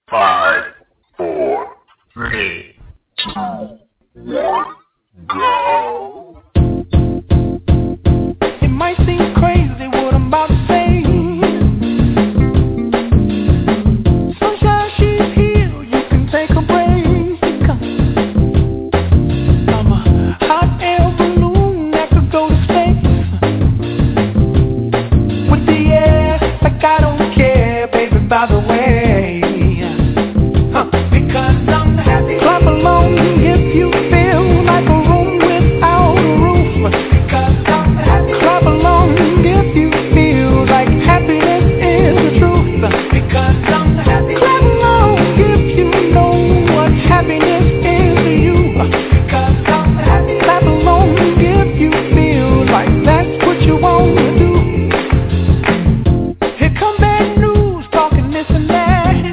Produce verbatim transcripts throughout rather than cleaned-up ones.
Five, four, three, two, one, go. It might seem crazy what I'm about to say. Sunshine, she's here, you can take a break. I'm a hot air balloon that could go to space. With the air, like I don't care, baby, by the way. Clap along if you feel like a room without a roof. Clap along if you feel like happiness is the truth. Clap along if you know what happiness is to you. Clap along if you feel like that's what you want to do. Here come bad news talking this and that.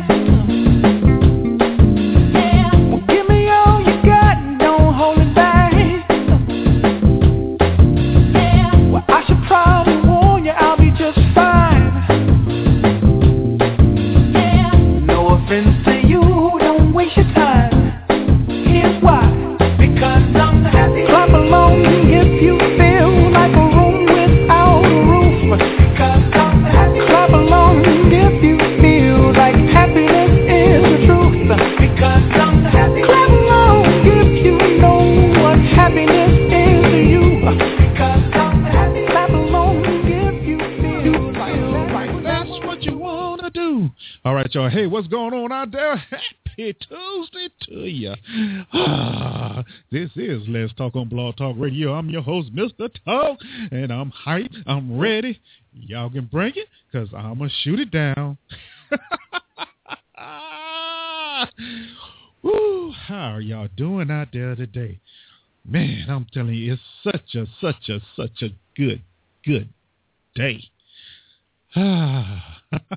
Y'all. Hey, what's going on out there? Happy Tuesday to you. Ah, this is Let's Talk on Blog Talk Radio. I'm your host, Mister Talk, and I'm hyped. I'm ready. Y'all can bring it, because I'm going to shoot it down. Woo, how are y'all doing out there today? Man, I'm telling you, it's such a, such a, such a good, good day. Ah.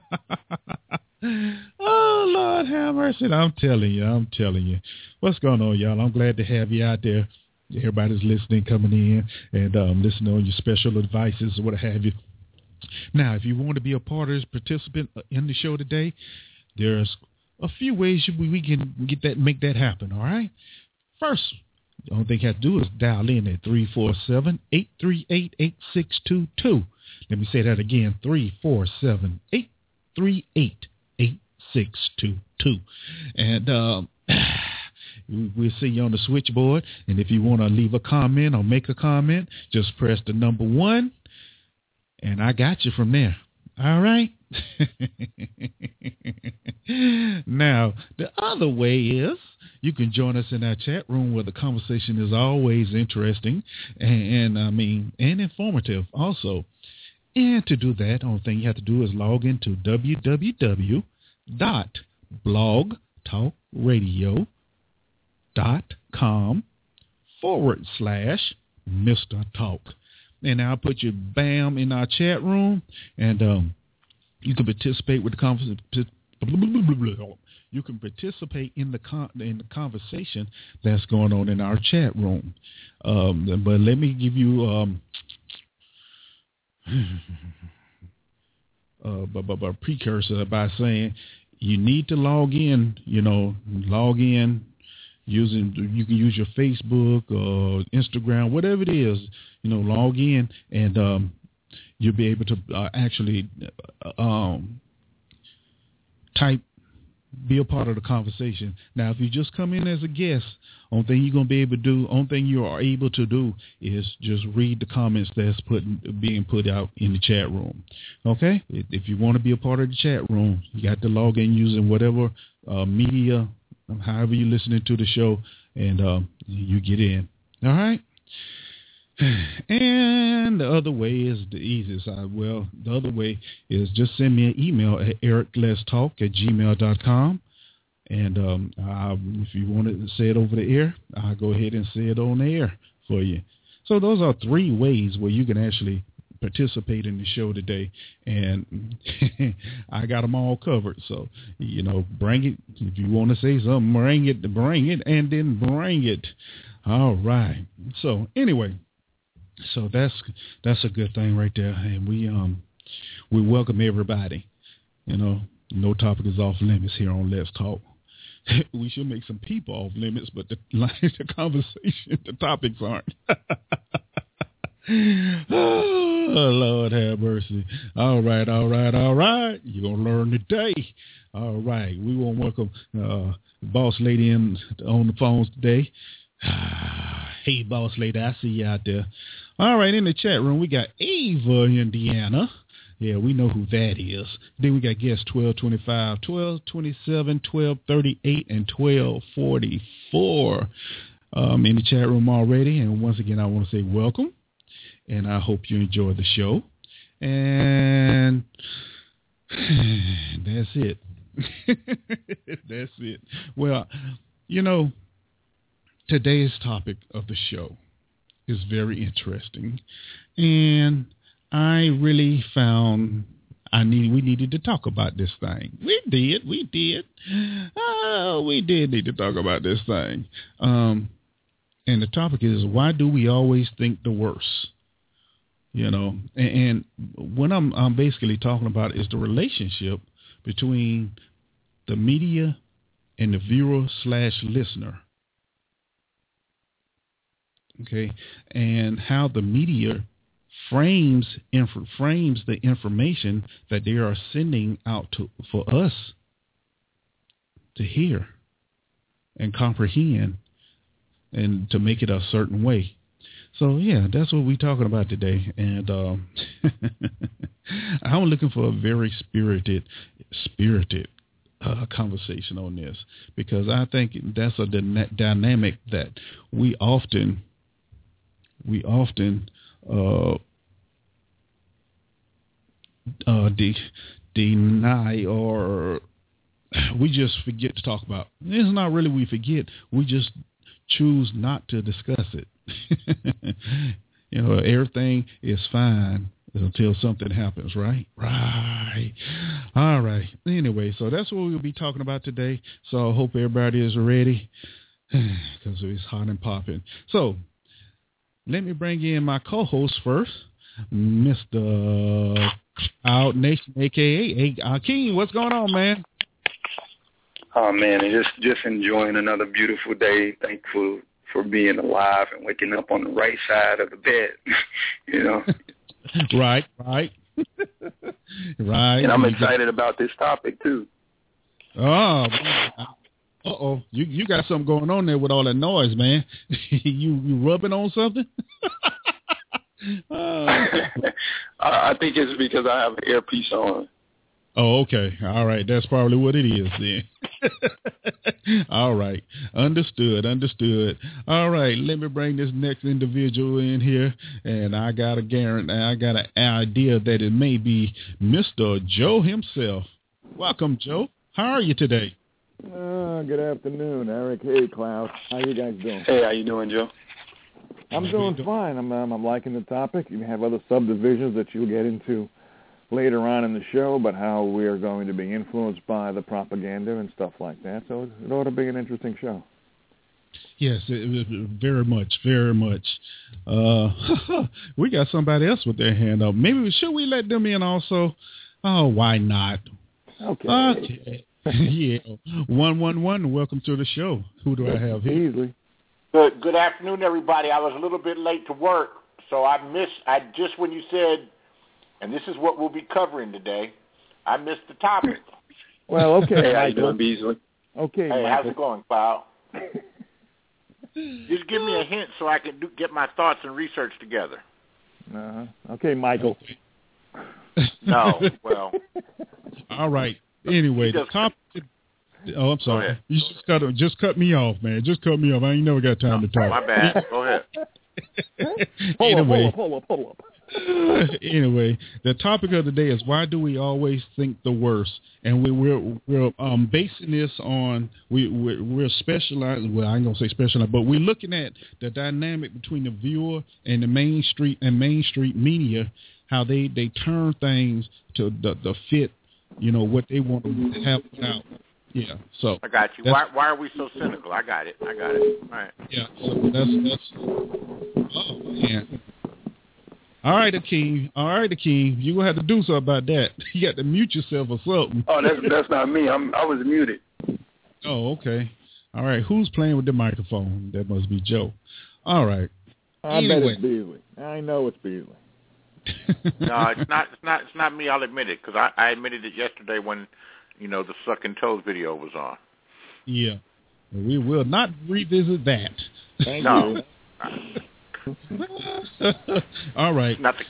Oh, Lord have mercy. I'm telling you, I'm telling you. What's going on, y'all? I'm glad to have you out there. Everybody's listening, coming in, and um, listening on your special advices or what have you. Now, if you want to be a part of this participant in the show today, there's a few ways we, we can get that, make that happen, all right? First, the only thing you have to do is dial in at three four seven, eight three eight, eight six two two. Let me say that again, three four seven, eight three eight, eight six two two. And um, we'll see you on the switchboard. And if you want to leave a comment or make a comment, just press the number one, and I got you from there. All right? Now, the other way is you can join us in our chat room where the conversation is always interesting and, and I mean, and informative also. And to do that, the only thing you have to do is log into www.blogtalkradio.com forward slash Mister Talk. And I'll put you bam in our chat room, and um, you can participate with the conversation. You can participate in the con- in the conversation that's going on in our chat room. Um, but let me give you um, uh, but, but, but precursor by saying you need to log in. You know, log in using. You can use your Facebook or Instagram, whatever it is. You know, log in, and um, you'll be able to uh, actually uh, um, type. Be a part of the conversation. Now, if you just come in as a guest, only thing you're going to be able to do, only thing you are able to do is just read the comments that's put, being put out in the chat room. Okay? If you want to be a part of the chat room, you got to log in using whatever uh, media, however you're listening to the show, and uh, you get in. All right? And the other way is the easiest. I, well, the other way is just send me an email at eric let's talk at gmail dot com. And um, I, if you want to say it over the air, I'll go ahead and say it on the air for you. So those are three ways where you can actually participate in the show today. And I got them all covered. So, you know, bring it. If you want to say something, bring it, bring it, and then bring it. All right. So anyway. So that's that's a good thing right there, and we um we welcome everybody. You know, no topic is off limits here on Let's Talk. We should make some people off limits, but the, the conversation, the topics aren't. Oh, Lord have mercy. All right, all right, all right. You're going to learn today. All right. We want to welcome uh, Boss Lady in, on the phones today. Hey, Boss Lady, I see you out there. All right, in the chat room, we got Ava, Indiana. Yeah, we know who that is. Then we got guests twelve twenty-five, twelve twenty-seven, twelve thirty-eight, and twelve forty-four um, in the chat room already. And once again, I want to say welcome, and I hope you enjoy the show. And that's it. That's it. Well, you know, today's topic of the show is very interesting, and I really found I need we needed to talk about this thing. We did, we did, oh, we did need to talk about this thing. Um, and the topic is, why do we always think the worst? You know, and, and what I'm I'm basically talking about is the relationship between the media and the viewer slash listener. Okay, and how the media frames inf- frames the information that they are sending out to for us to hear and comprehend and to make it a certain way. So yeah, that's what we're talking about today. And um, I'm looking for a very spirited, spirited uh, conversation on this, because I think that's a dyna- dynamic that we often, we often uh, uh, de- deny, or we just forget to talk about. It's not really we forget. We just choose not to discuss it. You know, everything is fine until something happens, right? Right. All right. Anyway, so that's what we'll be talking about today. So I hope everybody is ready, because it's hot and popping. So let me bring in my co-host first, Mister Cloud Nation, a k a. Akeem. What's going on, man? Oh, man, just, just enjoying another beautiful day. Thankful for being alive and waking up on the right side of the bed, you know. Right, right. Right. And I'm excited about this topic, too. Oh, uh-oh. You you got something going on there with all that noise, man. you you rubbing on something? oh. I think it's because I have an earpiece on. Oh, okay. All right. That's probably what it is then. All right. Understood. Understood. All right. Let me bring this next individual in here, and I got a guarantee. I got an idea that it may be Mister Joe himself. Welcome, Joe. How are you today? Uh, good afternoon, Eric. Hey, Klaus. How you guys doing? Hey, how you doing, Joe? I'm doing fine. I'm um, I'm liking the topic. You have other subdivisions that you'll get into later on in the show, but how we are going to be influenced by the propaganda and stuff like that. So it ought to be an interesting show. Yes, it, it, very much, very much. Uh, we got somebody else with their hand up. Maybe should we let them in also? Oh, why not? Okay. Okay. Yeah. One one one. Welcome to the show. Who do I have here? Easily. Good. Good afternoon, everybody. I was a little bit late to work, so I missed. I just when you said, and this is what we'll be covering today, I missed the topic. Well, okay. Hey, how you doing, Beasley? Okay. Hey, Michael. how's it going, pal? Just give me a hint so I can do, get my thoughts and research together. Uh-huh. Okay, Michael. No, well. All right. Anyway, the topic. Oh, I'm sorry. You just cut just cut me off, man. Just cut me off. I ain't never got time no, to talk. My bad. Go ahead. Anyway, pull up, pull up, pull up. Anyway, the topic of the day is, why do we always think the worst? And we, we're we're um, basing this on we we're, we're specialized. Well, I ain't gonna say specialized, but we're looking at the dynamic between the viewer and the main street and Main Street media, how they, they turn things to the, the fit, you know, what they want to have out. Yeah, so I got you. Why why are we so cynical? I got it. I got it. All right. Yeah, so that's that's. Oh man. All right, Akeem. All right, Akeem. You're going to have to do something about that. You got to mute yourself or something. Oh, that's that's not me. I'm I was muted. Oh, okay. All right. Who's playing with the microphone? That must be Joe. All right. I anyway. bet it's Beasley. I know it's Beasley. No, it's not. It's not. It's not me. I'll admit it because I, I admitted it yesterday when, you know, the sucking toes video was on. Yeah, we will not revisit that. Thank no. you. All right. Nothing.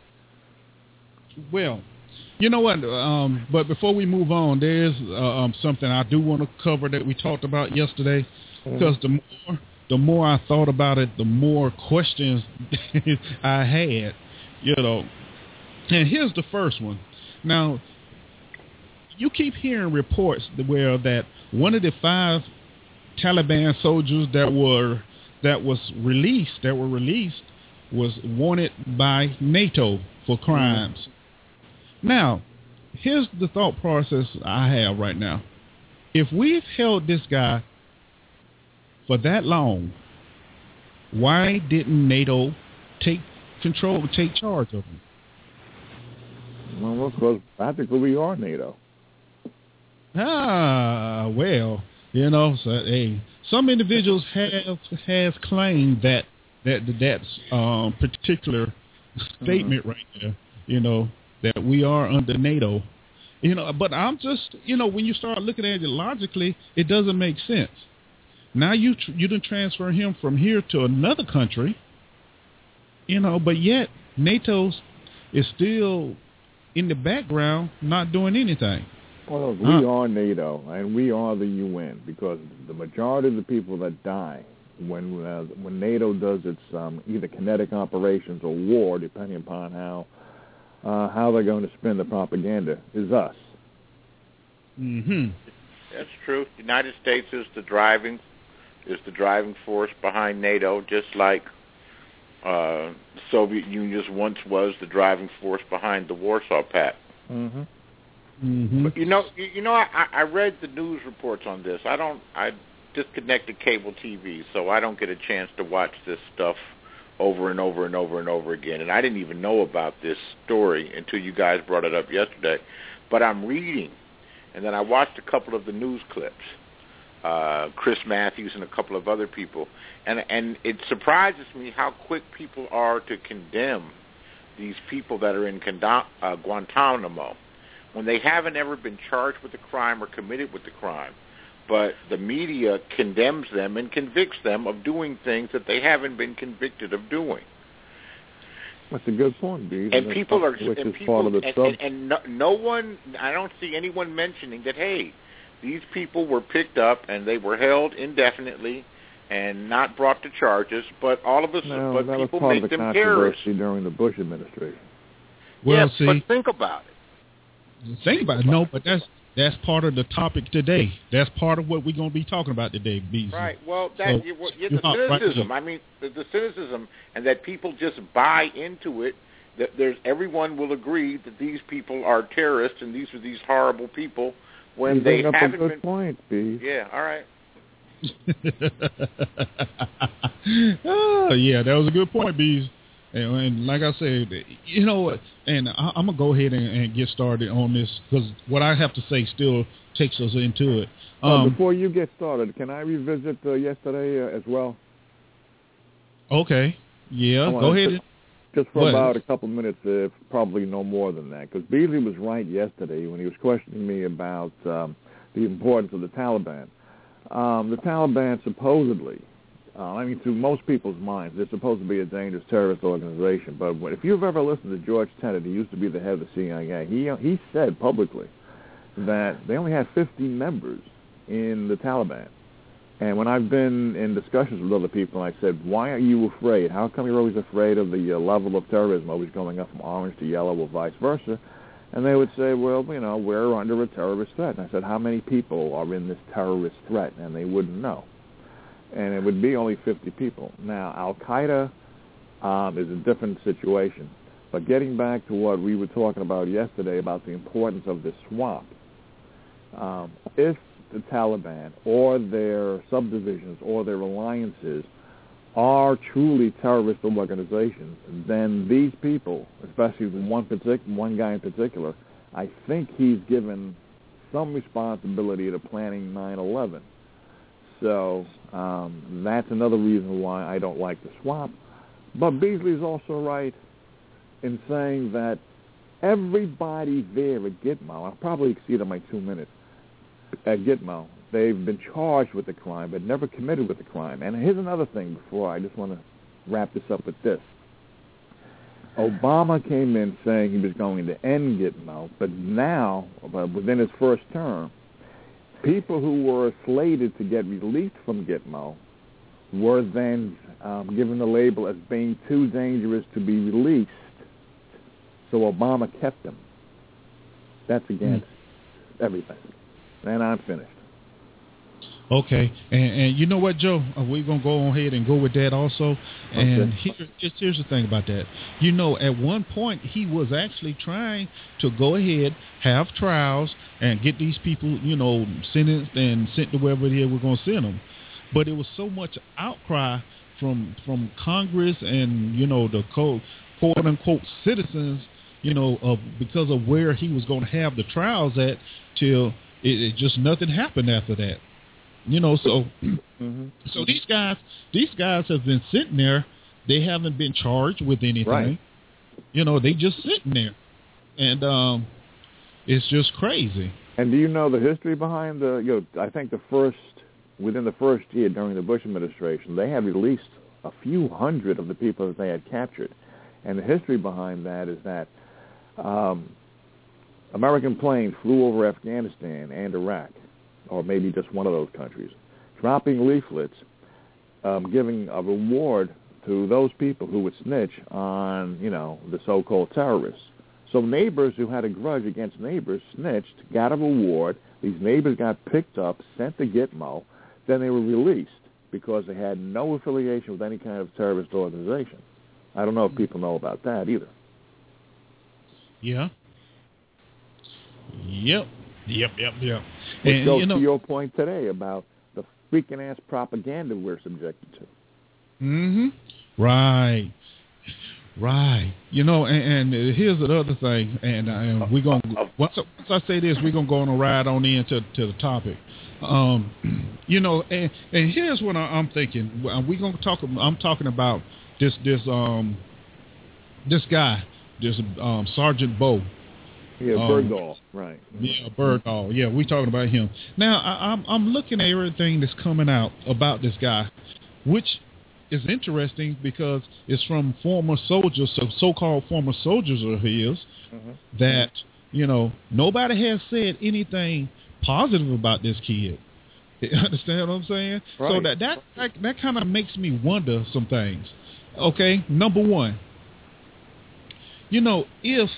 Well, you know what? Um, but before we move on, there's uh, um, something I do want to cover that we talked about yesterday, because mm-hmm. the more the more I thought about it, the more questions I had. You know, and here's the first one. Now, you keep hearing reports where that one of the five Taliban soldiers that were that was released that were released was wanted by NATO for crimes. Mm-hmm. Now, here's the thought process I have right now. If we've held this guy for that long, why didn't NATO take control, take charge of him? Well, because practically we are NATO. Ah, well, you know, so, hey, some individuals have has claimed that that that um, particular statement mm-hmm. right there, you know, that we are under NATO, you know. But I'm just, you know, when you start looking at it logically, it doesn't make sense. Now you tr- you didn't transfer him from here to another country, you know, but yet NATO is still in the background, not doing anything. Well, we huh. are NATO, and we are the U N, because the majority of the people that die when uh, when NATO does its um, either kinetic operations or war, depending upon how uh, how they're going to spin the propaganda, is us. Mm-hmm. That's true. The United States is the driving is the driving force behind NATO, just like uh, the Soviet Union once was the driving force behind the Warsaw Pact. Mm-hmm. Mm-hmm. But you know, you, you know, I, I read the news reports on this. I don't. I disconnected cable T V, so I don't get a chance to watch this stuff over and over and over and over again. And I didn't even know about this story until you guys brought it up yesterday. But I'm reading, and then I watched a couple of the news clips. Uh, Chris Matthews and a couple of other people, and and it surprises me how quick people are to condemn these people that are in Condom- uh, Guantanamo when they haven't ever been charged with a crime or committed with the crime, but the media condemns them and convicts them of doing things that they haven't been convicted of doing. That's a good point, Dave. And people are, which and is people, part of the and, sub- and, and no, no one, I don't see anyone mentioning that, hey, these people were picked up and they were held indefinitely and not brought to charges, but all of a sudden, no, but that people was part make of the them terrorists. during the Bush administration. Well, yeah, see, but think about it. Think about it. No, but that's that's part of the topic today. That's part of what we're going to be talking about today, Beasley. Right. Well, that So, you, well, yeah, the right cynicism. right I mean, the, the cynicism, and that people just buy into it. That there's everyone will agree that these people are terrorists and these are these horrible people when you they bring up haven't a good been. Point, Steve. Yeah. All right. Oh, yeah, that was a good point, Bees. And, and like I said, you know, and I, I'm going to go ahead and, and get started on this because what I have to say still takes us into it. Um, well, before you get started, can I revisit uh, yesterday uh, as well? Okay. Yeah, go ahead. Just, just for what? about a couple minutes, uh, probably no more than that, because Beasley was right yesterday when he was questioning me about um, the importance of the Taliban. Um, the Taliban supposedly, uh, I mean, to most people's minds, they're supposed to be a dangerous terrorist organization. But if you've ever listened to George Tenet, he used to be the head of the C I A, he, he said publicly that they only had fifty members in the Taliban. And when I've been in discussions with other people, I said, why are you afraid? How come you're always afraid of the uh, level of terrorism always going up from orange to yellow or vice versa? And they would say, well, you know, we're under a terrorist threat. And I said, how many people are in this terrorist threat? And they wouldn't know. And it would be only fifty people. Now, Al-Qaeda um, is a different situation. But getting back to what we were talking about yesterday about the importance of this swap, um, if the Taliban or their subdivisions or their alliances are truly terrorist organizations, then these people, especially one partic- one guy in particular, I think he's given some responsibility to planning nine eleven. So um, that's another reason why I don't like the swap. But Beasley's also right in saying that everybody there at Gitmo, I'll probably exceed on my two minutes, at Gitmo, they've been charged with the crime but never committed with the crime. And here's another thing before I just want to wrap this up with this. Obama came in saying he was going to end Gitmo, but now, within his first term, people who were slated to get released from Gitmo were then um, given the label as being too dangerous to be released, so Obama kept them. That's against mm. everything. And I'm finished. Okay, and, and you know what, Joe? Uh, we're going to go on ahead and go with that also. And okay. here, just, here's the thing about that. You know, at one point, he was actually trying to go ahead, have trials, and get these people, you know, sentenced and sent to wherever it is we're going to send them. But it was so much outcry from from Congress and, you know, the quote, quote-unquote citizens, you know, of because of where he was going to have the trials at, till it, it just nothing happened after that. You know, so mm-hmm. so these guys these guys have been sitting there. They haven't been charged with anything. Right. You know, they just sitting there, and um, it's just crazy. And do you know the history behind the? You know, I think the first within the first year during the Bush administration, they had released a few hundred of the people that they had captured, and the history behind that is that um, American planes flew over Afghanistan and Iraq, or maybe just one of those countries, dropping leaflets, um, giving a reward to those people who would snitch on, you know, the so-called terrorists. So neighbors who had a grudge against neighbors snitched, got a reward. These neighbors got picked up, sent to Gitmo. Then they were released because they had no affiliation with any kind of terrorist organization. I don't know if people know about that either. Yeah. Yep. Yep, yep, yep. Which and, goes you know, to your point today about the freaking ass propaganda we're subjected to. Mm-hmm. Right. Right. You know, and, and here's the other thing, and, uh, and we're going to, once, once I say this, we're going to go on a ride on into to the topic. Um, you know, and, and here's what I, I'm thinking. We're going to talk, I'm talking about this, this, um, this guy, this um, Sergeant Bo. Yeah, um, Bergdahl, right. Yeah, Bergdahl. Yeah, we're talking about him. Now, I, I'm, I'm looking at everything that's coming out about this guy, which is interesting because it's from former soldiers, so so-called former soldiers of his, mm-hmm. that, you know, nobody has said anything positive about this kid. You understand what I'm saying? Right. So that that that, that kind of makes me wonder some things. Okay, number one, you know, if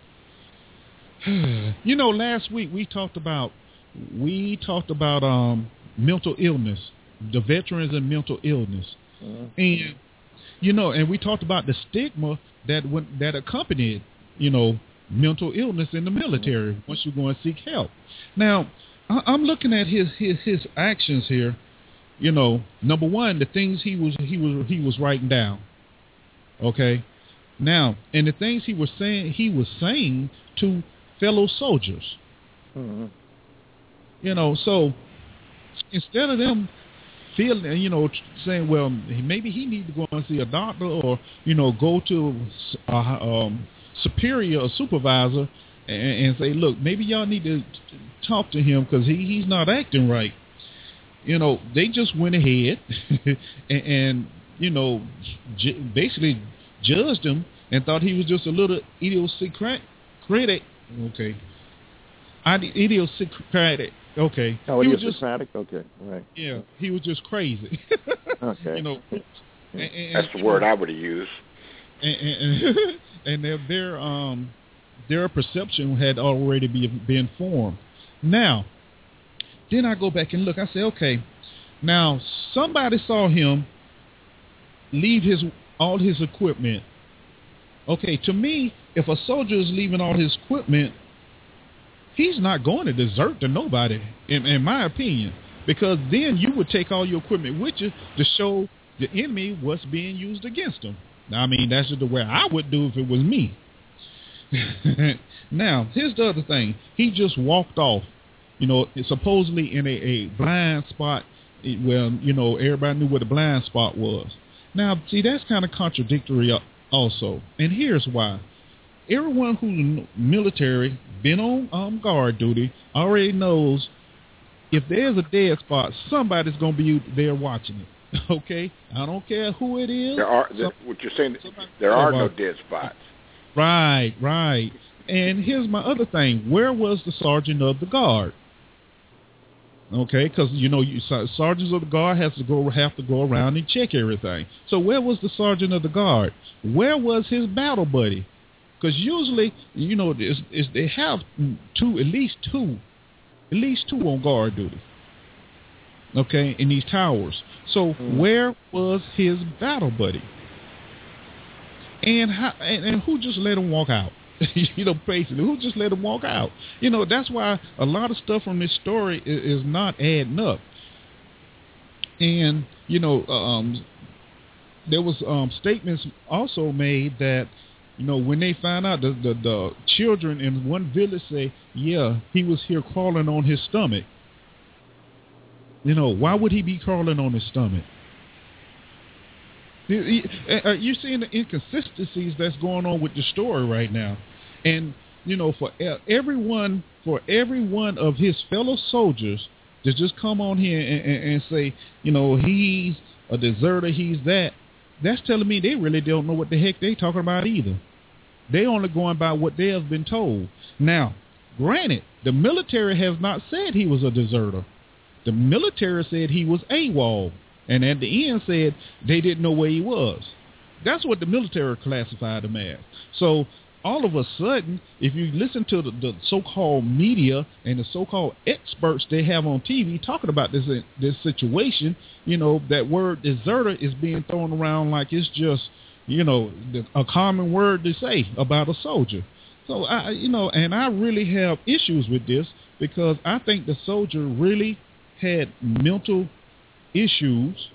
you know, last week we talked about we talked about um, mental illness, the veterans and mental illness, mm-hmm. and you know, and we talked about the stigma that went, that accompanied, you know, mental illness in the military. Mm-hmm. Once you go and seek help. Now, I, I'm looking at his his his actions here. You know, number one, the things he was he was he was writing down. Okay, now, and the things he was saying he was saying to fellow soldiers. Mm-hmm. You know, so instead of them feeling, you know, saying, well, maybe he needs to go and see a doctor, or, you know, go to a um, superior or supervisor and, and say, look, maybe y'all need to talk to him because he, he's not acting right. You know, they just went ahead and, and, you know, j- basically judged him and thought he was just a little idiosyncratic. Okay. Idiosyncratic. Okay. Oh, he idiosyncratic? Was just, okay, right. Yeah, he was just crazy. Okay. You know, and, and, that's the word know, I would have used. And, and, and their, their um their perception had already be, been formed. Now, then I go back and look. I say, okay, now somebody saw him leave his all his equipment. Okay, to me, if a soldier is leaving all his equipment, he's not going to desert to nobody, in, in my opinion, because then you would take all your equipment with you to show the enemy was being used against him. I mean, that's just the way I would do if it was me. Now, here's the other thing. He just walked off, you know, supposedly in a, a blind spot where, you know, everybody knew where the blind spot was. Now, see, that's kind of contradictory also. And here's why. Everyone who's military, been on um, guard duty, already knows if there's a dead spot, somebody's going to be there watching it. Okay? I don't care who it is. There are, there, what you're saying, there are no dead spots. Right, right. And here's my other thing. Where was the sergeant of the guard? Okay, because, you know, you, sergeants of the guard has to go have to go around and check everything. So where was the sergeant of the guard? Where was his battle buddy? Because usually, you know, it's, it's, they have two, at least two, at least two on guard duty. Okay, in these towers. So mm. where was his battle buddy? And how? And, and who just let him walk out? You know, basically, who just let him walk out? You know, that's why a lot of stuff from this story is, is not adding up. And you know, um, there was um, statements also made that, you know, when they found out, the, the the children in one village say, yeah, he was here crawling on his stomach. You know, why would he be crawling on his stomach? You're seeing the inconsistencies that's going on with the story right now. And, you know, for everyone, for every one of his fellow soldiers to just come on here and, and, and say, you know, he's a deserter, he's that, that's telling me they really don't know what the heck they talking about either. They only going by what they have been told. Now, granted, the military has not said he was a deserter. The military said he was AWOL. And at the end said they didn't know where he was. That's what the military classified him as. So all of a sudden, if you listen to the, the so-called media and the so-called experts they have on T V talking about this this situation, you know, that word deserter is being thrown around like it's just, you know, the, a common word to say about a soldier. So, I, you know, and I really have issues with this because I think the soldier really had mental issues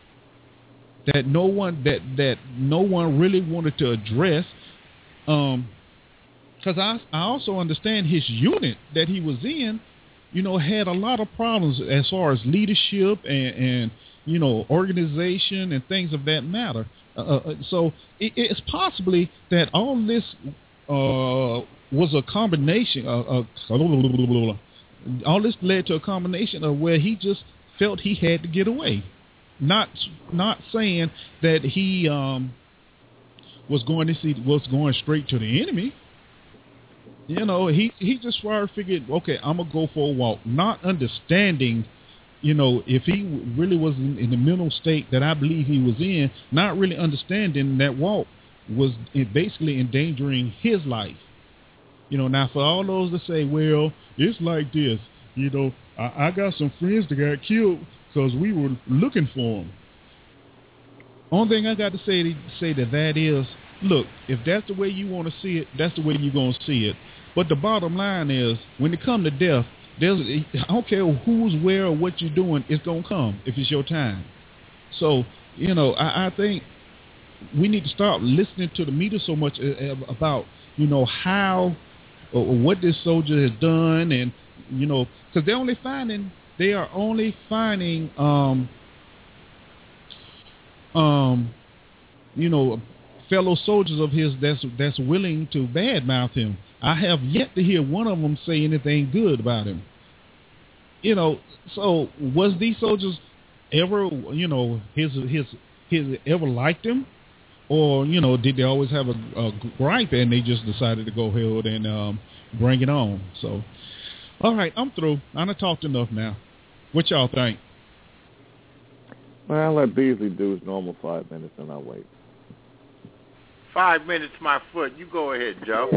that no one that that no one really wanted to address, um because I, I also understand his unit that he was in, you know, had a lot of problems as far as leadership and, and you know, organization and things of that matter. Uh, so it, it's possibly that all this uh was a combination of, of all this led to a combination of where he just felt he had to get away. Not not saying that he um, was going to see was going straight to the enemy. You know, he, he just figured, okay, I'm gonna go for a walk, not understanding, you know, if he really was in, in the mental state that I believe he was in, not really understanding that walk was basically endangering his life. You know, now for all those that say, well, it's like this, you know, I, I got some friends that got killed because we were looking for them. Only thing I got to say to say to that is, look, if that's the way you want to see it, that's the way you're going to see it. But the bottom line is, when it comes to death, there's I don't care who's where or what you're doing, it's going to come if it's your time. So, you know, I, I think we need to stop listening to the media so much about, you know, how or what this soldier has done, and, you know, because they're only finding, they are only finding, um, um, you know, fellow soldiers of his that's that's willing to badmouth him. I have yet to hear one of them say anything good about him. You know, so was these soldiers ever, you know, his his his ever liked him, or, you know, did they always have a, a gripe and they just decided to go ahead and um, bring it on? So, all right, I'm through. I done talked enough now. What y'all think? Well, I'll let Beasley do his normal five minutes and I'll wait. Five minutes, my foot. You go ahead, Joe.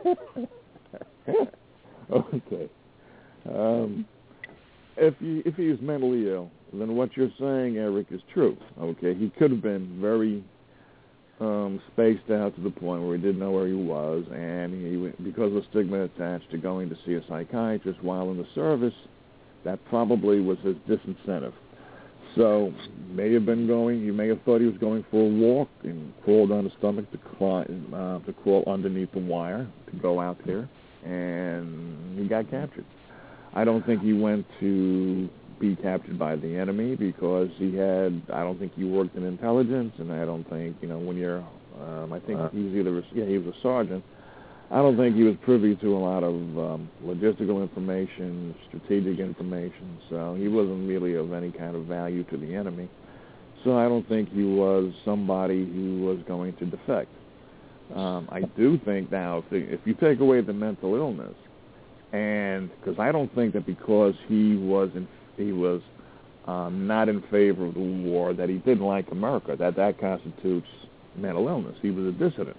Okay. Um, if you if he is mentally ill, then what you're saying, Eric, is true. Okay, he could have been very um, spaced out to the point where he didn't know where he was, and he, because of stigma attached to going to see a psychiatrist while in the service, that probably was his disincentive. So may have been going. You may have thought he was going for a walk and crawled on his stomach to climb, uh, to crawl underneath the wire to go out there, and he got captured. I don't think he went to be captured by the enemy because he had. I don't think he worked in intelligence, and I don't think you know when you're. Um, I think uh, he was either a, yeah he was a sergeant. I don't think he was privy to a lot of um, logistical information, strategic information, so he wasn't really of any kind of value to the enemy. So I don't think he was somebody who was going to defect. Um, I do think now, if, the, if you take away the mental illness, and because I don't think that because he was in, he was um, not in favor of the war, that he didn't like America, that that constitutes mental illness. He was a dissident.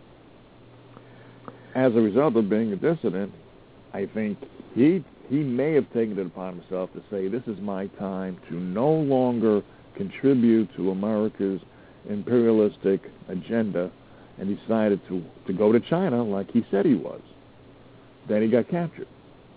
As a result of being a dissident, I think he he may have taken it upon himself to say, this is my time to no longer contribute to America's imperialistic agenda, and decided to, to go to China like he said he was. Then he got captured.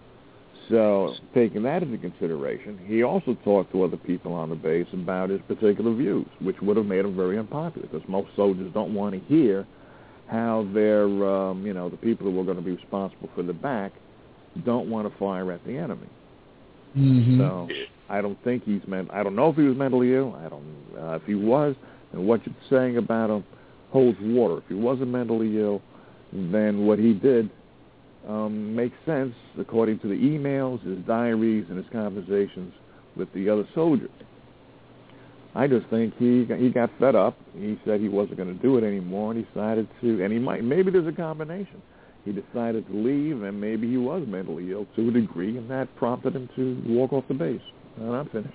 So taking that into consideration, he also talked to other people on the base about his particular views, which would have made him very unpopular, because most soldiers don't want to hear how their, um, you know, the people who are going to be responsible for the back don't want to fire at the enemy. Mm-hmm. So I don't think he's meant. I don't know if he was mentally ill. I don't. Uh, if he was, and what you're saying about him holds water. If he wasn't mentally ill, then what he did um, makes sense according to the emails, his diaries, and his conversations with the other soldiers. I just think he got, he got fed up. He said he wasn't going to do it anymore, and he decided to. And he might maybe there's a combination. He decided to leave, and maybe he was mentally ill to a degree, and that prompted him to walk off the base. And I'm finished.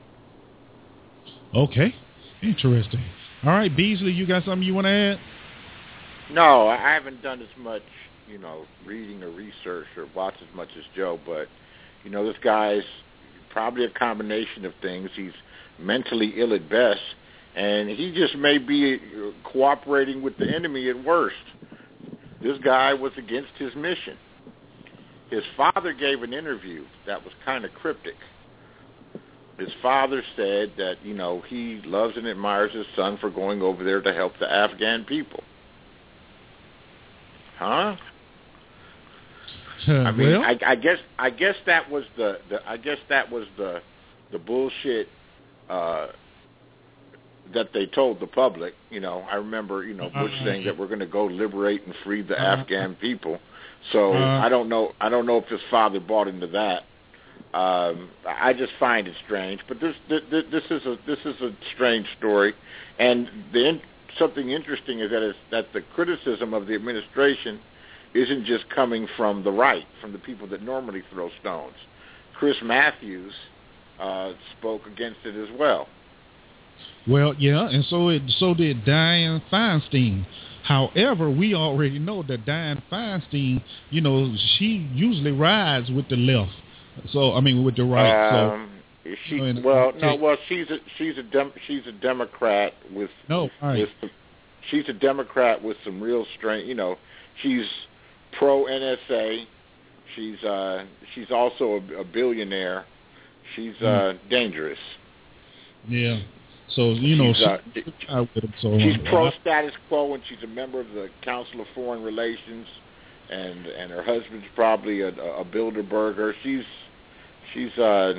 Okay, interesting. All right, Beasley, you got something you want to add? No, I haven't done as much, you know, reading or research or watched as much as Joe, but you know, this guy's probably a combination of things. He's mentally ill at best, and he just may be cooperating with the enemy at worst. This guy was against his mission. His father gave an interview that was kind of cryptic. His father said that, you know, he loves and admires his son for going over there to help the Afghan people. Huh? Uh, I mean, well, I, I guess I guess that was the, the I guess that was the the bullshit uh, that they told the public. You know, I remember, you know, Bush uh, saying that we're going to go liberate and free the uh, Afghan people. So uh, I don't know. I don't know if his father bought into that. Um, I just find it strange. But this this, this is a this is a strange story, and the something interesting is that it's, that the criticism of the administration isn't just coming from the right, from the people that normally throw stones. Chris Matthews uh, spoke against it as well. Well, yeah, and so it so did Dianne Feinstein. However, we already know that Dianne Feinstein, you know, she usually rides with the left. So I mean, with the right. Um, so she you know, well, no, well, she's a she's a dem, she's a Democrat with no, right. with she's a Democrat with some real strength. You know, she's pro N S A. She's uh, she's also a, a billionaire. She's uh, mm. dangerous. Yeah. So you know, she's, uh, she, with him, so, she's uh, pro status quo, and she's a member of the Council of Foreign Relations, and and her husband's probably a, a Bilderberger. She's she's uh,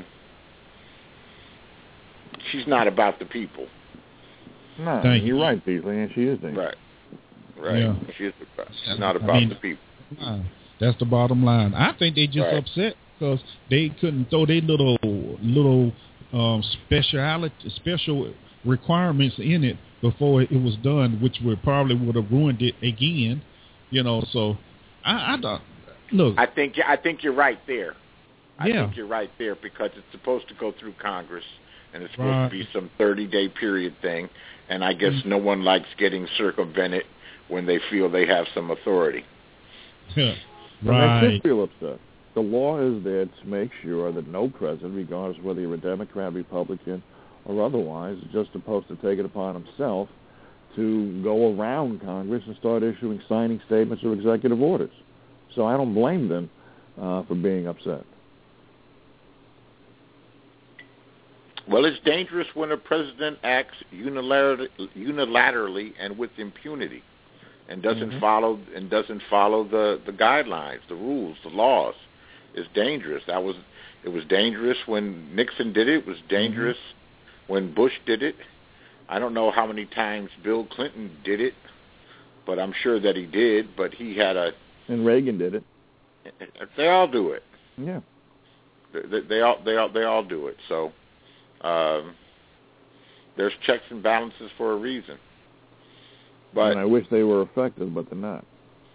she's not about the people. No, Thank you're you. right, Beasley, and she is dangerous. Right, right. Yeah. She's, she's not about I mean, the people. That's the bottom line. I think they just right. upset because they couldn't throw their little little um, speciality, special requirements in it before it was done, which would probably would have ruined it again. You know, so I, I don't look. I think I think you're right there. I yeah. think you're right there because it's supposed to go through Congress, and it's supposed right. to be some thirty-day period thing, and I guess mm-hmm. no one likes getting circumvented when they feel they have some authority. Yeah. Right. Right. They feel upset. The law is there to make sure that no president, regardless of whether you're a Democrat, Republican, or otherwise, is just supposed to take it upon himself to go around Congress and start issuing signing statements or executive orders. So I don't blame them uh, for being upset. Well, it's dangerous when a president acts unilaterally, unilaterally and with impunity, and doesn't mm-hmm. follow and doesn't follow the, the guidelines, the rules, the laws. It's dangerous. That was it was dangerous when Nixon did it. It was dangerous mm-hmm. when Bush did it. I don't know how many times Bill Clinton did it, but I'm sure that he did. But he had a and Reagan did it. They all do it. Yeah. They, they all they all they all do it. So. Um, there's checks and balances for a reason. But and I wish they were effective, but they're not.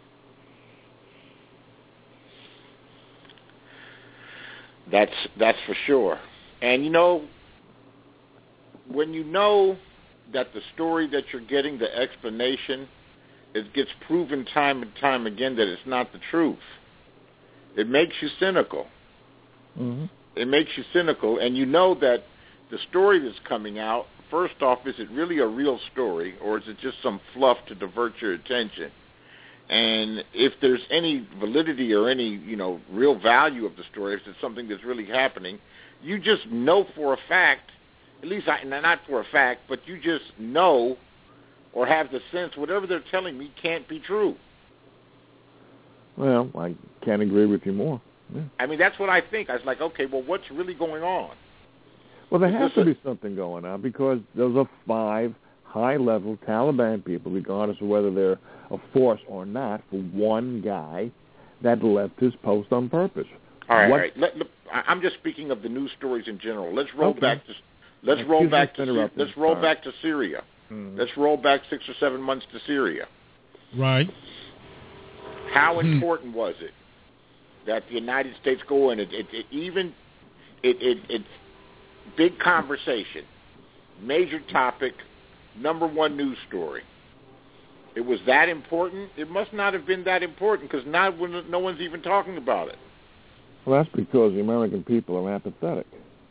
That's that's for sure. And you know, when you know that the story that you're getting, the explanation, it gets proven time and time again that it's not the truth. It makes you cynical. Mm-hmm. It makes you cynical, and you know that the story that's coming out, first off, is it really a real story, or is it just some fluff to divert your attention? And if there's any validity or any, you know, real value of the story, if it's something that's really happening, you just know for a fact, at least I, not for a fact, but you just know or have the sense whatever they're telling me can't be true. Well, I can't agree with you more. Yeah. I mean, that's what I think. I was like, okay, well, what's really going on? Well, there has to be something going on because those are five high-level Taliban people, regardless of whether they're a force or not, for one guy that left his post on purpose. All right, what, all right. Let, let, I'm just speaking of the news stories in general. Let's roll okay. back to let's Excuse roll back to let's roll Sorry. back to Syria. Mm-hmm. Let's roll back six or seven months to Syria. Right. How hmm. important was it that the United States go in? It, it, it even it, it it big conversation, major topic, number one news story. It was that important? It must not have been that important because now no one's even talking about it. Well, that's because the American people are apathetic.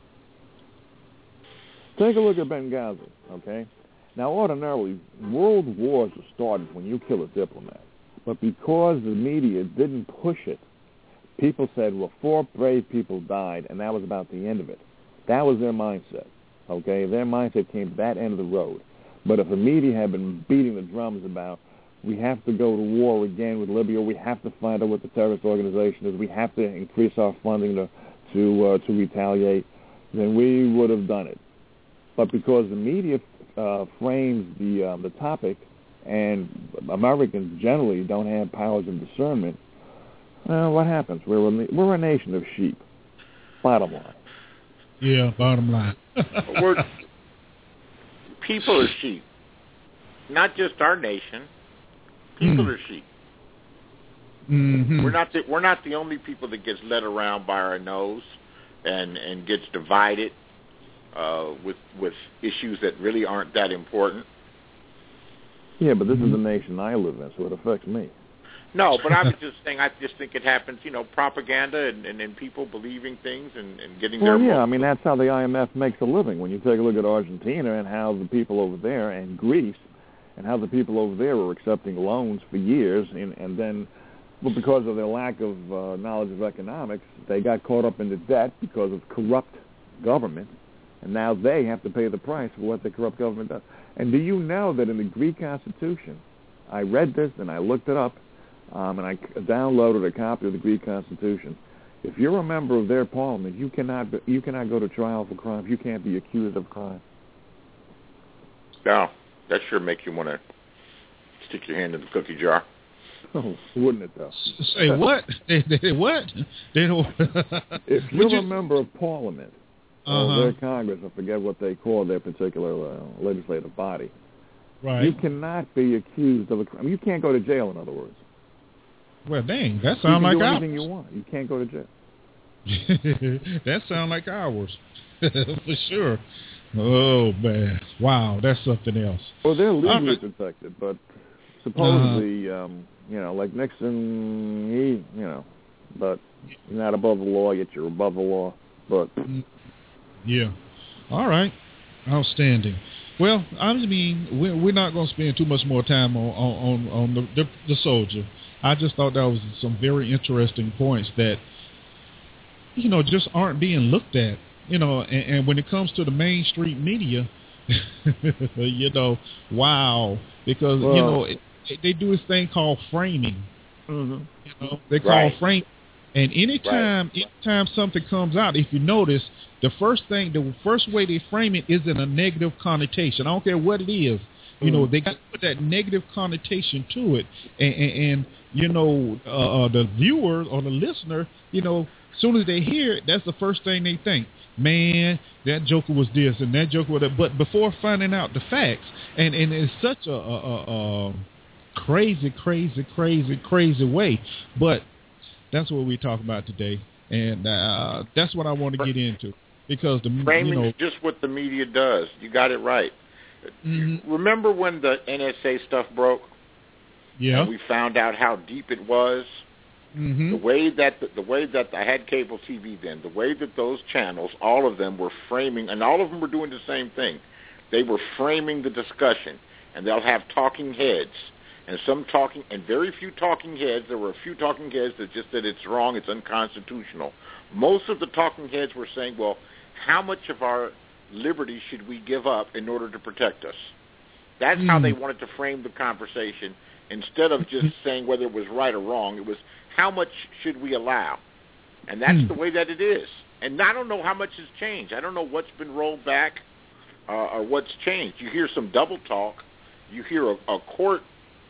Take a look at Benghazi, okay? Now, ordinarily, world wars are started when you kill a diplomat. But because the media didn't push it, people said, well, four brave people died, and that was about the end of it. That was their mindset, okay? Their mindset came to that end of the road. But if the media had been beating the drums about, we have to go to war again with Libya, we have to find out what the terrorist organization is, we have to increase our funding to to, uh, to retaliate, then we would have done it. But because the media uh, frames the uh, the topic, and Americans generally don't have powers of discernment, well, what happens? We're a, we're a nation of sheep, bottom line. Yeah, bottom line. We're, people are sheep. Not just our nation. People mm. are sheep. Mm-hmm. We're not the, we're not the only people that gets led around by our nose and, and gets divided uh, with with issues that really aren't that important. Yeah, but this is the nation I live in, so it affects me. No, but I was just saying, I just think it happens, you know, propaganda and, and, and people believing things and, and getting well, their... Well, yeah, I mean, that's how the I M F makes a living. When you take a look at Argentina and how the people over there, and Greece, and how the people over there were accepting loans for years, and, and then, well, because of their lack of uh, knowledge of economics, they got caught up in the debt because of corrupt government, and now they have to pay the price for what the corrupt government does. And do you know that in the Greek Constitution, I read this and I looked it up, um, and I downloaded a copy of the Greek Constitution. If you're a member of their parliament, you cannot be, you cannot go to trial for crime. You can't be accused of crime. No, that sure make you want to stick your hand in the cookie jar. Oh, wouldn't it though? Say what? They, they, what? They don't. If you're you... a member of parliament, uh-huh. or their Congress, I forget what they call their particular uh, legislative body, right? You cannot be accused of a crime. You can't go to jail, in other words. Well, dang, that sounds like ours. You can do ours. anything you want. You can't go to jail. That sounds like ours, for sure. Oh, man. Wow, that's something else. Well, they're legally right. protected, but supposedly, uh-huh. um, you know, like Nixon, he, you know, but you're not above the law, yet you're above the law. But yeah. All right. Outstanding. Well, I mean, we're not going to spend too much more time on on, on the, the, the soldier. I just thought that was some very interesting points that, you know, just aren't being looked at you know, and, and when it comes to the mainstream media, you know, wow, because well, you know it, they do this thing called framing. Mm-hmm. You know, they call right. frame. And anytime, right. anytime something comes out, if you notice, the first thing, the first way they frame it is in a negative connotation. I don't care what it is. You know, they got to put that negative connotation to it. And, and, and you know, uh, uh, the viewer or the listener, you know, as soon as they hear it, that's the first thing they think. Man, that joker was this and that joker was that. But before finding out the facts, and, and it's such a, a, a, a crazy, crazy, crazy, crazy way. But that's what we talk about today. And uh, that's what I want to get into. Because the framing you know, is just what the media does. You got it right. Mm-hmm. Remember when the N S A stuff broke? Yeah. And we found out how deep it was. Mm-hmm. The way that the, the way that I had cable T V then, the way that those channels, all of them were framing, and all of them were doing the same thing. They were framing the discussion, and they'll have talking heads, and some talking, and very few talking heads. There were a few talking heads that just said it's wrong, it's unconstitutional. Most of the talking heads were saying, well, how much of our liberty should we give up in order to protect us? That's mm. how they wanted to frame the conversation. Instead of just saying whether it was right or wrong, it was how much should we allow? And that's mm. the way that it is. And I don't know how much has changed. I don't know what's been rolled back uh, or what's changed. You hear some double talk. You hear a, a court,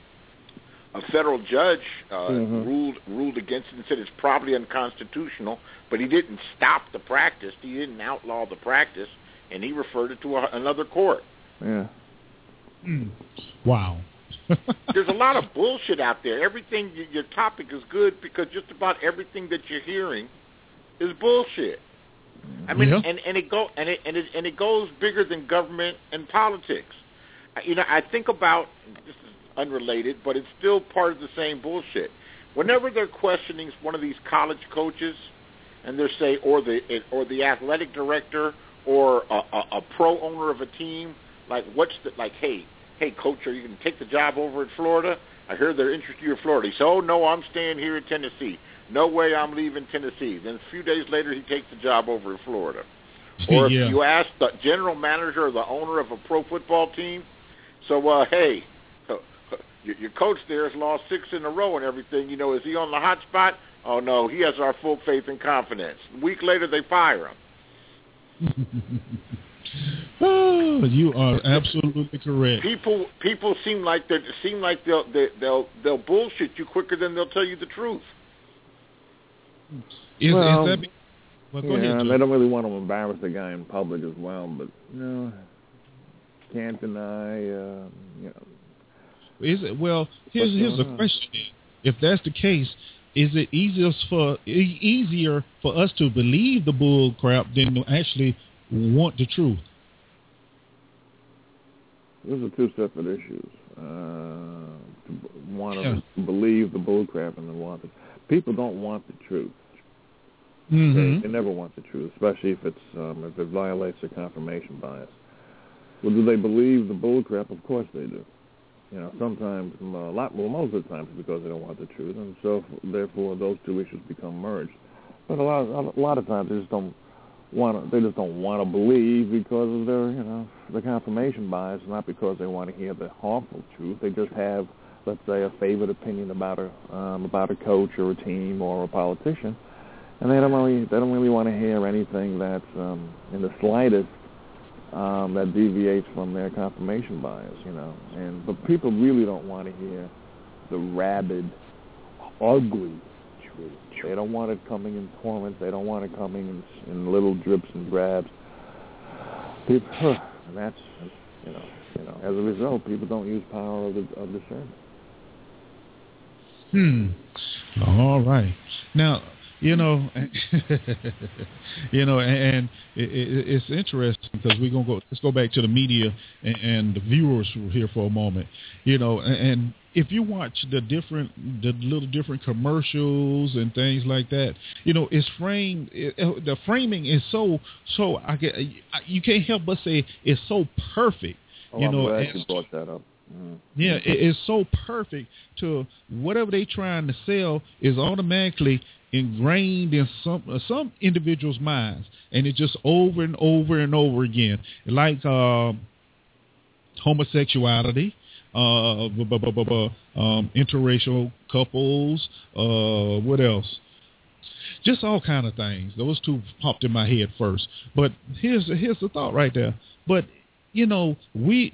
a federal judge uh, mm-hmm. ruled ruled against it and said it's probably unconstitutional, but he didn't stop the practice. He didn't outlaw the practice, and he referred it to a, another court. Yeah. Mm. Wow. There's a lot of bullshit out there. Everything, your topic is good because just about everything that you're hearing is bullshit. I mean, yeah. and, and it go and it and it and it goes bigger than government and politics. You know, I think about, this is unrelated, but it's still part of the same bullshit. Whenever they're questioning one of these college coaches, and they're say, or the or the athletic director, or a, a, a pro owner of a team, like what's the like, hey. Hey, coach, are you going to take the job over in Florida? I heard they're interested in you in Florida. He said, oh, no, I'm staying here in Tennessee. No way I'm leaving Tennessee. Then a few days later, he takes the job over in Florida. Or yeah. if you ask the general manager or the owner of a pro football team, so, uh, hey, uh, your, your coach there has lost six in a row and everything. You know, is he on the hot spot? Oh, no, he has our full faith and confidence. A week later, they fire him. Oh, you are absolutely correct. People, people seem like they seem like they'll they, they'll they'll bullshit you quicker than they'll tell you the truth. Is, well, is that? Well, go yeah, ahead, they don't really want to embarrass the guy in public as well, but you know, can't deny. Uh, you know. Is it? Well, here's here's the question: if that's the case, is it easier for easier for us to believe the bull crap than to actually want the truth? Those are two separate issues. Uh, to want yeah. to believe the bullcrap and then want it. People don't want the truth. Mm-hmm. They, they never want the truth, especially if it's um, if it violates their confirmation bias. Well, do they believe the bullcrap? Of course they do. You know, sometimes, a lot, well, most of the time, it's because they don't want the truth, and so therefore those two issues become merged. But a lot, of, a lot of times, they just don't want to. They just don't want to believe because of their, you know, the confirmation bias, not because they want to hear the harmful truth. They just have, let's say, a favored opinion about a um, about a coach or a team or a politician, and they don't really they don't really want to hear anything that's um, in the slightest um, that deviates from their confirmation bias. You know, and but people really don't want to hear the rabid, ugly truth. They don't want it coming in torrents. They don't want it coming in, in little drips and drabs. People, huh, and that's, you know, you know. As a result, people don't use power of, the, of discernment. Hmm. All right. Now, you know, you know, and, and it, it, it's interesting because we're gonna go. Let's go back to the media and, and the viewers here for a moment. You know, and, and if you watch the different, the little different commercials and things like that, you know, it's framed. It, the framing is so so. I get you can't help but say it's so perfect. Oh, you I'm know, glad and, you brought that up. Mm. Yeah, it, it's so perfect to whatever they trying to sell is automatically ingrained in some uh, some individuals' minds, and it's just over and over and over again, like uh, homosexuality, uh, b- b- b- b- b- um, interracial couples, uh, what else? Just all kind of things. Those two popped in my head first. But here's here's the thought right there. But you know, we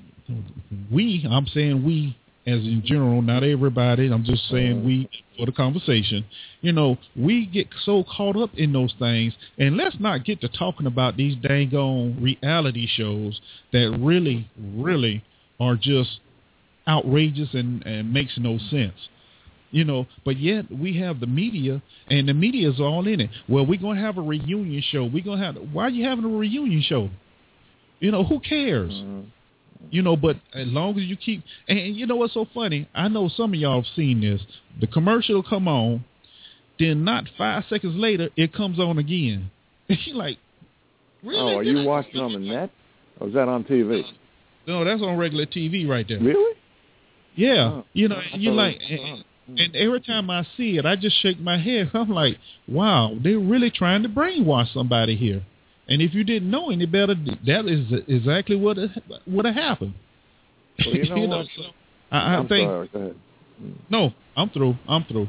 we I'm saying we. As in general, not everybody, I'm just saying we for the conversation, you know, we get so caught up in those things, and let's not get to talking about these dang on reality shows that really, really are just outrageous and, and makes no sense. You know, but yet we have the media, and the media is all in it. Well, we're going to have a reunion show. We're going to have, why are you having a reunion show? You know, who cares? Mm-hmm. You know, but as long as you keep, and you know what's so funny? I know some of y'all have seen this. The commercial will come on, then not five seconds later, it comes on again. You're like, really? Oh, are you watching on the net? Or is that on T V? No, that's on regular T V right there. Really? Yeah. Oh, you know, you're like, was, oh. and, and every time I see it, I just shake my head. I'm like, wow, they're really trying to brainwash somebody here. And if you didn't know any better, that is exactly what would have happened. Well, you know, you know what? I, I I'm think. Sorry, go ahead. No, I'm through. I'm through.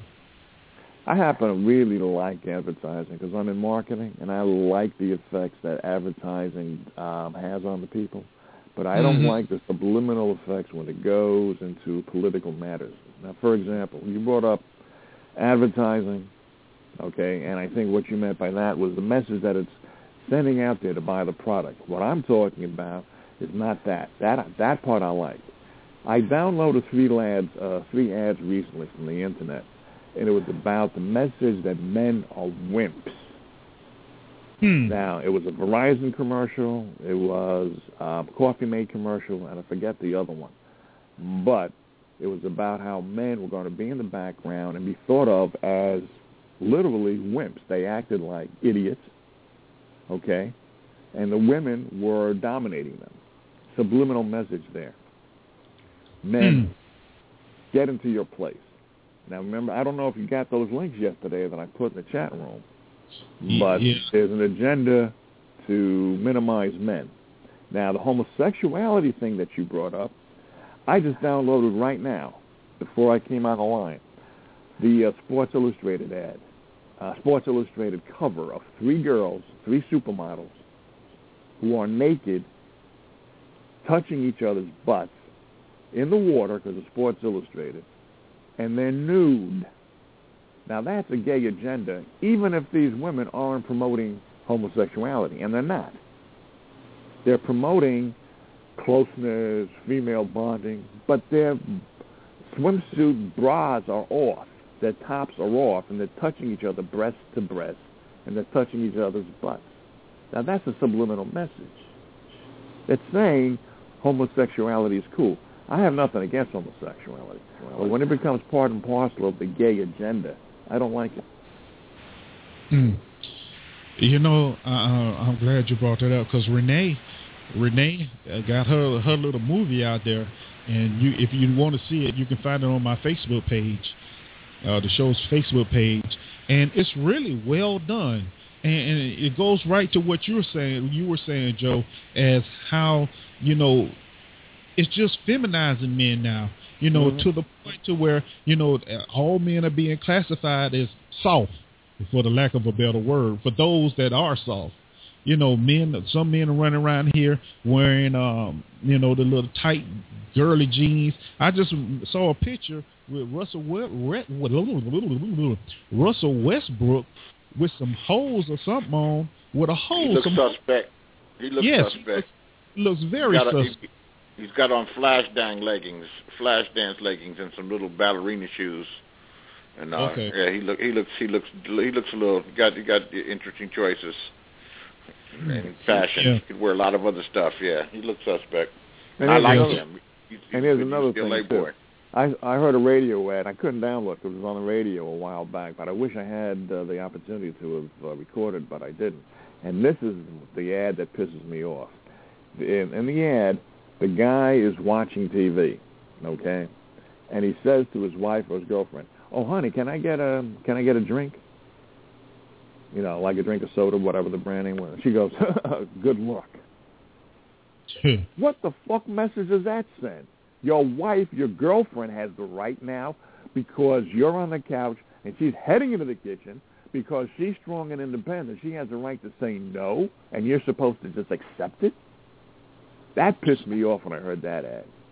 I happen to really like advertising because I'm in marketing, and I like the effects that advertising um, has on the people. But I don't mm-hmm. like the subliminal effects when it goes into political matters. Now, for example, you brought up advertising, okay, and I think what you meant by that was the message that it's sending out there to buy the product. What I'm talking about is not that. That that part I like. I downloaded three ads, uh, three ads recently from the internet, and it was about the message that men are wimps. Hmm. Now, it was a Verizon commercial, it was a Coffee Mate commercial, and I forget the other one. But it was about how men were going to be in the background and be thought of as literally wimps. They acted like idiots. Okay, and the women were dominating them. Subliminal message there. Men, mm. get into your place. Now remember, I don't know if you got those links yesterday that I put in the chat room, but yeah. there's an agenda to minimize men. Now the homosexuality thing that you brought up, I just downloaded right now, before I came on the line, the uh, Sports Illustrated ad. Uh, Sports Illustrated cover of three girls, three supermodels, who are naked, touching each other's butts in the water because of Sports Illustrated, and they're nude. Now that's a gay agenda, even if these women aren't promoting homosexuality, and they're not. They're promoting closeness, female bonding, but their swimsuit bras are off. Their tops are off, and they're touching each other breast to breast, and they're touching each other's butts. Now, that's a subliminal message. It's saying homosexuality is cool. I have nothing against homosexuality, but when it becomes part and parcel of the gay agenda, I don't like it. Mm. You know, uh, I'm glad you brought that up, because Renee, Renee got her her little movie out there, and you, if you want to see it, you can find it on my Facebook page. Uh, the show's Facebook page, and it's really well done, and, and it goes right to what you were saying. You were saying, Joe, as how you know it's just feminizing men now. You know, mm-hmm. to the point to where you know all men are being classified as soft, for the lack of a better word, for those that are soft. You know, men. Some men are running around here wearing, um, you know, the little tight, girly jeans. I just saw a picture with Russell Russell Westbrook with some holes or something on, with a hole. He looks some suspect. He looks yes, suspect. He looks, looks very he's suspect. A, he, he's got on flash dance leggings, flash dance leggings, and some little ballerina shoes. And uh, okay. yeah, he look he looks he looks he looks a little. He got he got interesting choices. And fashion. Yeah. He could wear a lot of other stuff. Yeah, he looks suspect. And I like another, him. He's, he's, and here's he's another still thing too. I I heard a radio ad. I couldn't download it because it was on the radio a while back, but I wish I had uh, the opportunity to have uh, recorded, but I didn't. And this is the ad that pisses me off. In, in the ad, the guy is watching T V, okay, and he says to his wife or his girlfriend, "Oh, honey, can I get a can I get a drink?" you know, like a drink of soda, whatever the brand name was. She goes, good luck. What the fuck message does that send? Your wife, your girlfriend has the right now because you're on the couch and she's heading into the kitchen because she's strong and independent. She has the right to say no, and you're supposed to just accept it? That pissed me off when I heard that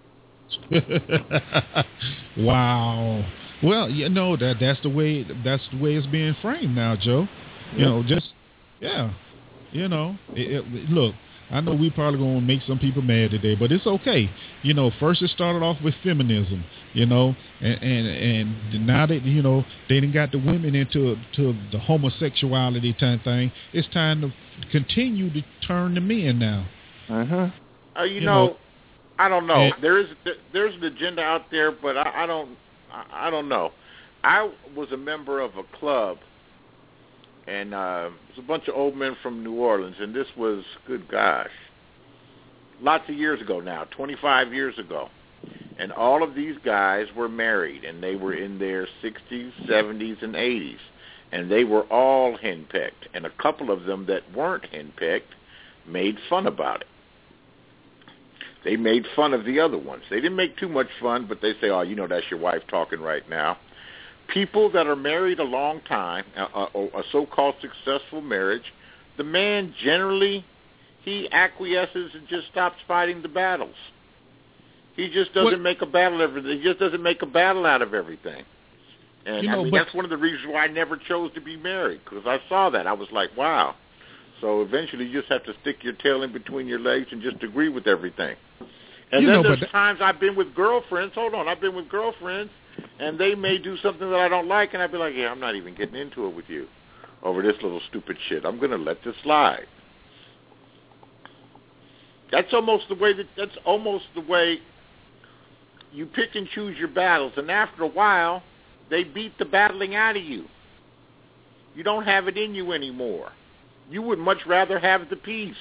ad. Wow. Well, you know that that's the way that's the way it's being framed now, Joe. You Yep. know, just yeah. You know, it, it, look, I know we probably gonna make some people mad today, but it's okay. You know, first it started off with feminism, you know, and and, and now that you know they done got the women into to the homosexuality kind of thing, it's time to continue to turn the men now. Uh huh. Uh, you, You know, know, I don't know. and- There is there's an agenda out there, but I, I don't I, I don't know. I was a member of a club, and uh, it was a bunch of old men from New Orleans, and this was, good gosh, lots of years ago now, twenty-five years ago. And all of these guys were married, and they were in their sixties, seventies, and eighties. And they were all henpecked. And a couple of them that weren't henpecked made fun about it. They made fun of the other ones. They didn't make too much fun, but they say, oh, you know, that's your wife talking right now. People that are married a long time, a, a, a so-called successful marriage, the man generally, he acquiesces and just stops fighting the battles. He just doesn't What? make a battle of everything. He just doesn't make a battle out of everything. And You know, I mean, but- that's one of the reasons why I never chose to be married, because I saw that. I was like, wow. So eventually you just have to stick your tail in between your legs and just agree with everything. And You then know, there's but that- times I've been with girlfriends, hold on, I've been with girlfriends, and they may do something that I don't like, and I'd be like, yeah, I'm not even getting into it with you over this little stupid shit. I'm going to let this slide. That's almost the way that, that's almost the way you pick and choose your battles, and after a while, they beat the battling out of you. You don't have it in you anymore. You would much rather have the peace.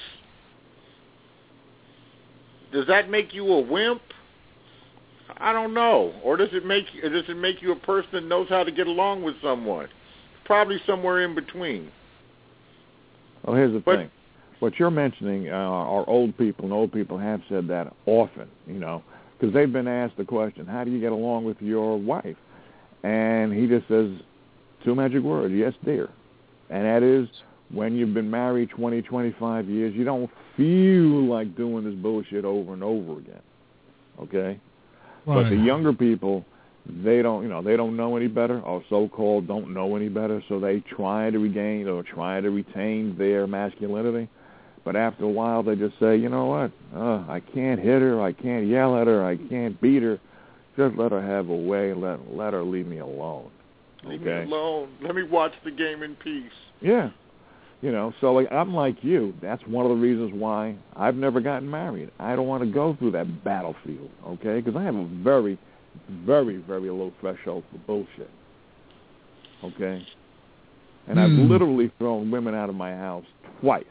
Does that make you a wimp? I don't know. Or does it make or does it make you a person that knows how to get along with someone? Probably somewhere in between. Well, here's the But- thing. What you're mentioning uh, are old people, and old people have said that often, you know, because they've been asked the question, how do you get along with your wife? And he just says two magic words, yes, dear. And that is, when you've been married twenty, twenty-five years, you don't feel like doing this bullshit over and over again, okay? But the younger people, they don't, you know, they don't know any better, or so-called don't know any better, so they try to regain or try to retain their masculinity. But after a while, they just say, you know what, uh, I can't hit her, I can't yell at her, I can't beat her. Just let her have a way, let, let her leave me alone. Leave Okay? me alone. Let me watch the game in peace. Yeah. You know, so like, I'm like you. That's one of the reasons why I've never gotten married. I don't want to go through that battlefield, okay? Because I have a very, very, very low threshold for bullshit, okay? And I've Hmm. literally thrown women out of my house twice.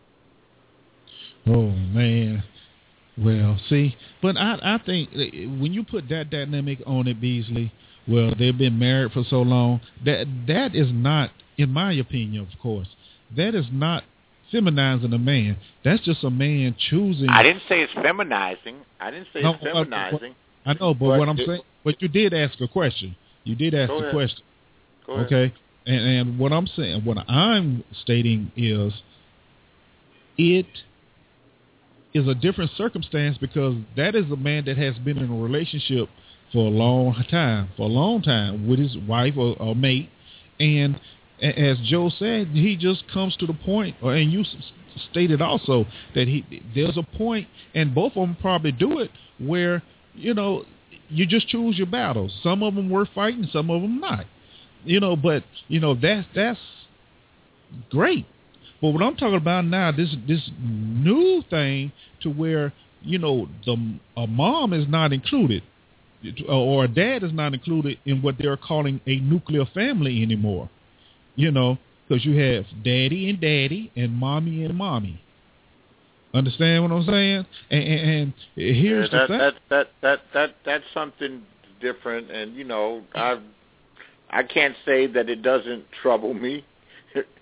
Oh man. Well, see, but I I think that when you put that dynamic on it, Beasley, well, they've been married for so long. That that is not, in my opinion, of course, that is not feminizing a man. That's just a man choosing. I didn't say it's feminizing. I didn't say No, it's uh, feminizing. I know, but, but what I'm it- saying, but you did ask a question. You did ask Go a ahead. question. Go ahead. Okay, and and what I'm saying, what I'm stating is, it is a different circumstance because that is a man that has been in a relationship for a long time, for a long time with his wife or, or mate, and a- as Joe said, he just comes to the point, or and you s- stated also that he there's a point, and both of them probably do it where you know you just choose your battles. Some of them worth fighting, some of them not. You know, but you know that's that's great. But what I'm talking about now, this this new thing to where you know the a mom is not included, or a dad is not included in what they're calling a nuclear family anymore. You know, because you have daddy and daddy and mommy and mommy. Understand what I'm saying? And, and, and here's yeah, that, the thing. that that that that that's something different, and you know, I I can't say that it doesn't trouble me.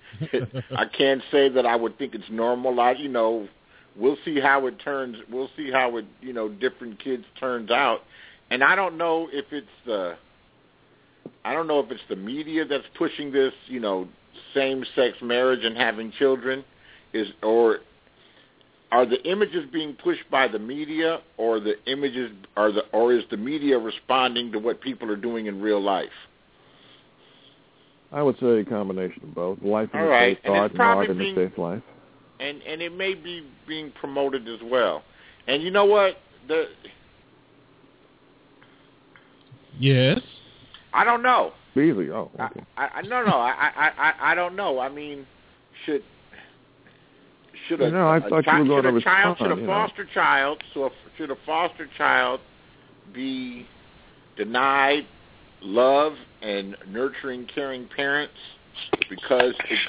I can't say that I would think it's normal. I, you know, we'll see how it turns. We'll see how it, you know, different kids turns out. And I don't know if it's the, I don't know if it's the media that's pushing this, you know, same-sex marriage and having children, is or are the images being pushed by the media, or the images are the, or is the media responding to what people are doing in real life? I would say a combination of both. Life in All the right. States, And art, it's and art probably in the being- States life. And and it may be being promoted as well. And you know what? The Yes. I don't know. Beasley, oh, okay. I, I no no I, I I I don't know. I mean, should should a, You know, I a thought chi- you were going should to a child respond, should a you know. foster child so a, should a foster child be denied love and nurturing, caring parents because it,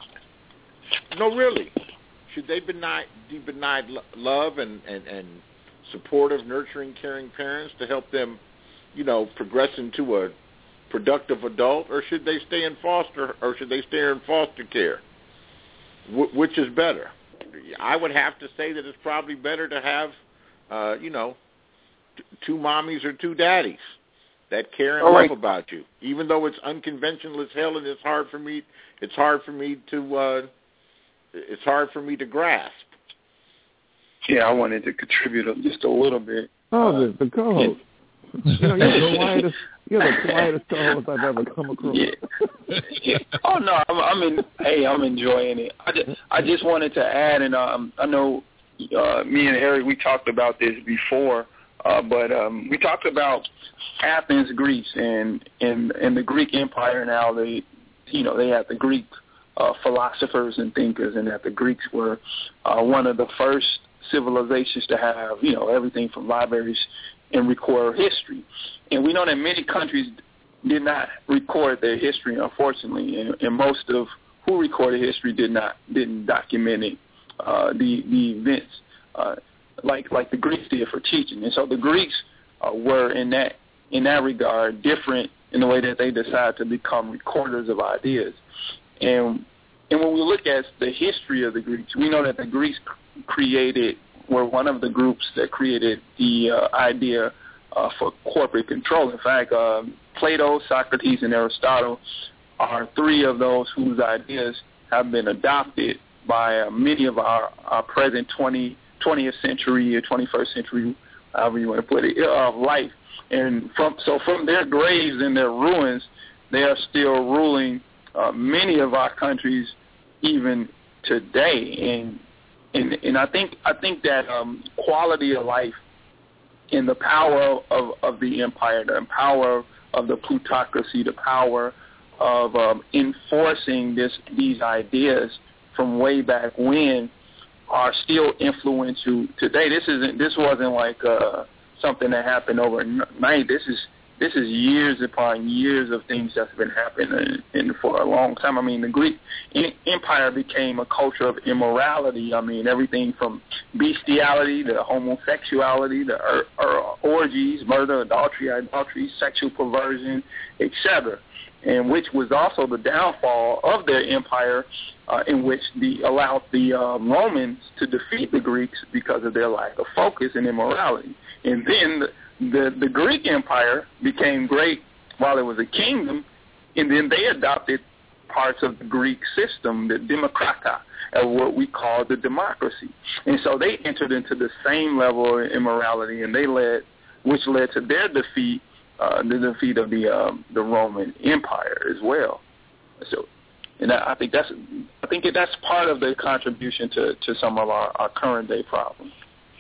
no really should they be denied be denied lo- love and, and and supportive, nurturing, caring parents to help them, you know, progress into a productive adult, or should they stay in foster, or should they stay in foster care? Wh- which is better? I would have to say that it's probably better to have, uh, you know, t- two mommies or two daddies that care and All love right. about you, even though it's unconventional as hell, and it's hard for me. It's hard for me to. Uh, it's hard for me to grasp. Yeah, I wanted to contribute just a little bit. Oh, the, the co-host. You know, you're the quietest, you're the quietest co-host I've ever come across. Yeah. yeah. Oh no, I'm, I'm in. Hey, I'm enjoying it. I just, I just wanted to add, and um, I know uh, me and Eric, we talked about this before, uh, but um, we talked about Athens, Greece, and and and the Greek Empire. Now they, you know, they had the Greek uh, philosophers and thinkers, and that the Greeks were uh, one of the first civilizations to have, you know, everything from libraries and record history. And we know that many countries did not record their history, unfortunately, and, and most of who recorded history did not didn't document it, uh, the the events uh, like like the Greeks did for teaching. And so the Greeks uh, were in that in that regard different in the way that they decided to become recorders of ideas. And and when we look at the history of the Greeks, we know that the Greeks created were one of the groups that created the uh, idea uh, for corporate control. In fact, uh, Plato, Socrates, and Aristotle are three of those whose ideas have been adopted by uh, many of our, our present twentieth century or twenty-first century, however you want to put it, of life. And from so from their graves and their ruins, they are still ruling uh, many of our countries even today. And And, and I think I think that um, quality of life and the power of, of the empire, the power of the plutocracy, the power of um, enforcing this these ideas from way back when are still influential today. This isn't this wasn't like uh, something that happened overnight. This is This is years upon years of things that's been happening and for a long time. I mean, the Greek Empire became a culture of immorality. I mean, everything from bestiality to homosexuality to or, or orgies, murder, adultery, idolatry, sexual perversion, et cetera, and which was also the downfall of their empire, uh, in which the allowed the uh, Romans to defeat the Greeks because of their lack of focus and immorality. And then the The, the Greek Empire became great while it was a kingdom, and then they adopted parts of the Greek system, the democrata, or what we call the democracy. And so they entered into the same level of immorality, and they led, which led to their defeat, uh, the defeat of the um, the Roman Empire as well. So, and I, I think that's I think that's part of the contribution to, to some of our, our current day problems.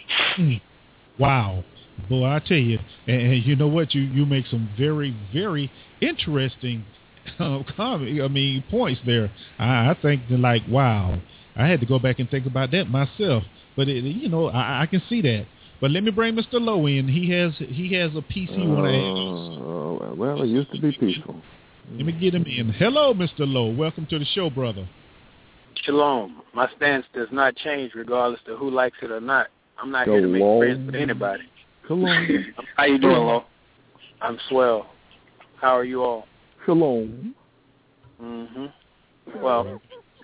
Wow. Boy, I tell you, and, and you know what? You, you make some very, very interesting uh, comment, I mean, points there. I, I think, that like, wow, I had to go back and think about that myself. But, it, you know, I, I can see that. But let me bring Mister Lowe in. He has he has a piece he want to ask. Oh, well, it used to be peaceful. Let me get him in. Hello, Mister Lowe. Welcome to the show, brother. Shalom. My stance does not change regardless of who likes it or not. I'm not here to make Shalom. friends with anybody. Shalom. How you doing, Lo? I'm swell. How are you all? Shalom. Mm-hmm. Well,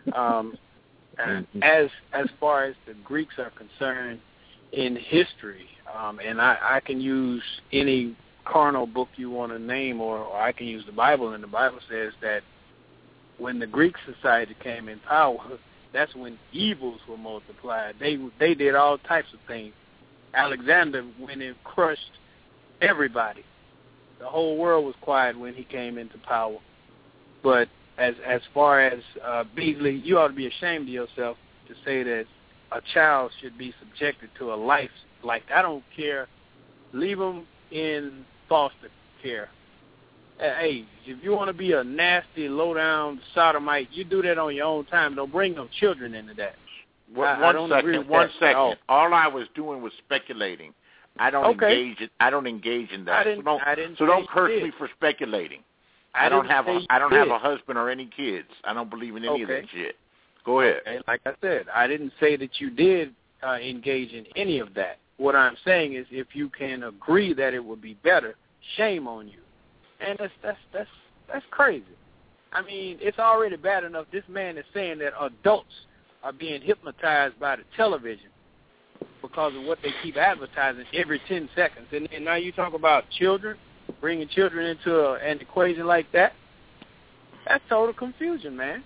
Um, as as far as the Greeks are concerned in history, um, and I, I can use any carnal book you want to name, or, or I can use the Bible, and the Bible says that when the Greek society came in power, that's when evils were multiplied. They they did all types of things. Alexander went and crushed everybody. The whole world was quiet when he came into power. But as as far as uh, Beasley, you ought to be ashamed of yourself to say that a child should be subjected to a life like I don't care. Leave them in foster care. Hey, if you want to be a nasty, low-down sodomite, you do that on your own time. Don't bring no children into that. One, I, one I don't second, agree with one that second. all. all I was doing was speculating. I don't Okay. engage. In, I don't engage in that. I didn't, so don't, I didn't so don't say curse you me did. for speculating. I, I don't didn't have. say A, you I don't did. have a husband or any kids. I don't believe in any of Okay. that shit. Go ahead. Okay, like I said, I didn't say that you did uh, engage in any of that. What I'm saying is, if you can agree that it would be better, shame on you. And that's that's that's that's crazy. I mean, it's already bad enough. This man is saying that adults are being hypnotized by the television because of what they keep advertising every ten seconds. And, and now you talk about children, bringing children into a, an equation like that. That's total confusion, man.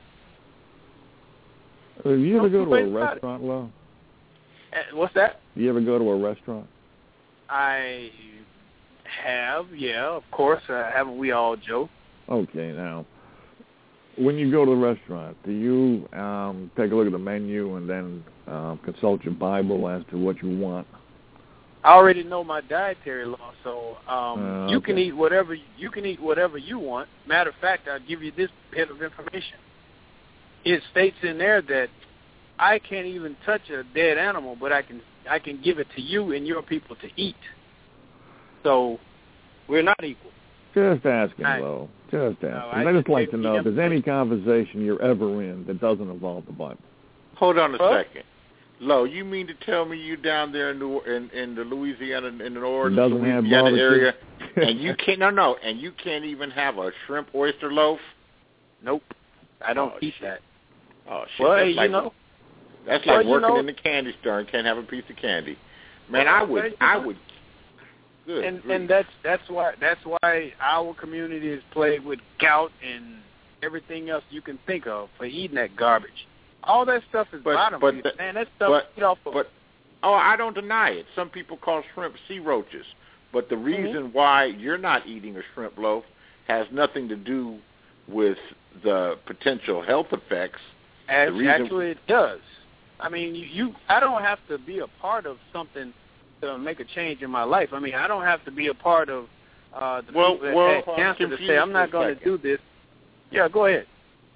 Uh, you ever Don't go to you a worry about restaurant, Lo? Uh, What's that? You ever go to a restaurant? I have, yeah, of course. Uh, haven't we all, Joe? Okay, now, when you go to the restaurant, do you um, take a look at the menu and then um, consult your Bible as to what you want? I already know my dietary law, so um, Uh, you can okay. eat whatever you can eat whatever you want. Matter of fact, I'll give you this bit of information. It states in there that I can't even touch a dead animal, but I can I can give it to you and your people to eat. So we're not equal. Just asking, I- Lo. Just asking. I I just just like to gave know you if there's any conversation you're ever in that doesn't involve the Bible. Hold on a Huh? second. Lo, you mean to tell me you down there in New, in, in the Louisiana, in the New Orleans, Doesn't have Louisiana barbecue? area, and you can't no no, and you can't even have a shrimp oyster loaf? Nope, I don't Oh, eat shit. that. Oh shit! Well, that's you like, know, that's well, like you working know- in the candy store and can't have a piece of candy. Man, Well, I well, would, you I know- would. Good. and grief. and that's that's why that's why our community is plagued with gout and everything else you can think of for eating that garbage. All that stuff is But- bottom but feeding, the- man. That stuff but- eat off of. but oh, I don't deny it. Some people call shrimp sea roaches, but the reason why you're not eating a shrimp loaf has nothing to do with the potential health effects. As, the reason- actually, it does. I mean, you, you. I don't have to be a part of something to make a change in my life. I mean, I don't have to be a part of uh, the Well- people that well, had I'm cancer to confused say I'm not for a going to second. do this. Yeah, go ahead.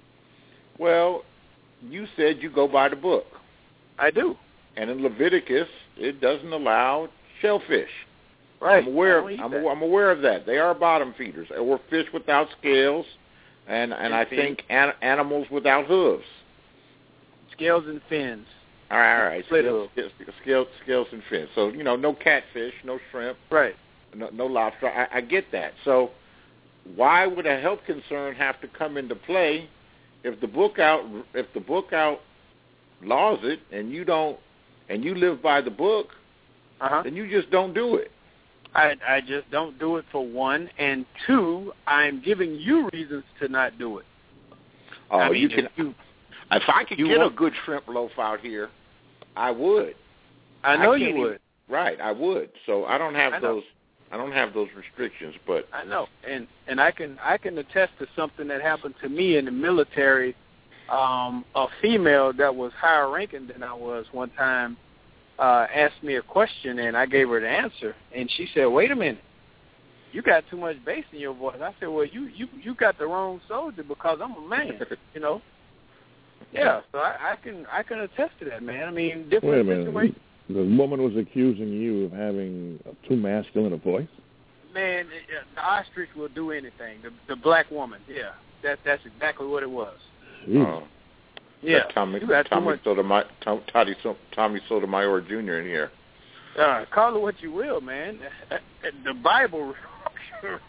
Well, you said you go by the book, I do. and in Leviticus it doesn't allow shellfish. Right. I'm aware. I Of, don't eat I'm, that. I'm aware of that. They are bottom feeders, or fish without scales, and and And I fins. think an, animals without hooves. Scales and fins. All right, all right. Split Scales, hoof. scales, scales, scales and fins. So you know, no catfish, no shrimp, Right. no, no lobster. I, I get that. So why would a health concern have to come into play if the book out if the book out laws it and you don't and you live by the book? Uh-huh. Then you just don't do it. I, I just don't do it for one, and two, I'm giving you reasons to not do it. Oh, I mean, you if can. you- If I could you get want- a good shrimp loaf out here, I would. I know I you can't would. even- Right, I would. So I don't have I know. those. I don't have those restrictions, but I know, and and I can I can attest to something that happened to me in the military. Um, a female that was higher ranking than I was one time uh, asked me a question, and I gave her the answer, and she said, "Wait a minute, you got too much bass in your voice." I said, "Well, you you you got the wrong soldier because I'm a man, you know." Yeah, so I, I can I can attest to that, man. I mean, Wait a different minute. situations. The woman was accusing you of having a too masculine a voice? Man, uh, the ostrich will do anything. The the black woman, yeah, that that's exactly what it was. Jeez. uh, Yeah, Tommy you got too Tommy much. Sotomayor, Tom, Tommy, Tommy Sotomayor Junior in here. Uh, call it what you will, man. The Bible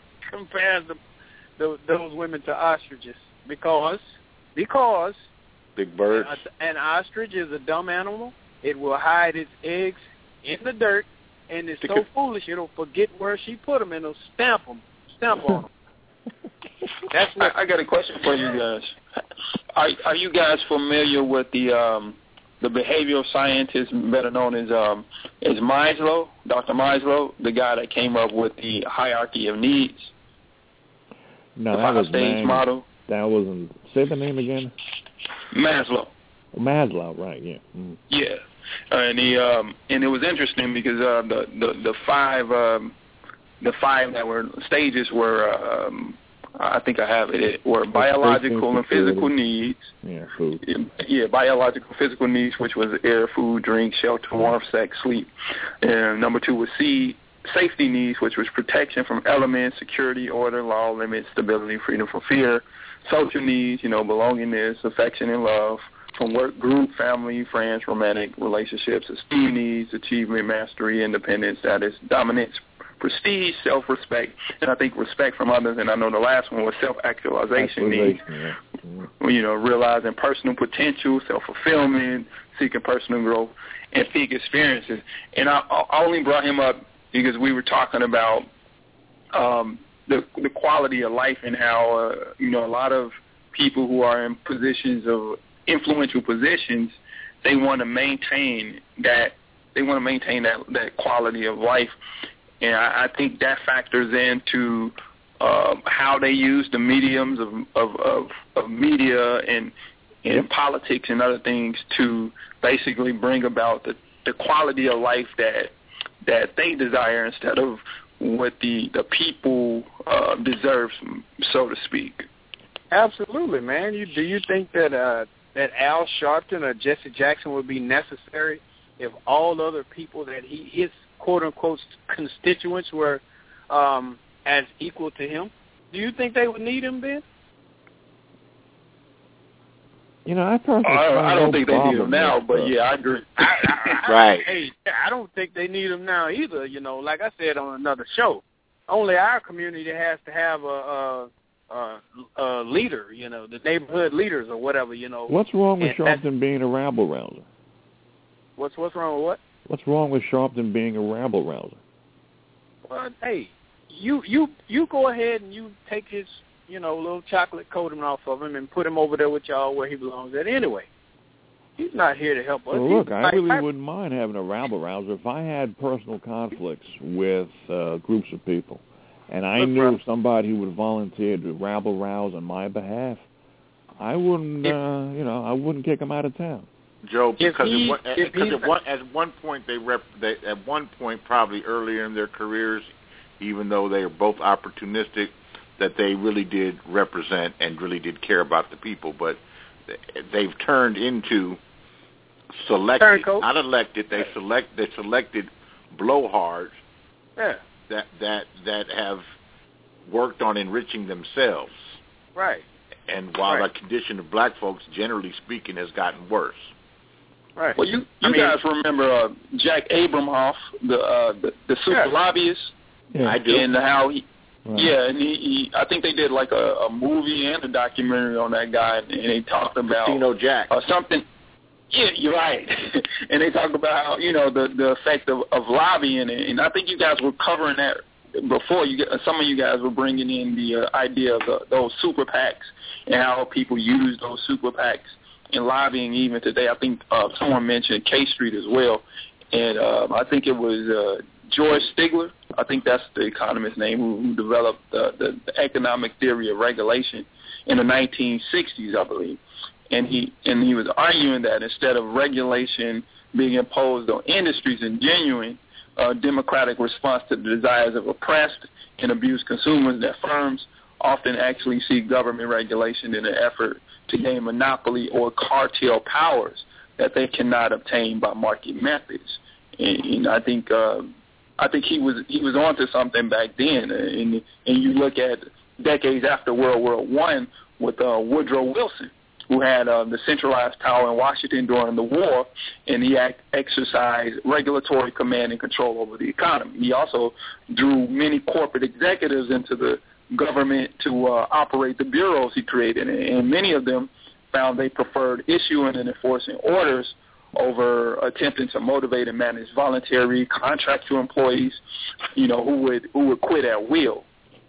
compares the, the, those women to ostriches because because Big birds. An ostrich is a dumb animal. It will hide its eggs in the dirt, and it's so foolish it'll forget where she put them, and it'll stamp them, stamp on them. That's what I, I got a question for you guys. Are are you guys familiar with the um, the behavioral scientist better known as um, as Maslow, Doctor Maslow, the guy that came up with the hierarchy of needs? No, the that was stage Mag- model. That wasn't. Say the name again. Maslow. Maslow, right? Yeah. Mm. Yeah, uh, and he um, and it was interesting because uh, the the the five um, the five that were stages were um, I think I have it, it were biological and physical needs. Yeah, food. Yeah, biological, physical needs, which was air, food, drink, shelter, warmth, sex, sleep. And number two was C, safety needs, which was protection from elements, security, order, law, limits, stability, freedom from fear. Social needs, you know, belongingness, affection, and love. From work, group, family, friends, romantic relationships. Esteem needs, achievement, mastery, independence, status, dominance, prestige, self-respect, and I think respect from others. And I know the last one was self-actualization needs. Yeah. Mm-hmm. You know, realizing personal potential, self-fulfillment, seeking personal growth, and peak experiences. And I, I only brought him up because we were talking about um, the the quality of life and how uh, you know a lot of people who are in positions of influential positions, they want to maintain that they want to maintain that that quality of life. And I, I think that factors into uh, how they use the mediums of of, of, of media and and yep. politics and other things to basically bring about the, the quality of life that that they desire instead of what the the people uh, deserve, so to speak. Absolutely, man. You do you think that uh, that Al Sharpton or Jesse Jackson would be necessary if all other people that he his quote-unquote constituents were um, as equal to him? Do you think they would need him then? You know, I personally I, I don't no think they need him now, with, but uh, yeah, I agree. I, I, Right. I, hey, I don't think they need him now either. You know, like I said on another show, only our community has to have a, a, a, a leader. You know, the neighborhood leaders or whatever. You know. What's wrong with and Sharpton being a rabble rouser? What's what's wrong with what? What's wrong with Sharpton being a rabble rouser? Well, hey, you you you go ahead and you take his, you know, little chocolate coating off of him and put him over there with y'all where he belongs at anyway. He's not here to help us. Well, look, He's I like, really I, wouldn't mind having a rabble rouser if I had personal conflicts with uh, groups of people, and I Look, knew bro. somebody who would volunteer to rabble rouse on my behalf. I wouldn't, If- uh, you know, I wouldn't kick him out of town. Joe, If because he- at, one, if because he's at one at one point they rep they, at one point probably earlier in their careers, even though they are both opportunistic, that they really did represent and really did care about the people, but they've turned into selected, Turncoat. not elected. They select they selected blowhards yeah, that that that have worked on enriching themselves. right, And while Right. the condition of black folks, generally speaking, has gotten worse. right. Well, you you I mean, guys remember uh, Jack Abramoff, the uh, the, the super Yeah. lobbyist, Yeah. I do. and how he. Right. Yeah, and he, he, I think they did like a, a movie and a documentary on that guy, and they talked about Casino Jack. uh, something. Yeah, you're right. And they talked about how, you know, the the effect of, of lobbying, and I think you guys were covering that before. You some of you guys were bringing in the uh, idea of the, those super PACs and how people use those super PACs in lobbying even today. I think uh, someone mentioned K Street as well, and uh, I think it was uh, George Stigler. I think that's the economist's name who, who developed uh, the, the economic theory of regulation in the nineteen sixties, I believe. And he and he was arguing that instead of regulation being imposed on industries and genuine uh, democratic response to the desires of oppressed and abused consumers, that firms often actually seek government regulation in an effort to gain monopoly or cartel powers that they cannot obtain by market methods. And, and I think uh, I think he was he was onto something back then. And and you look at decades after World War One with uh, Woodrow Wilson, who had uh, the centralized power in Washington during the war, and he act, exercised regulatory command and control over the economy. He also drew many corporate executives into the government to uh, operate the bureaus he created, and many of them found they preferred issuing and enforcing orders over attempting to motivate and manage voluntary contractual employees, you know, who would who would quit at will.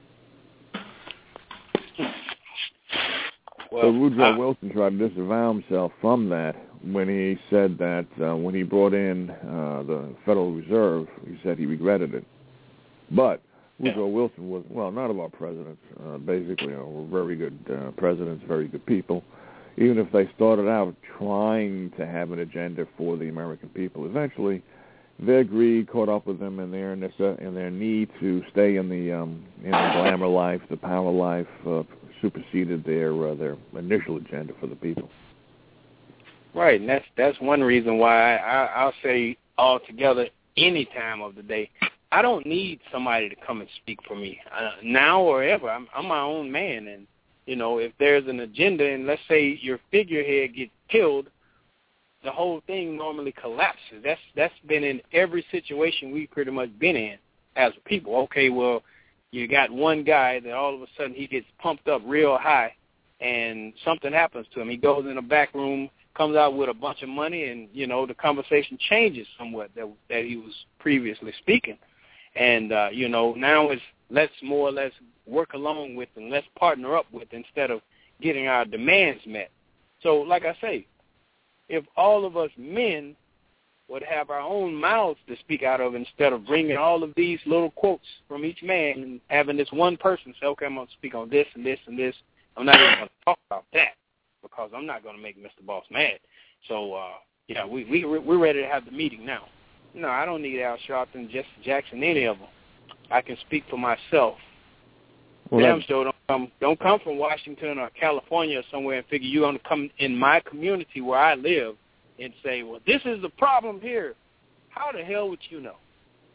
Well, so Woodrow uh, Wilson tried to disavow himself from that when he said that uh, when he brought in uh, the Federal Reserve, he said he regretted it. But Woodrow yeah. Wilson was, well, none of our presidents, uh, basically, you know, were very good uh, presidents, very good people. Even if they started out trying to have an agenda for the American people, eventually their greed caught up with them and their and their need to stay in the um, in the glamour life, the power life, uh, superseded their uh, their initial agenda for the people. Right, and that's that's one reason why I, I'll say altogether, any time of the day, I don't need somebody to come and speak for me uh, now or ever. I'm, I'm my own man, and you know, if there's an agenda, and let's say your figurehead gets killed, the whole thing normally collapses. That's that's been in every situation we've pretty much been in as a people. Okay, well, you got one guy that all of a sudden he gets pumped up real high, and something happens to him. He goes in a back room, comes out with a bunch of money, and you know the conversation changes somewhat that that he was previously speaking. And uh, you know now it's let's more or less work along with and let's partner up with instead of getting our demands met. So, like I say, if all of us men would have our own mouths to speak out of instead of bringing all of these little quotes from each man and having this one person say, okay, I'm going to speak on this and this and this. I'm not even going to talk about that because I'm not going to make Mister Boss mad. So, uh, yeah, we, we, we're ready to have the meeting now. No, I don't need Al Sharpton, Jesse Jackson, any of them. I can speak for myself. Well, Damn sure don't come, don't come from Washington or California or somewhere and figure you're going to come in my community where I live and say, well, this is the problem here. How the hell would you know?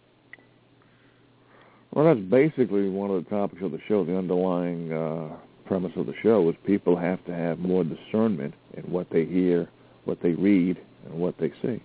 Well, that's basically one of the topics of the show. The underlying uh, premise of the show is people have to have more discernment in what they hear, what they read, and what they see.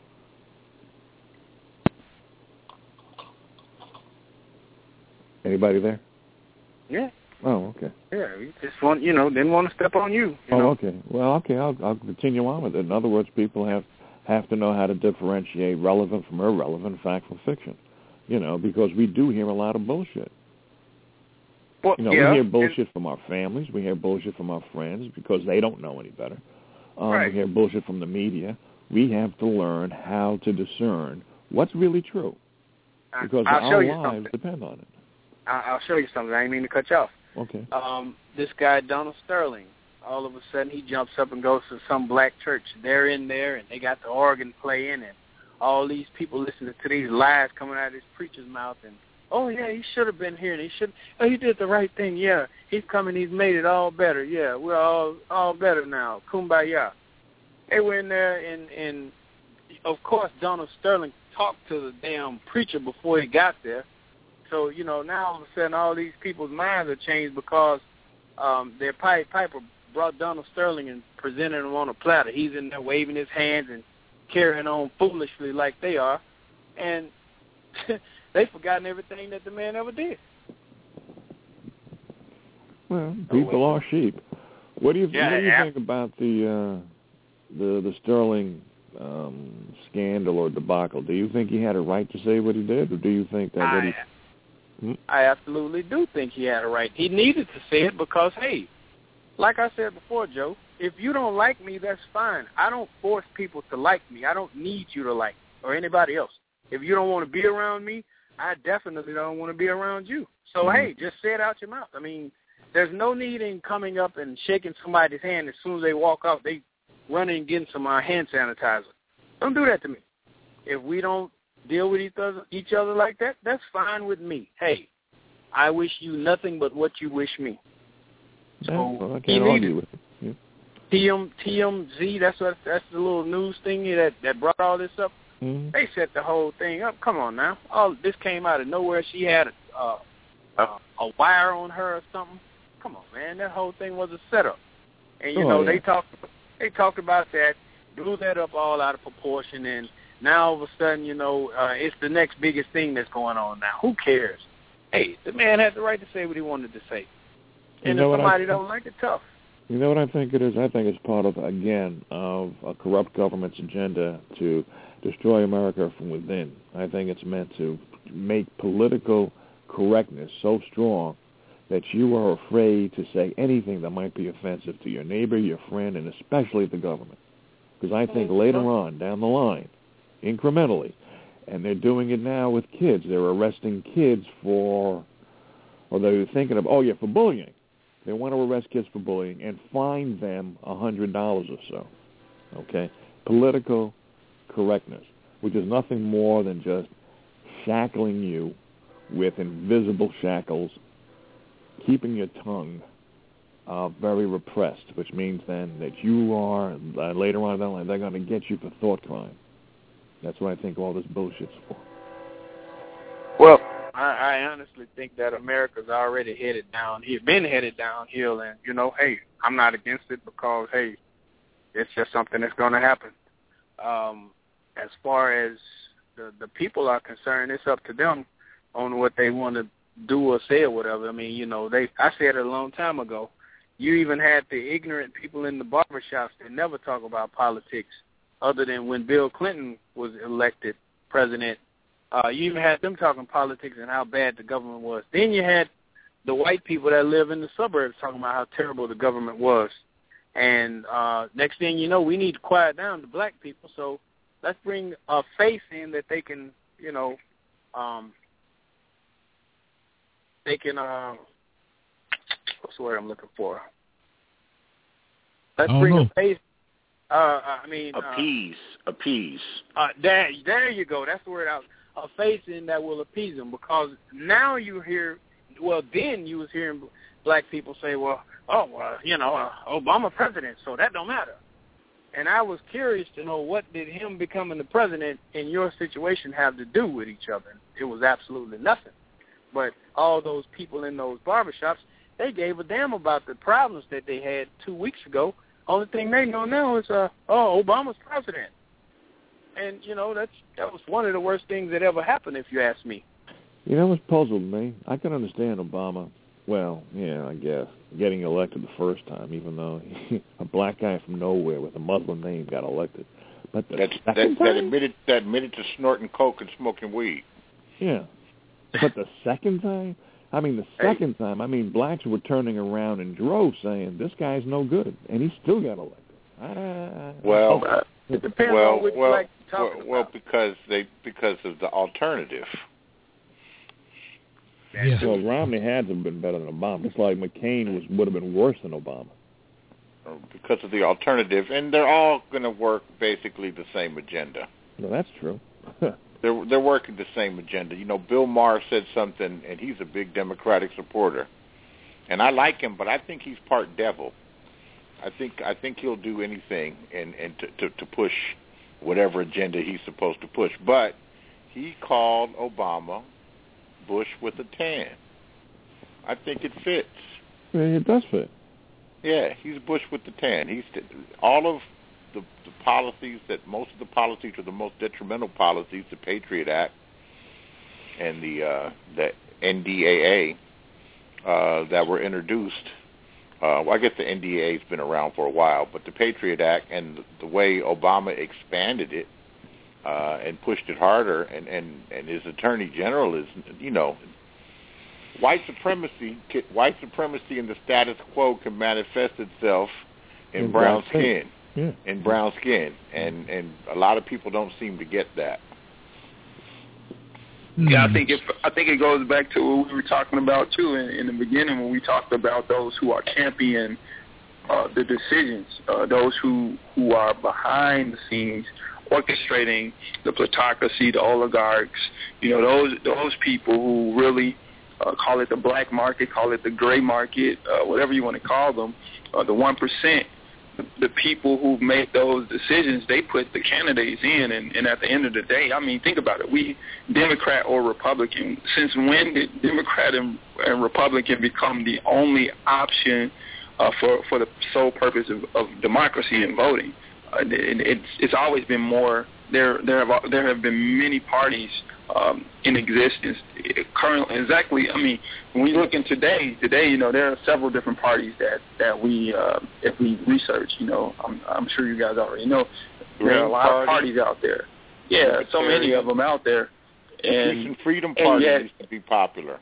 Anybody there? Yeah. Oh, okay. Yeah, we just want, you know, didn't want to step on you. you oh, know? okay. Well, okay, I'll, I'll continue on with it. In other words, people have, have to know how to differentiate relevant from irrelevant, fact from fiction, you know, because we do hear a lot of bullshit. Well, you know, yeah, we hear bullshit from our families. We hear bullshit from our friends because they don't know any better. Um, right. We hear bullshit from the media. We have to learn how to discern what's really true because I'll our show you lives something. depend on it. I'll show you something. I didn't mean to cut you off. Okay. Um, this guy, Donald Sterling, all of a sudden he jumps up and goes to some black church. They're in there, and they got the organ playing, and all these people listening to these lies coming out of this preacher's mouth. And, oh, yeah, he should have been here, and he should. Oh, he did the right thing. Yeah, he's coming. He's made it all better. Yeah, we're all all better now. Kumbaya. They were in there, and, and of course, Donald Sterling talked to the damn preacher before he got there. So, you know, now all of a sudden all these people's minds are changed because um, their Pied Piper brought Donald Sterling and presented him on a platter. He's in there waving his hands and carrying on foolishly like they are. And they've forgotten everything that the man ever did. Well, people are sheep. What do you, yeah, what do you yeah. think about the, uh, the, the Sterling um, scandal or debacle? Do you think he had a right to say what he did, or do you think that what he... I absolutely do think he had a right. He needed to say it because, hey, like I said before, Joe, if you don't like me, that's fine. I don't force people to like me. I don't need you to like me or anybody else. If you don't want to be around me, I definitely don't want to be around you. So, mm-hmm. hey, just say it out your mouth. I mean, there's no need in coming up and shaking somebody's hand as soon as they walk out. They running and getting some uh, hand sanitizer. Don't do that to me. If we don't deal with each other, each other like that, that's fine with me. Hey, I wish you nothing but what you wish me. So yeah, well, I can't argue with it. Yeah. T M, T M Z, that's what that's the little news thing that that brought all this up. Mm-hmm. They set the whole thing up. Come on now, all this came out of nowhere. She had a uh, a, a wire on her or something. Come on, man, that whole thing was a setup. And you oh, know yeah. they talked they talked about that, blew that up all out of proportion, and now, all of a sudden, you know, uh, it's the next biggest thing that's going on now. Who cares? Hey, the man had the right to say what he wanted to say. And you know if somebody I, don't like it, tough. You know what I think it is? I think it's part of, again, of a corrupt government's agenda to destroy America from within. I think it's meant to make political correctness so strong that you are afraid to say anything that might be offensive to your neighbor, your friend, and especially the government. Because I think later on, down the line, incrementally, and they're doing it now with kids. They're arresting kids for, or they're thinking of, oh, yeah, for bullying. They want to arrest kids for bullying and fine them one hundred dollars or so, okay? Political correctness, which is nothing more than just shackling you with invisible shackles, keeping your tongue uh, very repressed, which means then that you are, uh, later on down the line, they're going to get you for thought crime. That's what I think all this bullshit's for. Well, I, I honestly think that America's already headed down. He's been headed downhill, and, you know, hey, I'm not against it because, hey, it's just something that's going to happen. Um, as far as the, the people are concerned, it's up to them on what they want to do or say or whatever. I mean, you know, they. I said it a long time ago. You even had the ignorant people in the barbershops that never talk about politics other than when Bill Clinton was elected president. Uh, you even had them talking politics and how bad the government was. Then you had the white people that live in the suburbs talking about how terrible the government was. And uh, next thing you know, we need to quiet down the black people. So let's bring a face in that they can, you know, um, they can, uh, what's the word I'm looking for? Let's bring know. a face. Uh, I mean, appease, uh, appease. Uh, there, there you go. That's the word I was. A face in that will appease them, because now you hear, well, then you was hearing black people say, well, oh, well, you know, uh, Obama president, so that don't matter. And I was curious to know, what did him becoming the president in your situation have to do with each other? It was absolutely nothing. But all those people in those barbershops, they gave a damn about the problems that they had two weeks ago. Only thing they know now is, uh, oh, Obama's president. And, you know, that's that was one of the worst things that ever happened, if you ask me. You know what's puzzled me? I can understand Obama, well, yeah, I guess, getting elected the first time, even though he, a black guy from nowhere with a Muslim name got elected. But the that, that, that, admitted, that admitted to snorting coke and smoking weed. Yeah. But the second time? I mean, the second hey. time, I mean, blacks were turning around in droves saying, this guy's no good, and he still got elected. Ah, well, uh, it depends well, on which well, black you're talking well, well, about. because they because of the alternative. Yeah. So Romney had to have been better than Obama. It's like McCain was would have been worse than Obama. Because of the alternative, and they're all going to work basically the same agenda. No, that's true. they're they're working the same agenda. You know, Bill Maher said something, and he's a big Democratic supporter, and I like him, but I think he's part devil. I think I think he'll do anything and, and to, to, to push whatever agenda he's supposed to push. But he called Obama Bush with a tan. I think it fits. Yeah, it does fit. Yeah, he's Bush with the tan. He's all of the, the policies that most of the policies are the most detrimental policies, the Patriot Act and the uh, the N D A A uh, that were introduced. Uh, well, I guess the N D A A has been around for a while, but the Patriot Act and the, the way Obama expanded it uh, and pushed it harder, and, and, and his Attorney General is, you know, white supremacy. White supremacy in the status quo can manifest itself in, in brown skin, yeah. in brown skin, and and a lot of people don't seem to get that. Yeah, I think it. I think it goes back to what we were talking about too in, in the beginning when we talked about those who are championing uh, the decisions, uh, those who who are behind the scenes, orchestrating the plutocracy, the oligarchs. You know, those those people who really uh, call it the black market, call it the gray market, uh, whatever you want to call them, uh, the one percent. The people who make those decisions, they put the candidates in, and, and at the end of the day, I mean, think about it. We, Democrat or Republican, since when did Democrat and, and Republican become the only option uh, for for the sole purpose of, of democracy and voting? Uh, it, it's it's always been more. There there have there have been many parties um, in existence currently. Exactly. I mean, when we look in today, today, you know, there are several different parties that that we, uh, if we research, you know, I'm, I'm sure you guys already know, there are a lot of parties out there. Yeah, so many of them out there. And Peace and Freedom Party yet, used to be popular.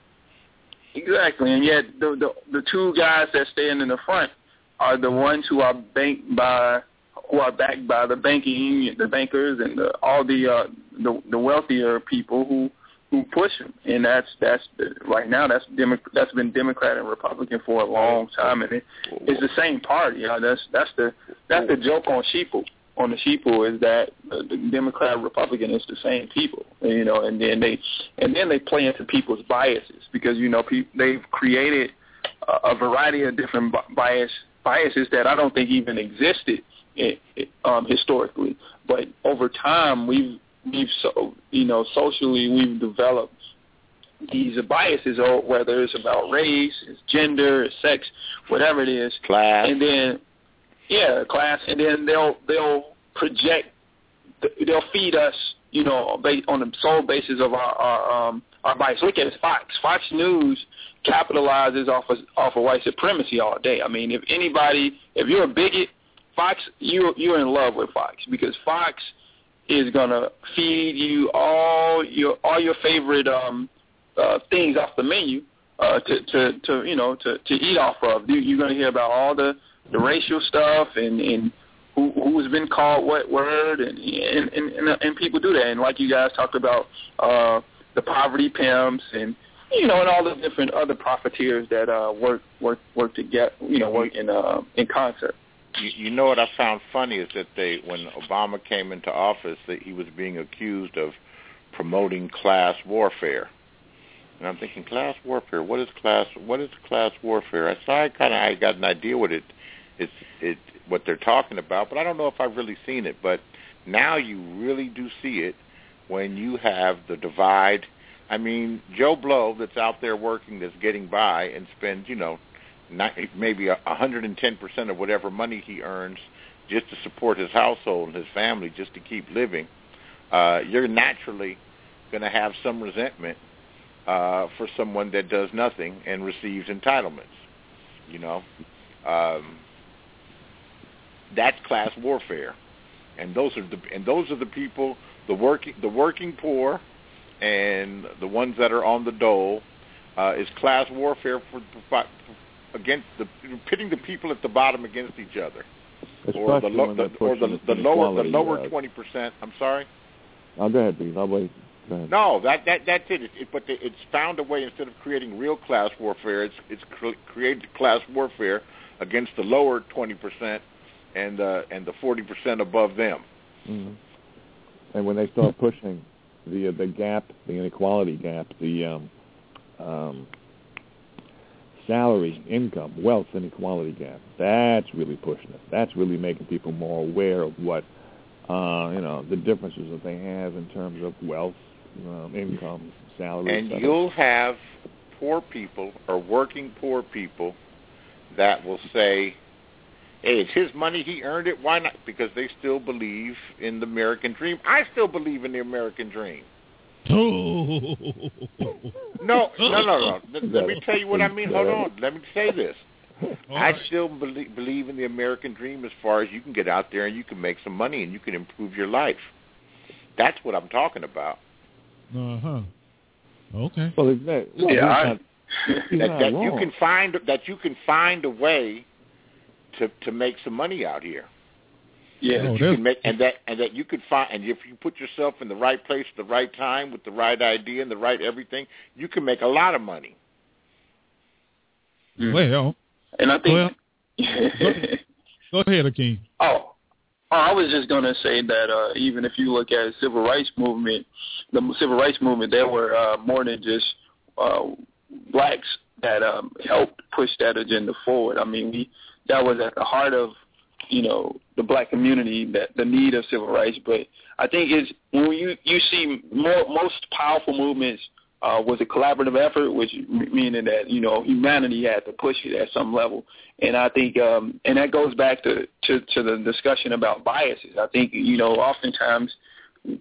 Exactly, and yet the, the the two guys that stand in the front are the ones who are banked by, who are backed by the banking union, the bankers, and the, all the, uh, the the wealthier people who who push them. And that's that's the, right now that's Demo, that's been Democrat and Republican for a long time, and it, it's the same party. You know, that's that's the that's the joke on Sheeple. On the Sheeple is that the, the Democrat and Republican is the same people, you know, and then they and then they play into people's biases because you know pe- they've created a, a variety of different bias biases that I don't think even existed in, um, historically, but over time we've we've so you know socially we've developed these biases, or whether it's about race, it's gender, it's sex, whatever it is, class, and then. Yeah, class, and then they'll they'll project, they'll feed us, you know, on the sole basis of our our, um, our bias. Look at Fox. Fox News capitalizes off of off of white supremacy all day. I mean, if anybody, if you're a bigot, Fox, you you're in love with Fox because Fox is gonna feed you all your all your favorite um uh, things off the menu uh, to to to you know to to eat off of. You're gonna hear about all the the racial stuff and, and who, who's been called what word, and and, and and people do that. And like you guys talked about, uh, the poverty pimps and, you know, and all the different other profiteers that uh, work work work together, you know, work in uh, in concert. You, you know what I found funny is that they, when Obama came into office, that he was being accused of promoting class warfare. And I'm thinking, class warfare. What is class? What is class warfare? So I kind of I got an idea what it. It's it what they're talking about, but I don't know if I've really seen it. But now you really do see it when you have the divide. I mean, Joe Blow that's out there working, that's getting by and spends, you know, not, maybe a hundred and ten percent of whatever money he earns just to support his household and his family, just to keep living. Uh, you're naturally going to have some resentment uh, for someone that does nothing and receives entitlements. You know. Um, That's class warfare, and those are the and those are the people, the working the working poor, and the ones that are on the dole, uh, is class warfare for, for against the pitting the people at the bottom against each other, or the, lo, the or the, the lower the lower twenty percent. I'm sorry. Oh, go ahead, please. I'll wait. Go ahead. No, that that that's it. it, it but the, it's found a way, instead of creating real class warfare, it's it's cre- created class warfare against the lower twenty percent. And uh, and the forty percent above them. Mm-hmm. And when they start pushing the uh, the gap, the inequality gap, the um, um, salary, income, wealth inequality gap, that's really pushing it. That's really making people more aware of what uh, you know the differences that they have in terms of wealth, um, income, salary. And you'll have poor people or working poor people that will say, hey, it's his money, he earned it, why not? Because they still believe in the American dream. I still believe in the American dream. Oh. No, no, no, no. Let, let me tell you what I mean. Hold on. Let me say this. I still believe, believe in the American dream as far as you can get out there and you can make some money and you can improve your life. That's what I'm talking about. Uh-huh. Okay. Well, is that, well, yeah, I, not, that, that you can find that you can find a way to to make some money out here. Yeah, oh, you can make, and that and that you could find, and if you put yourself in the right place at the right time with the right idea and the right everything, you can make a lot of money. Well, and I think. Well, go, go ahead, Akeem. Oh, oh, I was just gonna say that uh, even if you look at the civil rights movement, the civil rights movement, there were uh, more than just uh, blacks that um, helped push that agenda forward. I mean, we. That was at the heart of, you know, the black community, that the need of civil rights. But I think it's when you you see more most powerful movements uh, was a collaborative effort, which meaning that, you know, humanity had to push it at some level. And I think, um, and that goes back to, to to the discussion about biases. I think, you know, oftentimes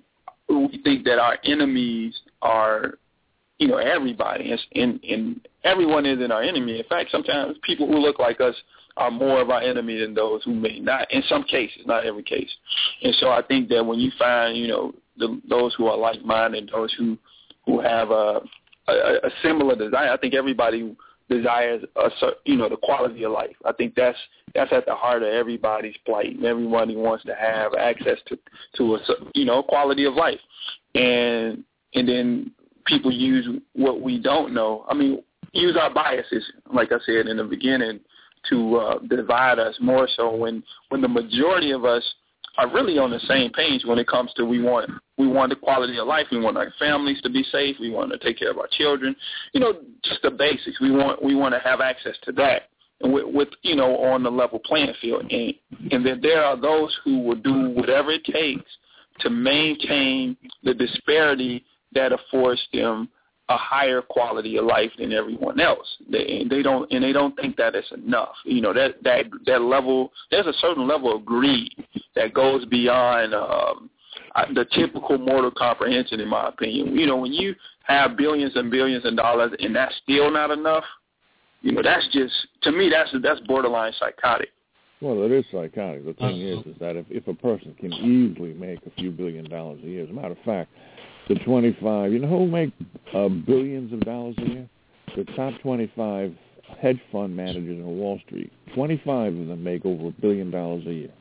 we think that our enemies are, you know, everybody, and, and, and everyone isn't our enemy. In fact, sometimes people who look like us are more of our enemy than those who may not, in some cases, not every case. And so I think that when you find, you know, the, those who are like-minded, those who, who have a, a, a similar desire, I think everybody desires, a, you know, the quality of life. I think that's that's at the heart of everybody's plight. Everybody wants to have access to, to a, you know, quality of life. And and then people use what we don't know. I mean, use our biases, like I said in the beginning, to uh, divide us more so when, when the majority of us are really on the same page when it comes to we want we want the quality of life. We want our families to be safe. We want to take care of our children. You know, just the basics. We want we want to have access to that, and with, with you know on the level playing field. And and then there are those who will do whatever it takes to maintain the disparity that affords them a higher quality of life than everyone else. They they don't and they don't think that it's enough. You know, that that that level. There's a certain level of greed that goes beyond um, the typical mortal comprehension, in my opinion. You know, when you have billions and billions of dollars and that's still not enough, you know, that's just, to me, that's that's borderline psychotic. Well, it is psychotic. The thing is, is that if, if a person can easily make a few billion dollars a year, as a matter of fact, the twenty-five, you know who make uh, billions of dollars a year? The top twenty-five hedge fund managers on Wall Street. twenty-five of them make over a billion dollars a year.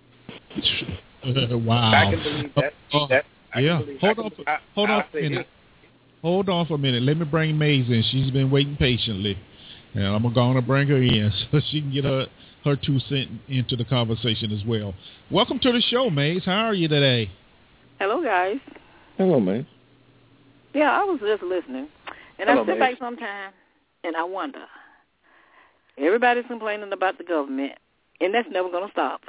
Wow. I can believe that. Uh, that I yeah. believe, hold I on. can, For, I, hold I'll on for a minute. This. Hold on for a minute. Let me bring Maze in. She's been waiting patiently, and I'm going to bring her in so she can get her her two cents into the conversation as well. Welcome to the show, Maze. How are you today? Hello, guys. Hello, Maze. Yeah, I was just listening, and Hello, I sit Maze. back sometime, and I wonder. Everybody's complaining about the government, and that's never going to stop.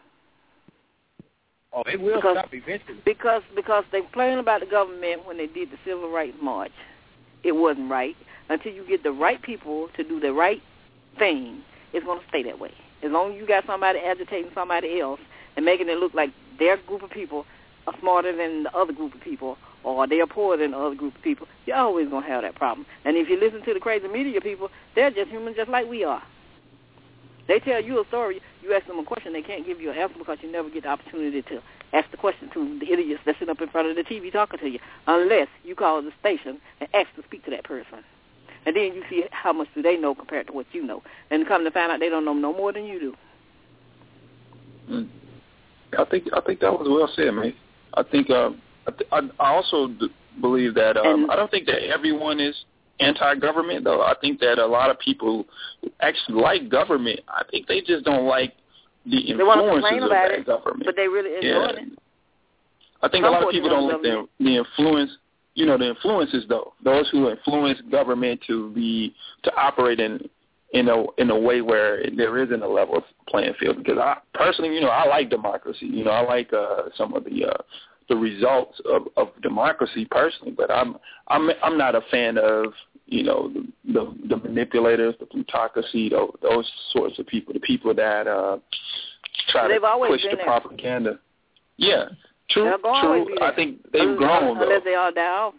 Oh, it will because, stop eventually. Because because they complained about the government when they did the Civil Rights March. It wasn't right. Until you get the right people to do the right thing, it's going to stay that way. As long as you got somebody agitating somebody else and making it look like their group of people are smarter than the other group of people, or they're poorer than the other group of people, you're always going to have that problem. And if you listen to the crazy media people, they're just humans just like we are. They tell you a story, you ask them a question, they can't give you an answer because you never get the opportunity to ask the question to the idiots that sit up in front of the T V talking to you, unless you call the station and ask to speak to that person. And then you see how much do they know compared to what you know. And come to find out they don't know no more than you do. Mm. I think I think that was well said, man. I think uh, I, th- I I also d- believe that um, And- I don't think that everyone is anti-government, though. I think that a lot of people actually like government. I think they just don't like the They want to influences complain of about that it, government. but they really enjoy yeah. it. I think Some a lot of portion people of don't like the, government. the influence, you know, the influences, though. Those who influence government to be, to operate in, in a, in a way where there isn't a level playing field. Because I personally, you know, I like democracy. You know, I like uh, some of the, uh, the results of, of democracy personally, but I'm, I'm, I'm not a fan of, you know, the, the, the manipulators, the plutocracy, those, those sorts of people, the people that uh, try They've to always push been the there. propaganda. Yeah, true, They'll always true. be there. I think they've unless, grown, though. Unless they all die off.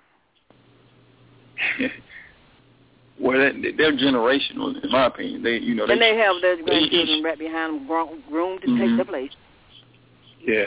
Well, they, they're generational, in my opinion. They, you know, they, And they have their they grandchildren each- right behind them, grown, groomed to Mhm. take their place. Yeah.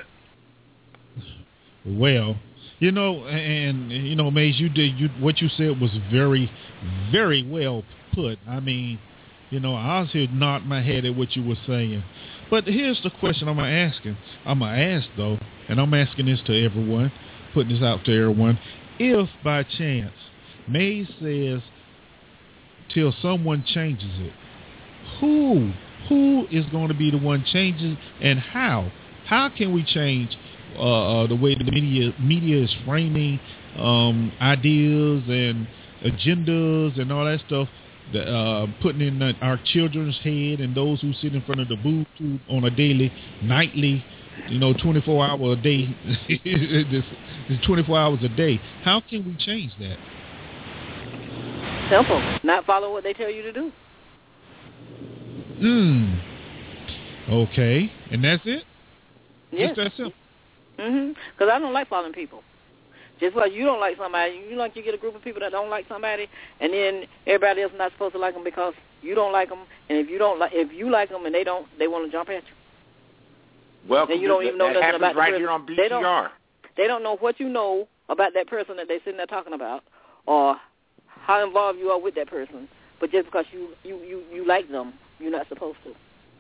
Well, you know, and you know, Maze, you did you what you said was very, very well put. I mean, you know, I was here nodding my head at what you were saying. But here's the question I'm asking. I'm gonna ask though, and I'm asking this to everyone, putting this out to everyone. If by chance Maze says till someone changes it, who who is going to be the one changes and how? How can we change uh, uh, the way the media media is framing um, ideas and agendas and all that stuff, that, uh, putting in the, our children's head and those who sit in front of the booth tube on a daily, nightly, you know, twenty-four hour a day, it's, it's twenty-four hours a day. How can we change that? Simple. Not follow what they tell you to do. Hmm. Okay. And that's it? Yes. Just that simple. Mhm. Because I don't like following people. Just because you don't like somebody, you like you get a group of people that don't like somebody, and then everybody else is not supposed to like them because you don't like them. And if you don't like, if you like them and they don't, they want to jump at you. Well, then you don't even know that nothing happens about the right person. here on B T R. They don't, they don't know what you know about that person that they're sitting there talking about, or how involved you are with that person. But just because you you you, you like them, you're not supposed to.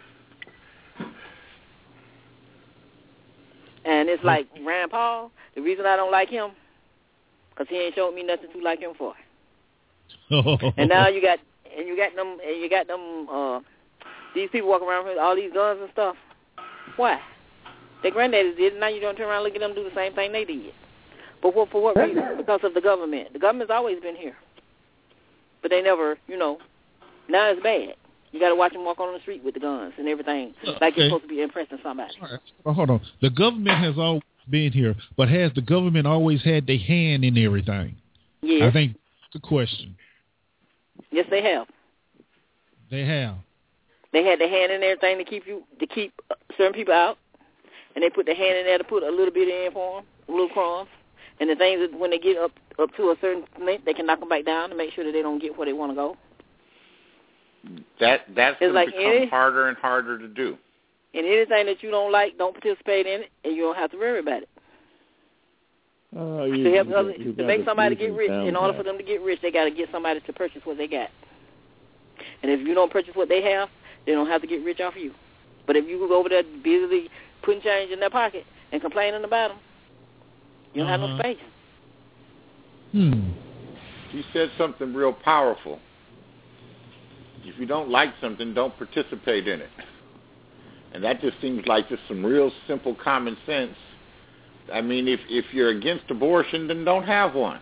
And it's like Rand Paul. The reason I don't like him, because he ain't showed me nothing to like him for. And now you got and you got them and you got them uh, these people walking around with all these guns and stuff. Why? Their granddaddies did, and now you don't turn around and look at them do the same thing they did. But what, for what reason? Because of the government. The government's always been here, but they never, you know. Now it's bad. You got to watch them walk on the street with the guns and everything, okay. like you're supposed to be impressing somebody. All right. Well, hold on. The government has always been here, but has the government always had their hand in everything? Yes. I think that's the question. Yes, they have. They have. They had their hand in everything to keep you to keep certain people out, and they put their hand in there to put a little bit in for them, a little crumbs. And the things that when they get up up to a certain length, they can knock them back down to make sure that they don't get where they want to go. That that's going like to become any, harder and harder to do. And anything that you don't like, don't participate in it, and you don't have to worry about it. Uh, you, to help you, others, you to make somebody get rich, in order that. for them to get rich, they got to get somebody to purchase what they got. And if you don't purchase what they have, they don't have to get rich off you. But if you go over there busily putting change in their pocket and complaining about them, you don't uh-huh. have no space. Hmm. You said something real powerful. If you don't like something, don't participate in it. And that just seems like just some real simple common sense. I mean, if, if you're against abortion, then don't have one.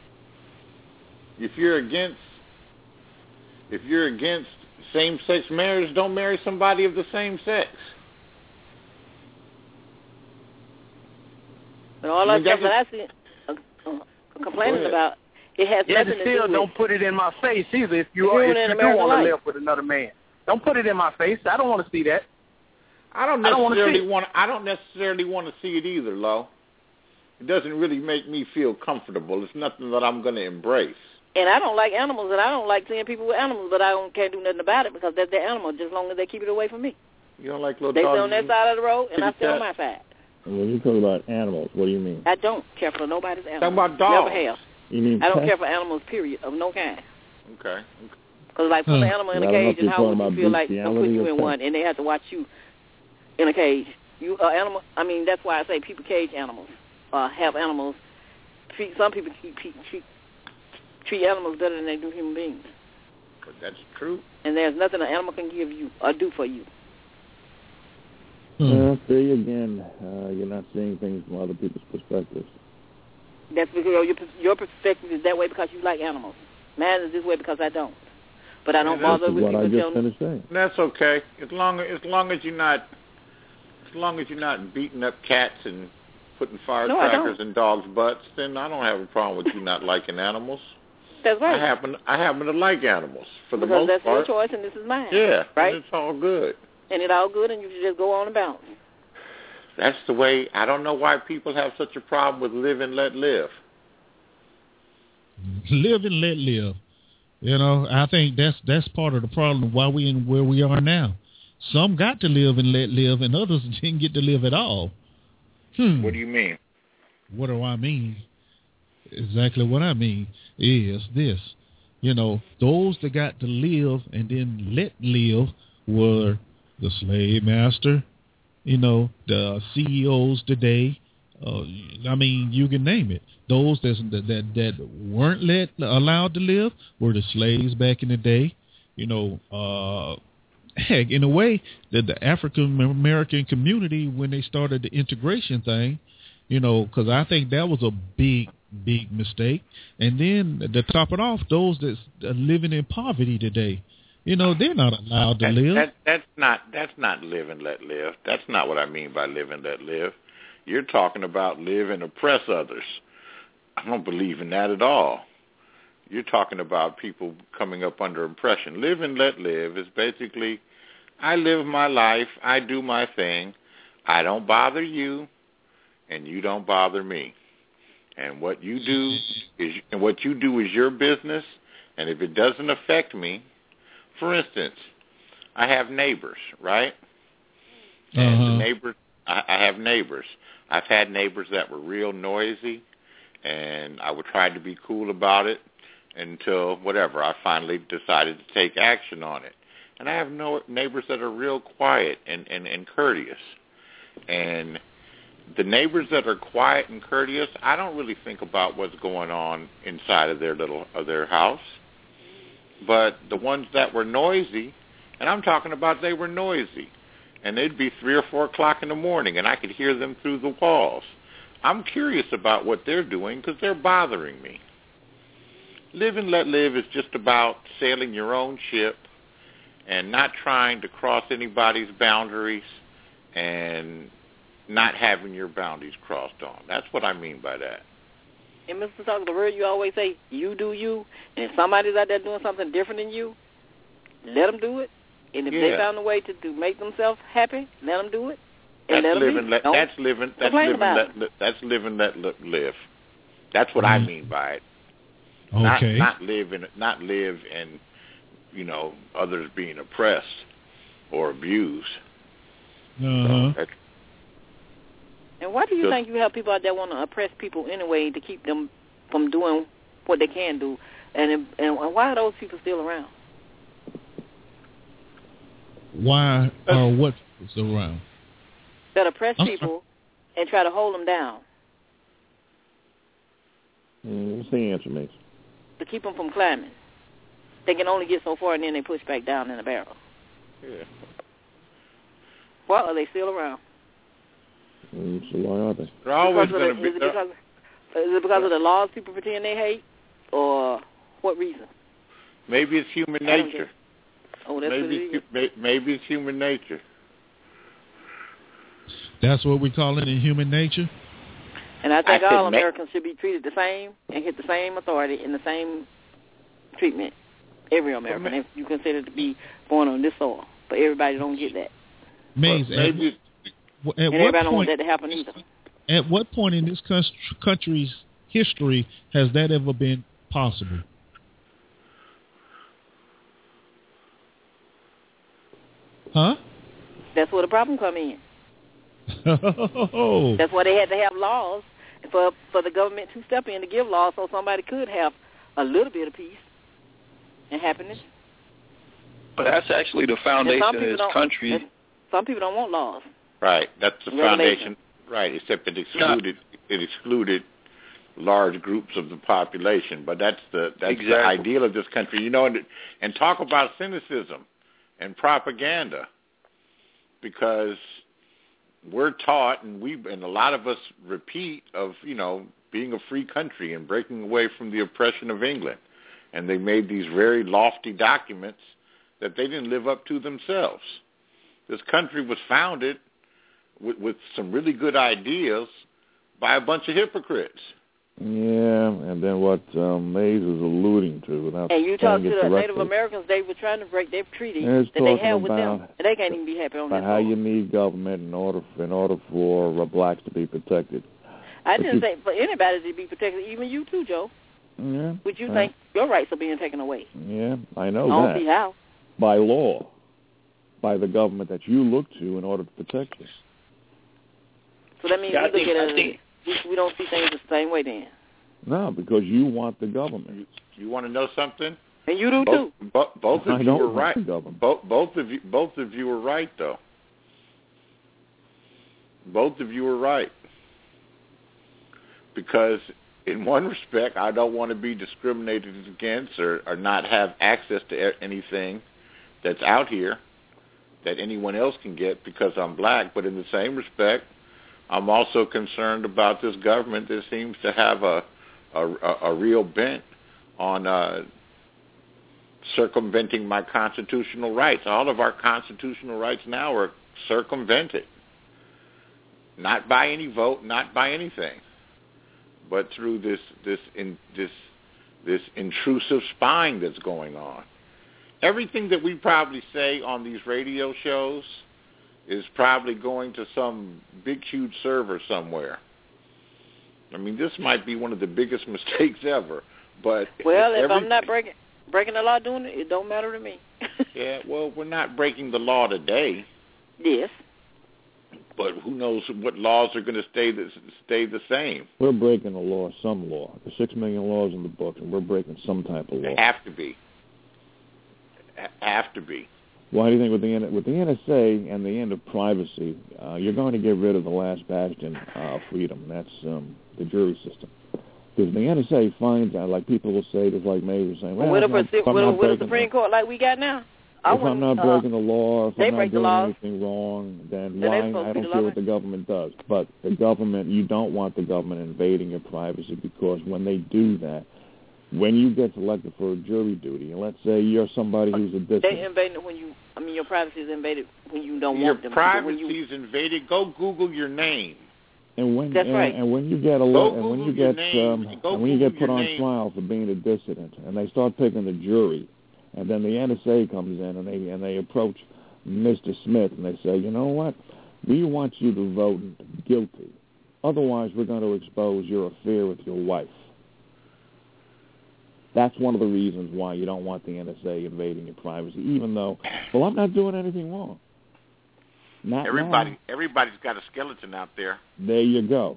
If you're against if you're against same-sex marriage, don't marry somebody of the same sex. And all I that mean, stuff that I see uh, uh, complaining about, it has yeah, nothing to still do don't with put it in my face either. If you You're are, if in you do American want to life. live with another man, don't put it in my face. I don't want to see that. I don't I don't wanna necessarily see it. want. I don't necessarily want to see it either, Lo. It doesn't really make me feel comfortable. It's nothing that I'm going to embrace. And I don't like animals, and I don't like seeing people with animals, but I don't can't do nothing about it because that's their animal, just as long as they keep it away from me. You don't like little They dogs? stay on their side of the road, and I stay cat? on my side. When you talk about animals, what do you mean? I don't care for nobody's animals. Talking about dogs. Never have. You mean I don't pets? care for animals, period, of no kind. Okay. Because, like, put Hmm. an animal in Well, a I don't know cage, if and you're how would talking you about feel like them putting bestiality you or in pets. one, and they have to watch you in a cage? You uh, animal. I mean, that's why I say people cage animals, uh, have animals. Treat some people treat, treat treat animals better than they do human beings. But that's true. And there's nothing an animal can give you or do for you. Hmm. Well, see, again, uh, you're not seeing things from other people's perspectives. That's because your your perspective is that way because you like animals. Mine is this way because I don't. But I don't Yeah, bother This is with what I people just telling me. finished saying. That's okay. As long as, as long as you're not, as long as you're not beating up cats and putting firecrackers No, in dogs' butts, then I don't have a problem with you not liking animals. That's right. I happen, I happen to like animals for the because most that's part. your choice and this is mine. Yeah, Right? and it's all good. And it's all good and you should just go on and bounce. That's the way. I don't know why people have such a problem with live and let live. Live and let live. You know, I think that's that's part of the problem why we in where we are now. Some got to live and let live, and others didn't get to live at all. Hmm. What do you mean? What do I mean? Exactly what I mean is this. You know, those that got to live and then let live were the slave master, you know, the C E Os today. Uh, I mean, you can name it. Those that that that weren't let allowed to live were the slaves back in the day. You know, uh, heck, in a way, the, the African American community when they started the integration thing, you know, because I think that was a big, big mistake. And then to top it off, those that's living in poverty today, you know, they're not allowed to that, live. That, that's not that's not live and let live. That's not what I mean by live and let live. You're talking about live and oppress others. I don't believe in that at all. You're talking about people coming up under oppression. Live and let live is basically, I live my life, I do my thing, I don't bother you, and you don't bother me. And what you do is and what you do is your business. And if it doesn't affect me, for instance, I have neighbors, right? And uh-huh. the neighbors, I, I have neighbors. I've had neighbors that were real noisy, and I would try to be cool about it until whatever. I finally decided to take action on it. And I have no neighbors that are real quiet and, and, and courteous. And the neighbors that are quiet and courteous, I don't really think about what's going on inside of their little of their house. But the ones that were noisy, and I'm talking about they were noisy, and they'd be three or four o'clock in the morning, and I could hear them through the walls. I'm curious about what they're doing because they're bothering me. Live and let live is just about sailing your own ship and not trying to cross anybody's boundaries and not having your boundaries crossed on. That's what I mean by that. And Mister Tucker, the word you always say, you do you, and if somebody's out there doing something different than you, let them do it. And if yeah. they found a way to, to make themselves happy, let them do it. And that's let them living. Let, that's living. That's living. Let, let, that's living. Let live. That's what mm-hmm. I mean by it. Okay. Not, not live in. Not live in. You know, others being oppressed or abused. Uh-huh. So and why do you just, think you have people out there want to oppress people anyway to keep them from doing what they can do? And and why are those people still around? Why are what is around? That oppress people and try to hold them down. Mm, what's the answer, Mace? To keep them from climbing. They can only get so far, and then they push back down in the barrel. Yeah. Why are they still around? Mm, so why are they? They're always going to be. Is it because, is it because of the laws people pretend they hate, or what reason? Maybe it's human nature. Oh, that's maybe what it it's, maybe it's human nature. That's what we call it in human nature? And I think I all ma- Americans should be treated the same and get the same authority and the same treatment. Every American, if you consider to be born on this soil. But everybody don't get that. Maze, well, maybe, at, at and what everybody point, don't want that to happen either. At what point in this country's history has that ever been possible? Huh? That's where the problem come in. Oh. That's why they had to have laws for for the government to step in to give laws so somebody could have a little bit of peace and happiness. But that's actually the foundation of this country. Some people don't want laws. Right. That's the foundation. Right. Except it excluded it excluded large groups of the population. But that's the that's exactly. the ideal of this country. You know, and, and talk about cynicism and propaganda, because we're taught, and we and a lot of us repeat of, you know, being a free country and breaking away from the oppression of England. And they made these very lofty documents that they didn't live up to themselves. This country was founded with, with some really good ideas by a bunch of hypocrites. Yeah, and then what um, Mays is alluding to. Without and you talk to the directly. Native Americans, they were trying to break their treaty that they had with them, and they can't even be happy on that. How you need government in order in order for uh, blacks to be protected. I but didn't you, say for anybody to be protected, even you too, Joe. Yeah. Would you uh, think your rights are being taken away? Yeah, I know I that. I don't see how. By law, by the government that you look to in order to protect you. So that means yeah, we look think, at it, think, we, we don't see things the same way then. No, because you want the government. You, you want to know something? And you do both, too. Bo- both of I you don't were want right. the government. Both, both of you, both of you were right, though. Both of you were right. Because in one respect, I don't want to be discriminated against or, or not have access to anything that's out here that anyone else can get because I'm black. But in the same respect, I'm also concerned about this government that seems to have a a, a real bent on uh, circumventing my constitutional rights. All of our constitutional rights now are circumvented, not by any vote, not by anything, but through this this in, this this intrusive spying that's going on. Everything that we probably say on these radio shows is probably going to some big, huge server somewhere. I mean, this might be one of the biggest mistakes ever. But well, if every, I'm not breaking breaking the law doing it, it don't matter to me. Yeah, well, we're not breaking the law today. Yes. But who knows what laws are going to stay the, stay the same? We're breaking a law, some law. There's six million laws in the book, and we're breaking some type of law. They have to be. Have to be. Why do you think with the with the N S A and the end of privacy, uh, you're going to get rid of the last bastion of freedom? That's um, the jury system. Because the N S A finds out, like people will say, just like May was saying, well, well, if with, I'm, a, if with a Supreme the, Court like we got now, I if I'm not uh, breaking the law, if they I'm not break the doing laws. anything wrong, then Then why? they're supposed I to be don't the care law. what the government does. But the government, you don't want the government invading your privacy, because when they do that, when you get selected for a jury duty, and let's say you're somebody who's a dissident. They invade it when you, I mean, your privacy is invaded when you don't your want them. privacy when you, is invaded. Go Google your name. And when That's and, right. and when you get a Go and when Google you your get name. um, Go and when you Google get put your on name. trial for being a dissident, and they start picking the jury, and then the N S A comes in and they and they approach Mister Smith and they say, you know what, we want you to vote guilty, otherwise we're going to expose your affair with your wife. That's one of the reasons why you don't want the N S A invading your privacy, even though, well, I'm not doing anything wrong. Not Everybody, now. everybody's got a skeleton out there. There you go.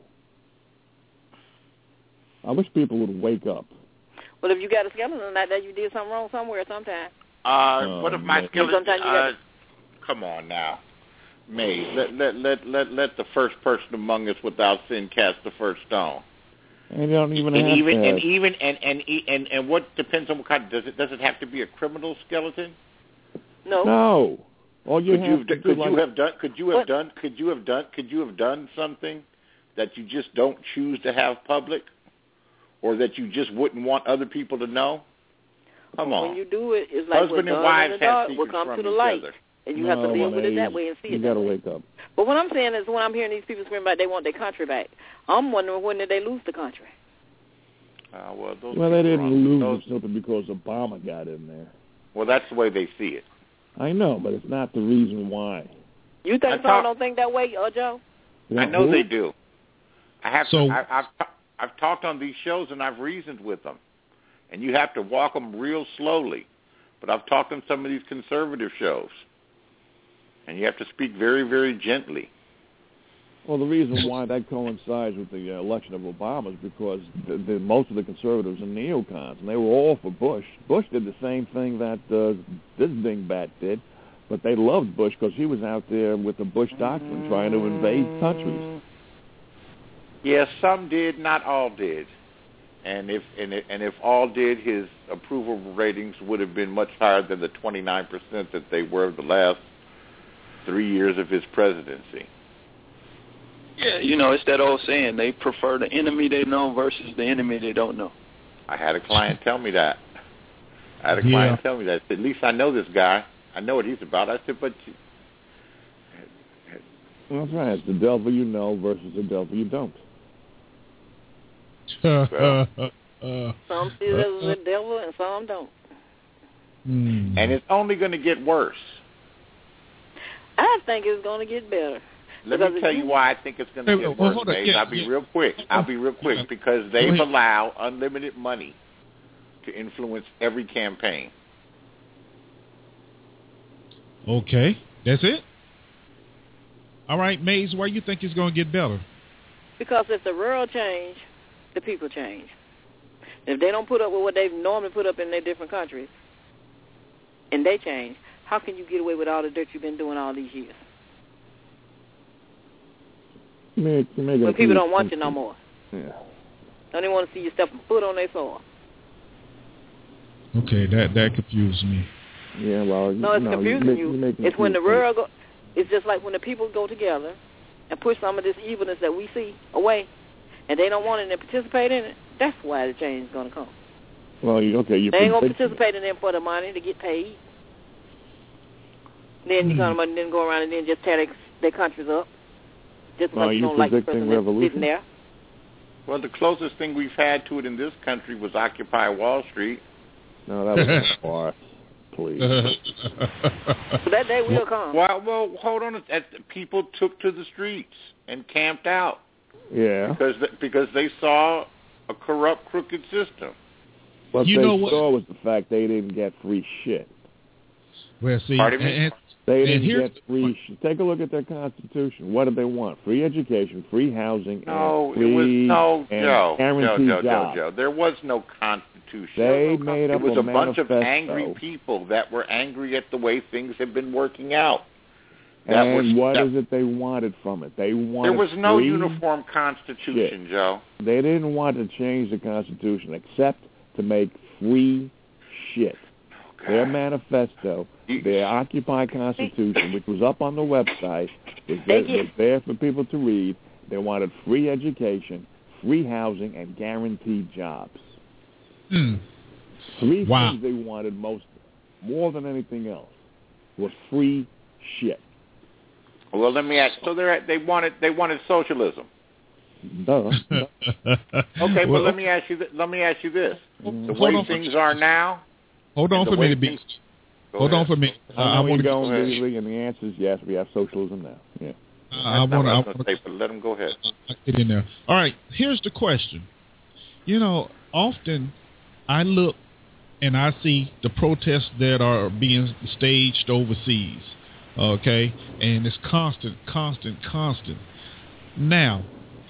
I wish people would wake up. well, if you got a skeleton like that, you did something wrong somewhere sometime. Uh, Oh, what if my man. skeleton? Sometimes you Uh, got- come on now, May. Let let let let let the first person among us without sin cast the first stone. And you don't even and have even to have. and even and and e- and and what depends on what kind? Does it does it have to be a criminal skeleton? No. No. All you could have you to have, do, could like, you have done could you have What? done could you have done could you have done something that you just don't choose to have public, or that you just wouldn't want other people to know? Come on. When you do it, it's like Husband what and done wives in the have dark will secrets come from to the each light, other. and you no, have to live with it Maze, that way and see you it got that to way. wake up. But what I'm saying is, when I'm hearing these people scream about they want their country back, I'm wondering when did they lose the country? Uh, well, those Well, they people didn't are- lose those- it simply because Obama got in there. Well, that's the way they see it. I know, but it's not the reason why. You I think some talk- don't think that way, uh, Joe? I know Who? they do. I have So- to. I, I've I've talked on these shows and I've reasoned with them, and you have to walk them real slowly. But I've talked on some of these conservative shows, and you have to speak very, very gently. Well, the reason why that coincides with the uh, election of Obama is because the, the, most of the conservatives are neocons, and they were all for Bush. Bush did the same thing that uh, this dingbat did, but they loved Bush because he was out there with the Bush doctrine trying to invade countries. Yes, some did, not all did. And if and if, and if all did, his approval ratings would have been much higher than the twenty-nine percent that they were the last three years of his presidency. Yeah, you know, it's that old saying, they prefer the enemy they know versus the enemy they don't know. I had a client tell me that. I had a Yeah. client tell me that. At least I know this guy. I know what he's about. I said, but you, Well, that's right. It's the devil you know versus the devil you don't. uh, Some see it as the devil and some don't. mm. and it's only going to get worse. I think it's going to get better. Let Because me if tell you- you why I think it's going to Hey, get well, worse, hold on. Maze. Yeah, I'll be yeah. real quick. I'll be real quick Yeah. because they've Go ahead. allowed unlimited money to influence every campaign. Okay, that's it. All right, Maze, why you think it's going to get better? Because if the world change, the people change. If they don't put up with what they normally put up in their different countries, and they change, how can you get away with all the dirt you've been doing all these years? You may, you may get When a people few- don't want you no more. Yeah. Don't even want to see you stepping foot on their soil. Okay, that that confused me. Yeah, well, No, it's no, confusing make, you. make It's when the confused. world go. It's just like when the people go together and push some of this evilness that we see away, and they don't want it and participate in it. That's why the change is going to come. Well, you, okay, you They ain't going to predict- participate in it for the money to get paid. Then you Hmm. gonna then go around and then just tear their, their countries up. Just Well, because you you don't like the predicting person that's revolution? sitting there. Well, the closest thing we've had to it in this country was Occupy Wall Street. No, that was a farce. Please. So that day will come. Well, well, hold on. As people took to the streets and camped out. Yeah. Because th- because they saw a corrupt, crooked system. What You they know what- saw was the fact they didn't get free shit. Well, see, Pardon me? and, They and didn't here's get free shit. Take a look at their Constitution. What did they want? Free education, free housing, No, and free it was no and Joe, Joe, guaranteed Joe, Joe, jobs. Joe. There was no Constitution. They no made It up was a a bunch of manifesto. angry people that were angry at the way things had been working out. That And was, what that, is it they wanted from it? They wanted There was no free uniform Constitution, shit. Joe. They didn't want to change the Constitution except to make free shit. Their manifesto, their Occupy Constitution, which was up on the website, was there, was there for people to read. They wanted free education, free housing, and guaranteed jobs. Hmm. Three Wow. things they wanted most, more than anything else, was free shit. Well, let me ask. So they they wanted they wanted socialism. Duh. Okay, well, Well, let me ask you. Th- let me ask you this: the Hold way on. things are now. Hold on and the for a way minute, things- Beast. Go Hold ahead. on for a minute. Uh, I I know want you're to. going go ahead. legally, and the answer is yes. We have socialism now. Yeah. I That's want not what to. I I was want gonna say, but let him go ahead. to get in there. All right. Here's the question. You know, often I look and I see the protests that are being staged overseas. Okay, and it's constant, constant, constant. Now,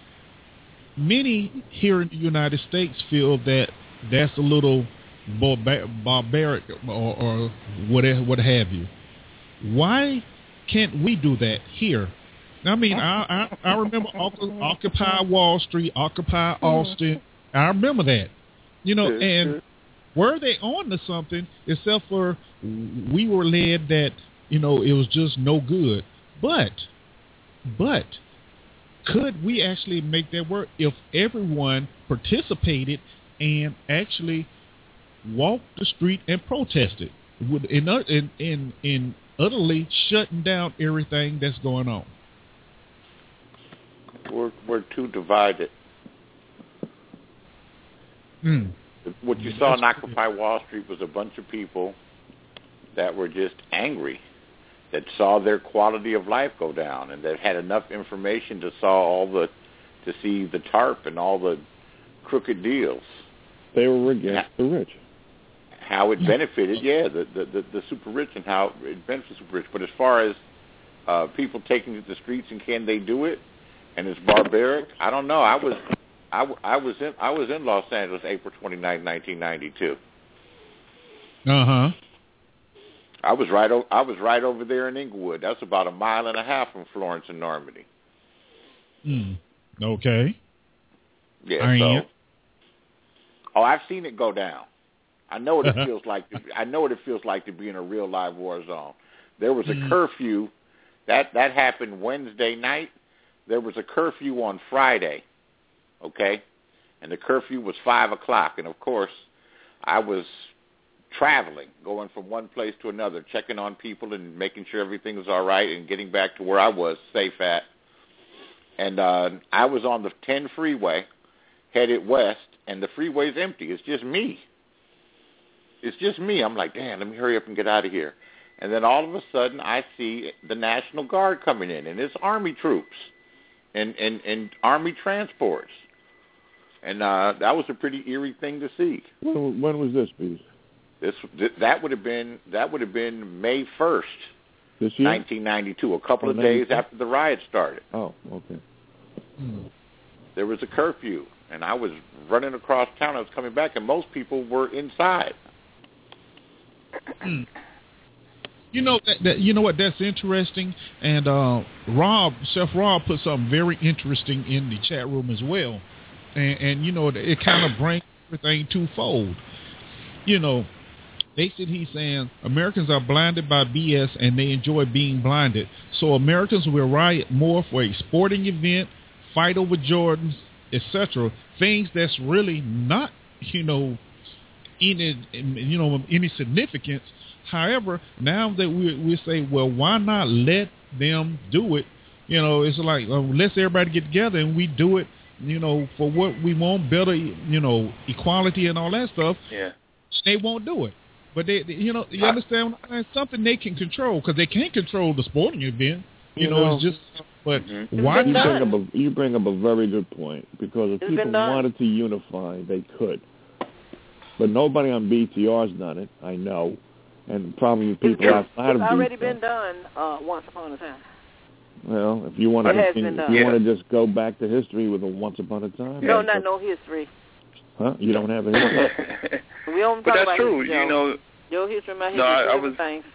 many here in the United States feel that that's a little barbar- barbaric or, or whatever, what have you. Why can't we do that here? I mean, I I, I remember Occupy Wall Street, Occupy Austin. I remember that, you know, and were they on to something? Except for we were led that you know it was just no good. But, but could we actually make that work if everyone participated and actually walked the street and protested with in in in, in utterly shutting down everything that's going on? We're we're too divided. Mm. What you saw in Occupy Wall Street was a bunch of people that were just angry, that saw their quality of life go down, and that had enough information to saw all the to see the TARP and all the crooked deals. They were against the rich. How it benefited, yeah, the the, the, the super rich and how it benefits super rich. But as far as uh, people taking to the streets and can they do it, and it's barbaric, I don't know. I was I, I was in I was in Los Angeles April twenty-ninth, nineteen ninety-two. Uh huh. I was right. O- I was right over there in Inglewood. That's about a mile and a half from Florence and Normandy. Mm. Okay. Yeah. I so. am. Oh, I've seen it go down. I know what it feels like. To, I know what it feels like to be in a real live war zone. There was a Mm. curfew. That that happened Wednesday night. There was a curfew on Friday. Okay, and the curfew was five o'clock. And of course, I was traveling, going from one place to another, checking on people and making sure everything was all right and getting back to where I was safe at. And uh, I was on the ten freeway, headed west, and the freeway's empty. It's just me. It's just me. I'm like, damn, let me hurry up and get out of here. And then all of a sudden, I see the National Guard coming in, and it's Army troops and, and, and Army transports. And uh, that was a pretty eerie thing to see. When, when was this, Beast? This that would have been that would have been May first, This year? nineteen ninety-two, a couple Oh, of days ninety-two? after the riot started. Oh, okay. Mm. There was a curfew, and I was running across town. I was coming back, and most people were inside. Mm. You know that, that you know what that's interesting, and uh, Rob, Chef Rob, put something very interesting in the chat room as well, and, and you know it kind of brings everything twofold. You know, basically he's saying Americans are blinded by B S and they enjoy being blinded. So Americans will riot more for a sporting event, fight over Jordans, et cetera. Things that's really not, you know, any, you know, any significance. However, now that we we say, well, why not let them do it? You know, it's like uh, let's everybody get together and we do it. You know, for what we want, better, you know, equality and all that stuff. Yeah. They won't do it. But they, they you know, you understand? It's something they can control because they can't control the sporting event. You, You know, know, it's just But Mm-hmm. why You do bring, up a, you bring up a very good point, because if It's people been done. wanted to unify, they could. But nobody on B T R's done it, I know, and probably people It's, outside it's of already B T R. been done uh, once upon a time. Well, if you want It to, has if been done. you Yeah. want to just go back to history with a once upon a time. No, that's not a- no history. Huh? You don't have a history? We don't But talk that's about true. history, You Joe. know. Your history, my history, No, I- I different was- things.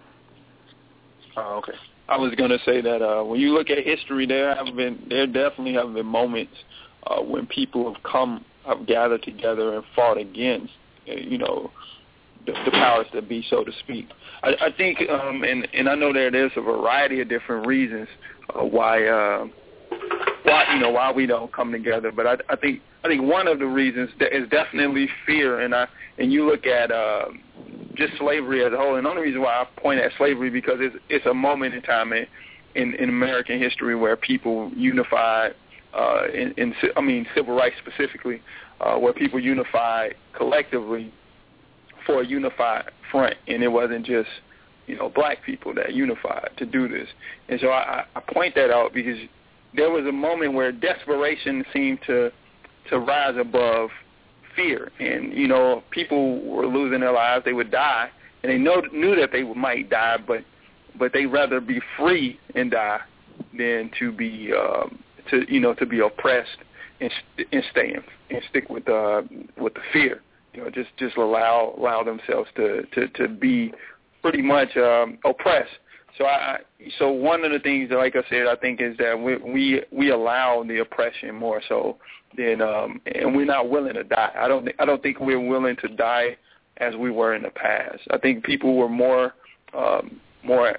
Oh, okay. I was gonna say that uh, when you look at history, there have been, there definitely have been moments uh, when people have come, have gathered together and fought against, uh, you know, the, the powers that be, so to speak. I, I think, um, and and I know that there's a variety of different reasons uh, why, uh, why you know, why we don't come together. But I, I think, I think one of the reasons that is definitely fear, and I, and you look at. Uh, just slavery as a whole. And the only reason why I point at slavery because it's it's a moment in time in in, in American history where people unified uh, in, in I mean civil rights specifically, uh, where people unified collectively for a unified front, and it wasn't just you know black people that unified to do this. And so I, I point that out because there was a moment where desperation seemed to to rise above fear, and you know people were losing their lives, they would die, and they know, knew that they might die, but but they'd rather be free and die than to be um, to you know to be oppressed and and stay in, and stick with uh, with the fear, you know just just allow allow themselves to to, to be pretty much um, oppressed. So I so one of the things that, like I said, I think is that we we, we allow the oppression more so than um, and we're not willing to die. I don't I don't think we're willing to die as we were in the past. I think people were more um, more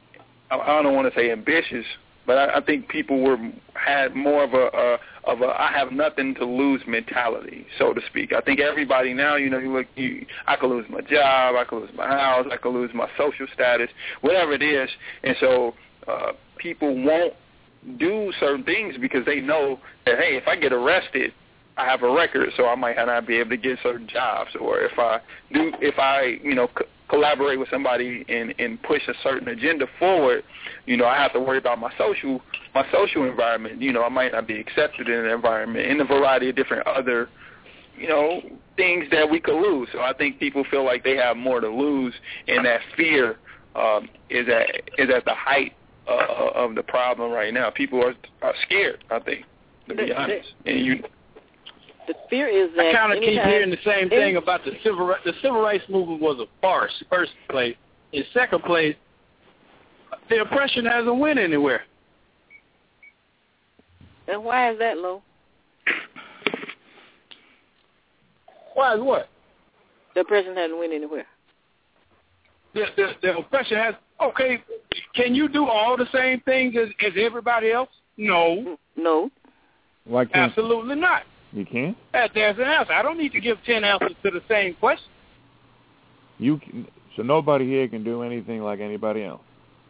I don't want to say ambitious, but I, I think people were had more of a, a of a I have nothing to lose mentality, so to speak. I think everybody now, you know, you look, you, I could lose my job, I could lose my house, I could lose my social status, whatever it is, and so uh, people won't do certain things because they know that hey, if I get arrested, I have a record, so I might not be able to get certain jobs, or if I do, if I you know. C- collaborate with somebody and, and push a certain agenda forward, you know, I have to worry about my social my social environment. You know, I might not be accepted in an environment, in a variety of different other, you know, things that we could lose. So I think people feel like they have more to lose, and that fear um, is at is at the height uh, of the problem right now. People are, are scared, I think, to be honest. And you. The fear is that I kind of keep anytime- hearing the same thing about the civil ri- the civil rights movement was a farce. First place, in second place, the oppression hasn't went anywhere. And why is that, Lo? Why is what? The oppression hasn't went anywhere. The, the the oppression has. Okay, can you do all the same things as, as everybody else? No, No. Why can't absolutely not. you can't? That, there's an answer. I don't need to give ten answers to the same question. You can, so nobody here can do anything like anybody else.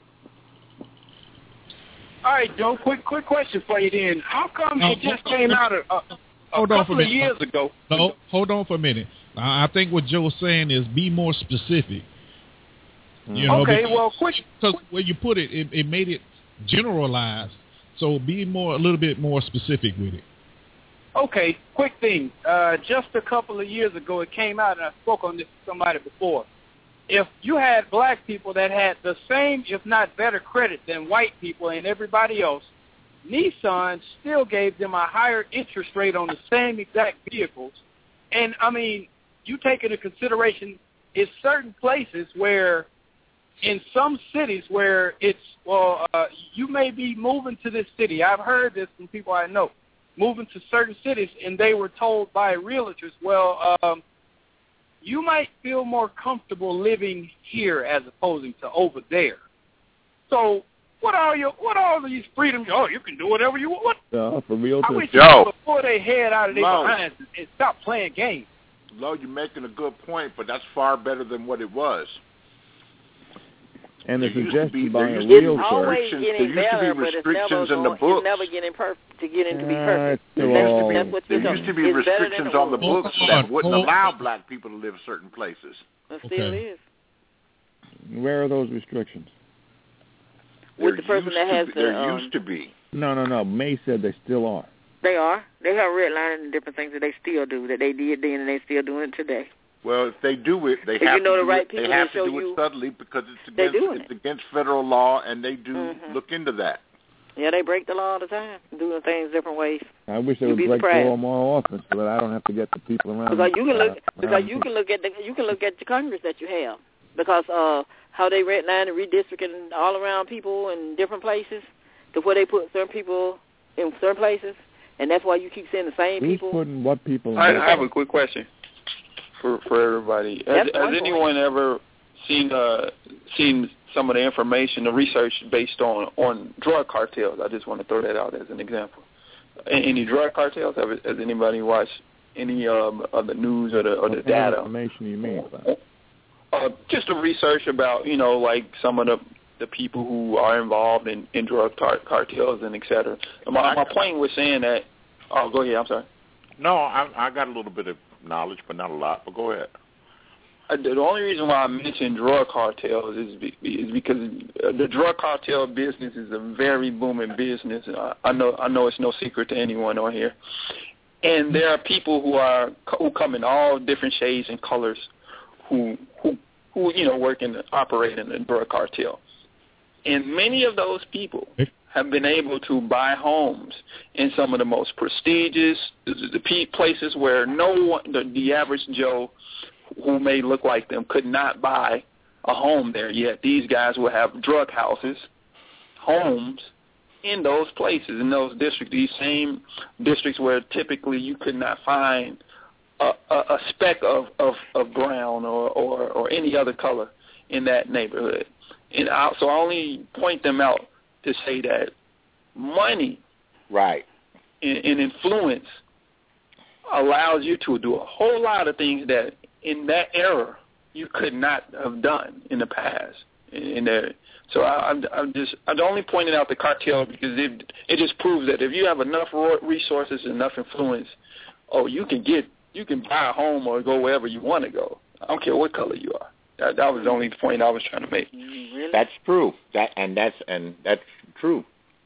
All right, Joe. Quick, quick question for you then. How come Oh, it just hold- came out a, a, a Hold on for couple a of minute. years ago? No, hold on for a minute. I I think what Joe's saying is be more specific. You know, Okay, because, well, quick. because where you put it, it, it made it generalized. So be more, a little bit more specific with it. Okay, quick thing. Uh, just a couple of years ago, it came out, and I spoke on this to somebody before. If you had black people that had the same, if not better credit than white people and everybody else, Nissan still gave them a higher interest rate on the same exact vehicles. And, I mean, you take into consideration, it's certain places where, in some cities where it's, well, uh, you may be moving to this city. I've heard this from people I know. Moving to certain cities, and they were told by realtors, well, um, you might feel more comfortable living here as opposing to over there. So what are your what are these freedoms? Oh, you can do whatever you want. Uh, for real, I wish Yo. people would pull their head out of their Lo. behinds and, and stop playing games. Lo, you're making a good point, but that's far better than what it was. and the There used to be- suggestion by there a used to be realtor. Always restrictions- getting there used to be better, but it's never restrictions in the going, books. it's never getting perfect to get into be Uh, perfect. it's still That's, all- that's what There you're used to talking. be It's better than restrictions it on the was. books Hold that on, wouldn't hold allow on. black people to live certain places. It still Okay. is. Where are those restrictions? with the person that has be, the... There um, used to be. No, no, no. May said they still are. They are. They have redlining and different things that they still do, that they did then and they still doing it today. Well, if they do it, they if have you know to the do right it. people They have to to show do you it subtly because it's against it's it. against federal law, and they do mm-hmm. look into that. Yeah, they break the law all the time, doing things different ways. I wish they You'd would be break surprised. the law more often, so that I don't have to get the people around. Because you can look, uh, because you can look at the, you can look at the Congress that you have, because uh, how they redline and redistricting all around people in different places, to where they put certain people in certain places, and that's why you keep seeing the same Who's people. putting what people? In I, I have a quick question for for everybody. Has, has anyone ever seen uh, seen some of the information, the research based on, on drug cartels? I just want to throw that out as an example. Any drug cartels? Have, has anybody watched any um, of the news or the, or the what Uh, kind data? of information you mean by that? Uh, just the research about, you know, like some of the the people who are involved in, in drug tar- cartels and et cetera. My, my point was saying that. Oh, go ahead. I'm sorry. No, I, I got a little bit of knowledge, but not a lot. But go ahead. Uh, the only reason why I mentioned drug cartels is be, is because the drug cartel business is a very booming business. I, I know I know it's no secret to anyone on here. And there are people who are who come in all different shades and colors, who who who you know work in operate in the drug cartel. And many of those people have been able to buy homes in some of the most prestigious the, the places where no one, the, the average Joe who may look like them could not buy a home there. Yet these guys will have drug houses, homes in those places, in those districts, these same districts where typically you could not find a, a, a speck of, of, of brown or, or, or any other color in that neighborhood. And I, so I only point them out to say that money right. and, and influence allows you to do a whole lot of things that in that era you could not have done in the past. In, in there. So I, I'm, I'm just I'm only pointing out the cartel because it it just proves that if you have enough resources, enough influence, oh, you can get you can buy a home or go wherever you want to go. I don't care what color you are. That, that was the only point I was trying to make. Really? That's true. That and that's and that's true.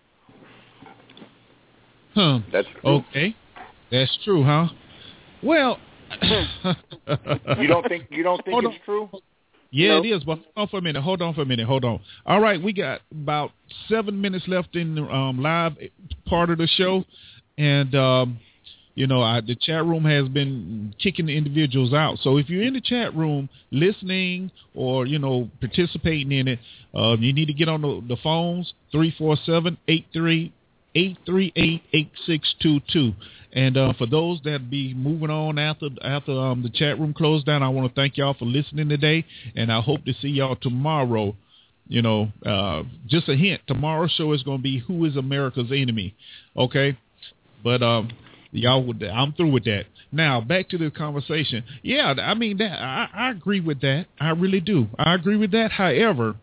Huh. That's true. Okay. That's true, huh? Well, you don't think you don't think Hold it's on. true? Yeah, Nope. it is. But hold on for a minute. Hold on for a minute. Hold on. All right, we got about seven minutes left in the um, live part of the show, and um, you know, I, the chat room has been kicking the individuals out. So if you're in the chat room listening or, you know, participating in it, uh, you need to get on the, the phones, three four seven, eight three eight three eight, eight six two two. And uh, for those that be moving on after after um, the chat room closed down, I want to thank y'all for listening today, and I hope to see y'all tomorrow. You know, uh, just a hint, tomorrow's show is going to be Who is America's Enemy, okay? But um, y'all, I'm through with that. Now, back to the conversation. Yeah, I mean, that I, I agree with that. I really do. I agree with that. However,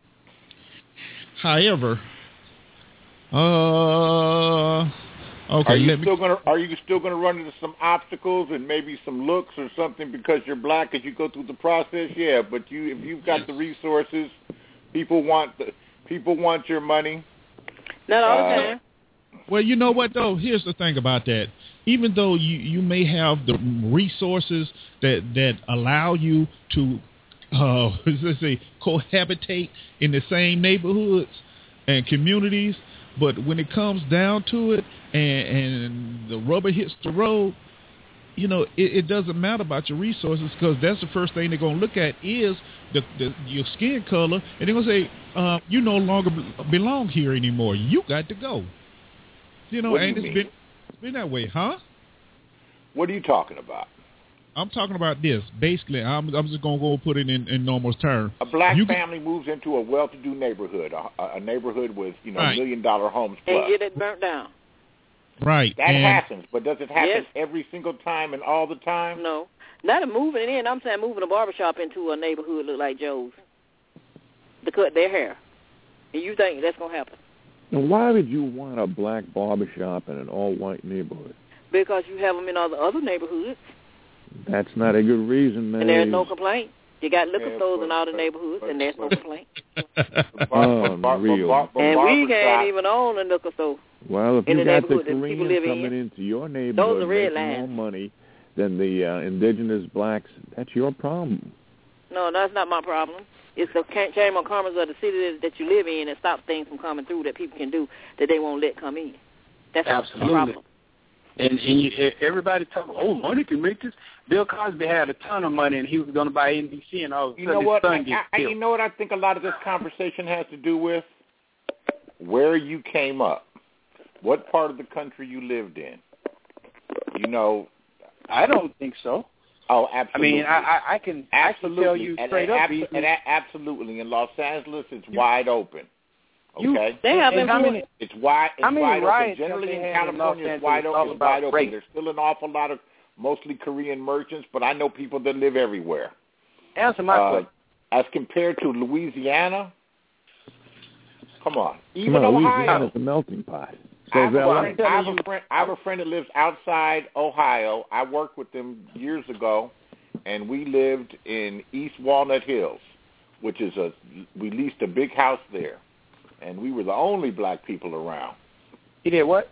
however, uh... Okay, are you let still me, gonna Are you still gonna run into some obstacles and maybe some looks or something because you're black as you go through the process? Yeah, but you if you've got the resources, people want the people want your money. Not all the Uh, time. Well, you know what, though? Here's the thing about that. Even though you, you may have the resources that, that allow you to, uh, let's say, cohabitate in the same neighborhoods and communities, but when it comes down to it and, and the rubber hits the road, you know, it, it doesn't matter about your resources because that's the first thing they're going to look at is the, the your skin color, and they're going to say, uh, you no longer belong here anymore. You got to go. You know, What do and you it's mean? been it's been that way, huh? What are you talking about? I'm talking about this. Basically, I'm I'm just gonna go put it in, in normal terms. A black You family moves into a well-to-do neighborhood, a, a neighborhood with you know Right. million-dollar homes plus. And get it burnt down. Right. That and, happens, but does it happen Yes. every single time and all the time? No. Not a moving in. I'm saying moving a barbershop into a neighborhood look like Joe's to cut their hair. And you think that's going to happen? And why would you want a black barbershop in an all-white neighborhood? Because you have them in all the other neighborhoods, That's not a good reason, man. and there's no complaint. You got liquor Yeah, stores but- in all the but- neighborhoods, but- and there's no but- complaint. Unreal. And we can't even own a liquor store. Well, if in you the got the neighborhood that people Koreans live coming in. into your Those neighborhood are red making more lines. money than the uh, indigenous blacks, that's your problem. No, that's not my problem. It's the Chamber of Commerce of the city that you live in that stops things from coming through that people can do that they won't let come in. That's Absolutely. the problem. And, and you, everybody talk, oh, money can make this. Bill Cosby had a ton of money, and he was going to buy N B C, and all of a You sudden know what? his I, son gets I, killed. you know what I think a lot of this conversation has to do with? Where you came up. What part of the country you lived in. You know. I don't think so. Oh, absolutely. I mean, I, I, I can absolutely. I can tell you straight and, up. and, and, and absolutely. In Los Angeles, it's wide open. Okay? You, they have and how many, it's wide, it's how many wide open. riots Generally in in California, Los it's wide Angeles open. It's wide open. rape? There's still an awful lot of mostly Korean merchants, but I know people that live everywhere. Answer my uh, question. As compared to Louisiana, come on. Even Come on, Ohio. Louisiana's a melting pot. So I have, is a L A. friend, I, have a friend, I have a friend that lives outside Ohio. I worked with them years ago, and we lived in East Walnut Hills, which is a, we leased a big house there, and we were the only black people around. He did what?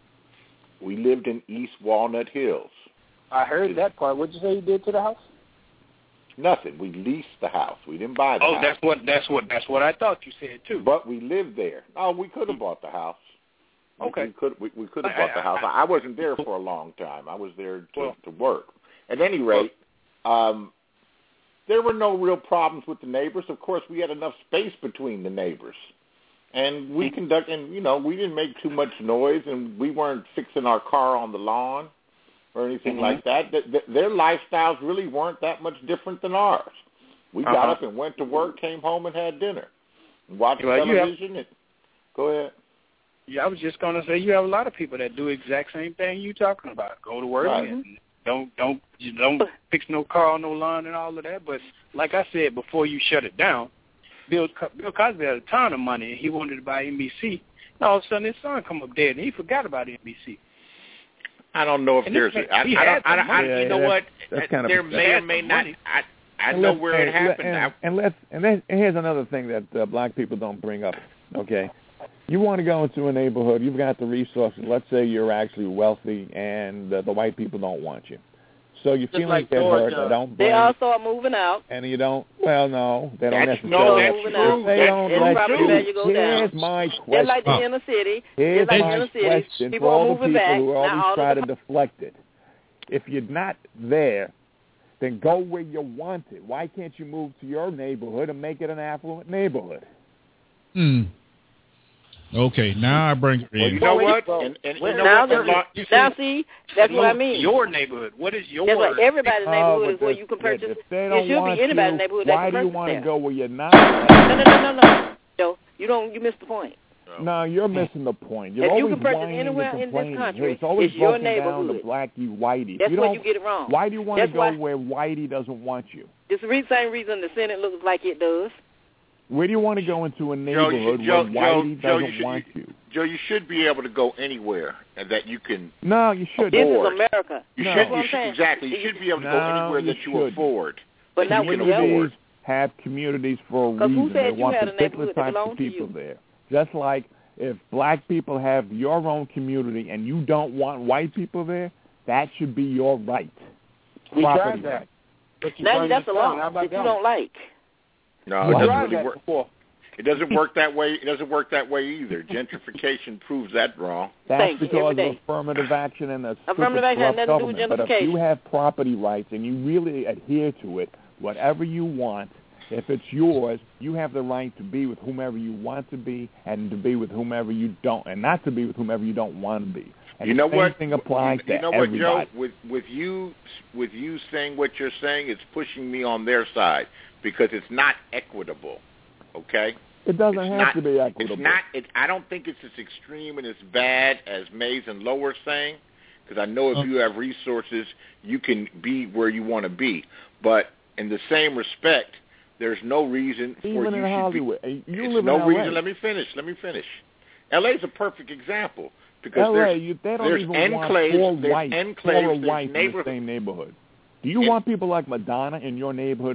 We lived in East Walnut Hills. I heard that part. What did you say he did to the house? Nothing. We leased the house. We didn't buy the Oh, house. that's what that's what that's what I thought you said too. But we lived there. Oh, we could have bought the house. We- Okay. We could we, we could have I- bought the I- house. I- I wasn't there for a long time. I was there to, Well- to work. At any rate, um, there were no real problems with the neighbors. Of course, we had enough space between the neighbors. And we conduct, and you know, we didn't make too much noise, and we weren't fixing our car on the lawn or anything Mm-hmm. like that. Th- th- their lifestyles really weren't that much different than ours. We got Uh-huh. up and went to work, came home and had dinner, and watched Well, you have- television. And, go ahead. Yeah, I was just going to say you have a lot of people that do the exact same thing you talking about. Go to work Right. and don't don't you don't fix no car, no lawn, and all of that. But like I said before, you shut it down. Bill Bill Cosby had a ton of money, and he wanted to buy N B C. And all of a sudden, his son come up dead, and he forgot about N B C. I don't know if And there's. this- A, I, he I had don't. I, don't- some I, money. you know Yeah, what? that's kind of there pathetic. may He or had may some not. money. I I And know let's- where it and, happened. And, I, and let's and, then, and here's another thing that uh, black people don't bring up. Okay, you want to go into a neighborhood, you've got the resources. Let's say you're actually wealthy, and uh, the white people don't want you, so you Just feel like like get hurt. Georgia. They don't They blame all you, start moving out. and you don't. Well, no, they don't That's- necessarily. no, that's moving true. out. They That's don't true. let Property you. value go Here's down. my Just question. like the inner city. Here's Just like the my inner city. question People for are all the moving people back. who Now always all try of to the deflect it. If you're not there, then go where you want it. Why can't you move to your neighborhood and make it an affluent neighborhood? Hmm. Okay, now I bring it well, you in. know Well, what? well, And, and, well, you know now, what? The law, the, now see, that's what I mean. Your neighborhood. What is your? That's what everybody's Oh, neighborhood but is where the- you can yeah, purchase. if they It don't should want be anybody's you, neighborhood that why can do you purchase want to there. go where you're not? No, no, no, no, no. Joe, you don't. You missed the point. No, you're missing the point. You're If you always can purchase whining anywhere and in this complaining. country, It's always it's your broken down to neighborhood. blacky whitey. That's you where don't, you get it wrong. Why do you want That's to go why- where whitey doesn't want you? It's the re- same reason the Senate looks like it does. Where do you want to go into a Joe, you neighborhood should- Joe, where Joe, whitey Joe, doesn't you should- want you? Joe, you should be able to go anywhere and that you can. No, you shouldn't. This Afford. is America. You No. should. That's what You I'm should saying. exactly. You should be able to go No, anywhere you that you shouldn't. afford. But that not you when can you have afford. Communities have communities for a 'Cause who reason. said They you want had a particular neighborhood that types belonged of to people you? there. Just like if black people have your own community and you don't want white people there, that should be your right. We Property tried that. right. But you Now turned that's this a down. How law about that you don't like. No, Well, it doesn't tried really that work. before. It doesn't work that way. It doesn't work that way either. Gentrification proves that wrong. That's Thank you, because every of day. affirmative action and a stupid Affirmative action corrupt has nothing to do with government. But if gentrification. you have property rights and you really adhere to it, whatever you want, if it's yours, you have the right to be with whomever you want to be and to be with whomever you don't, and not to be with whomever you don't want to be. And You the know same what? thing applies you, you to know what, everybody. Joe? With with you with you saying what you're saying, it's pushing me on their side because it's not equitable. Okay. It doesn't It's have not- to be equitable. It's not. It, I don't think it's as extreme and as bad as Mays and Lowe are saying, because I know if Oh. you have resources, you can be where you want to be. But in the same respect, there's no reason for Even you in should Hollywood. be. You it's live no in L A. reason. Let me finish. Let me finish. L A's a perfect example because L A, there's, you, they don't there's even enclaves, want four there's whites, enclaves, four there's whites in the neighborhoods. same neighborhood. Do you In- want people like Madonna in your neighborhood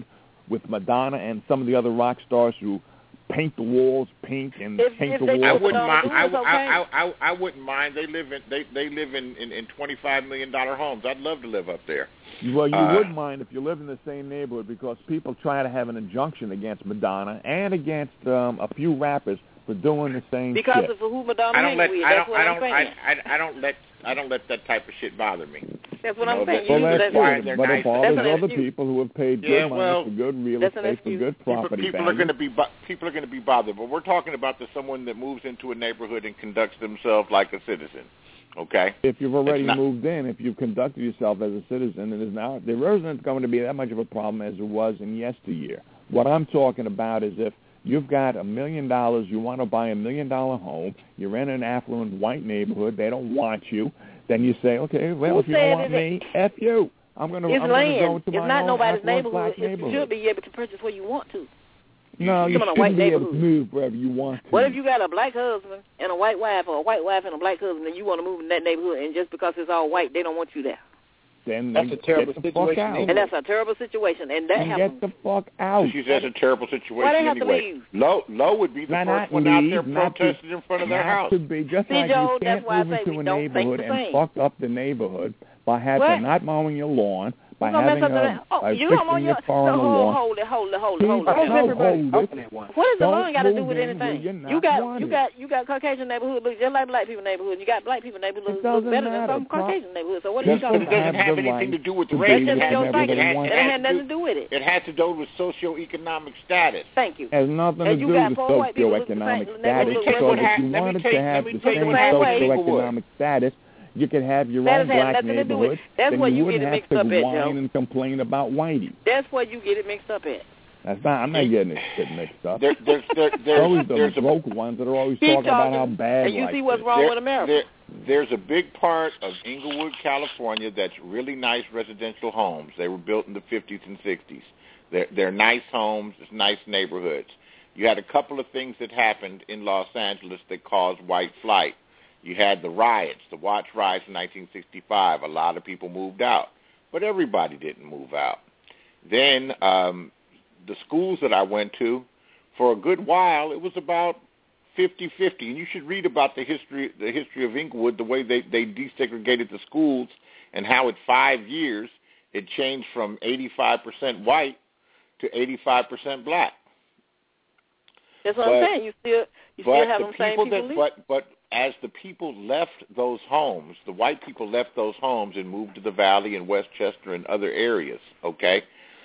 with Madonna and some of the other rock stars who paint the walls pink and if, paint if the they walls. I wouldn't mind. I, okay. I, I, I, I wouldn't mind. They live in they they live in, in, in twenty-five million dollar homes. I'd love to live up there. Well, you uh, would mind if you live in the same neighborhood because people try to have an injunction against Madonna and against um, a few rappers for doing the same because shit. of who Madonna I don't hang let with. I That's don't what I I'm don't saying. I, I, I don't let I don't let that type of shit bother me. That's what You I'm know, saying. that- Well, You that's that's why true, they're but nice. it bothers That's an other excuse. people who have paid good Yeah, money well, for good real that's an estate, for excuse. good People, property people are value. going to be bo- people are going to be bothered, but we're talking about the someone that moves into a neighborhood and conducts themselves like a citizen. Okay. If you've already It's not- moved in, if you've conducted yourself as a citizen, it is now there isn't going to be that much of a problem as it was in yesteryear. What I'm talking about is if you've got a million dollars, you want to buy a million dollar home, you're in an affluent white neighborhood, they don't want you, then you say, okay, well, Who if you don't said want it- me, F you. I'm going to It's I'm going to go land. to It's my not own nobody's affluent neighborhood. black It neighborhood. should be able to purchase where you want to. No, you Come on, a shouldn't white be able to neighborhood. move wherever you want to. What if you got a black husband and a white wife, or a white wife and a black husband, and you want to move in that neighborhood, and just because it's all white, they don't want you there? Then That's then a terrible get the fuck situation out. anyway. And that's a terrible situation, and that Then happens. get the fuck out. She says a terrible situation Why they have to anyway. leave? Low, Low would be the Not- first not one out there leave, not to- protesting in front of their Not house. to be just See, like Joe, you that's can't why I move say into we a don't think neighborhood the and same. fuck up the neighborhood by having What? not mowing your lawn, by You gonna mess having up the a, oh, by you don't fixing want your your car on no, the hold, lawn. hold it, hold it, hold it, Keep hold it, it. no, everybody hold talking it. at once. What does the Don't lawn got to do move with in where anything? you're not You got wanted. you got you got Caucasian neighborhood look just like black people neighborhood. You got black people neighborhood look, It look doesn't better matter. than some Pro- Caucasian neighborhood. So what are you Just But talking it about? doesn't have have the anything right to do with to race. be That's It just has, your whatever thinking. they it has, want. It it ain't has had to nothing do, to do with it. it has to do with socioeconomic status. Thank you. Has nothing to And you do got with poor white people look the socioeconomic same- status. they look Let me tell you Because what if hap- you let me wanted tell to you- have let the me tell you same what happened in socioeconomic status, you could have your That own has had black nothing to do with- neighborhood, that's then where you you wouldn't get it have mixed to up at, whine Joe. and complain about whitey. That's where you get it mixed up at. That's not. I'm not getting this shit mixed up. There, there's, there, There's always there's, the there's a broke ones that are always Keep talking about how talking, bad and you life see what's is. wrong there, with America. there- there's a big part of Inglewood, California that's really nice residential homes. They were built in the fifties and sixties. They're, they're nice homes. It's nice neighborhoods. You had a couple of things that happened in Los Angeles that caused white flight. You had the riots, the Watts riots in nineteen sixty-five. A lot of people moved out, but everybody didn't move out. Then um, the schools that I went to, for a good while, it was about fifty-fifty. And you should read about the history the history of Inglewood, the way they, they desegregated the schools and how in five years it changed from eighty-five percent white to eighty-five percent black. That's what but, I'm saying. You still you but still have the them same people people that, leave. but, but as the people left those homes, the white people left those homes and moved to the Valley and Westchester and other areas, okay?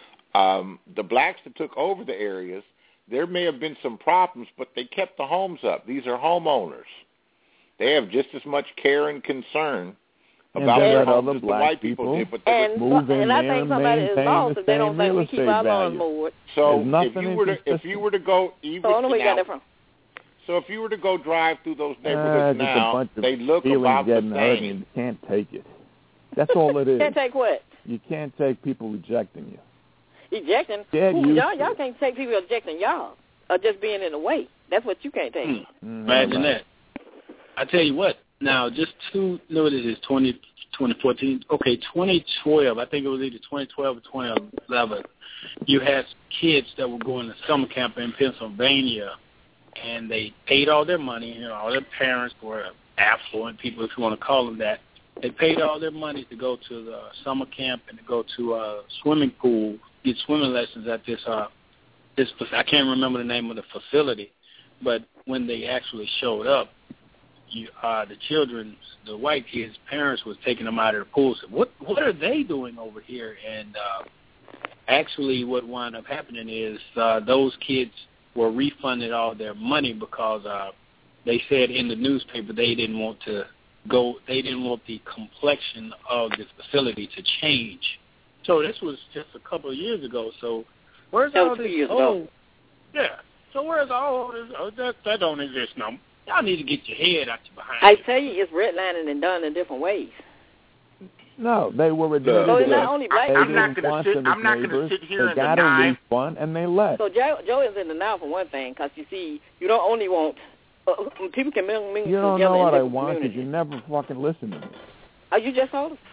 Um, the blacks that took over the areas, there may have been some problems, but they kept the homes up. These are homeowners. They have just as much care and concern And about then their let homes other as the black white people, people did. But they And, move in and I there think and somebody is maintain lost the if they don't same think real we keep estate our lawn value. mowed. so There's if nothing you were to if inconsistent. you were to go even So I don't know where you got now, that from. so if you were to go drive through those Uh, neighborhoods just a now, bunch of they look feelings about the getting hurt same. and you can't take it. That's all it is. Can't take what? You can't take people rejecting you. Ejecting? Get Ooh, used y'all, to y'all it. can't take people ejecting y'all or just being in the way. That's what you can't take. Hmm. Mm, Imagine right. that. I tell you what. Now, just to know this is twenty, twenty fourteen. Okay, twenty twelve. I think it was either twenty twelve or twenty eleven. You had kids that were going to summer camp in Pennsylvania, and they paid all their money. You know, all their parents were affluent people, if you want to call them that. They paid all their money to go to the summer camp and to go to a swimming pool, get swimming lessons at this. Uh, this I can't remember the name of the facility, but when they actually showed up, you, uh, the children, the white kids' parents was taking them out of the pool. Said, "What? What are they doing over here?" And uh, actually, what wound up happening is uh, those kids were refunded all their money because uh, they said in the newspaper they didn't want to go. They didn't want the complexion of this facility to change. So this was just a couple of years ago. So where's That all was two this? years Oh, ago. yeah. So where's all this? Oh, that that don't exist no. Y'all need to get your head out your behind. I tell you, it's redlining and done in different ways. No, they were admitted So it's that not only black they I'm people. not didn't gonna want sit- them I'm as not gonna neighbors. sit here They and got deny- a refund and they left. So Joe, Joe is in the now for one thing, because you see, you don't only want uh, people can mingle, mingle You don't together know what in I different want because communities. you never fucking listen to me. Oh, you just told us.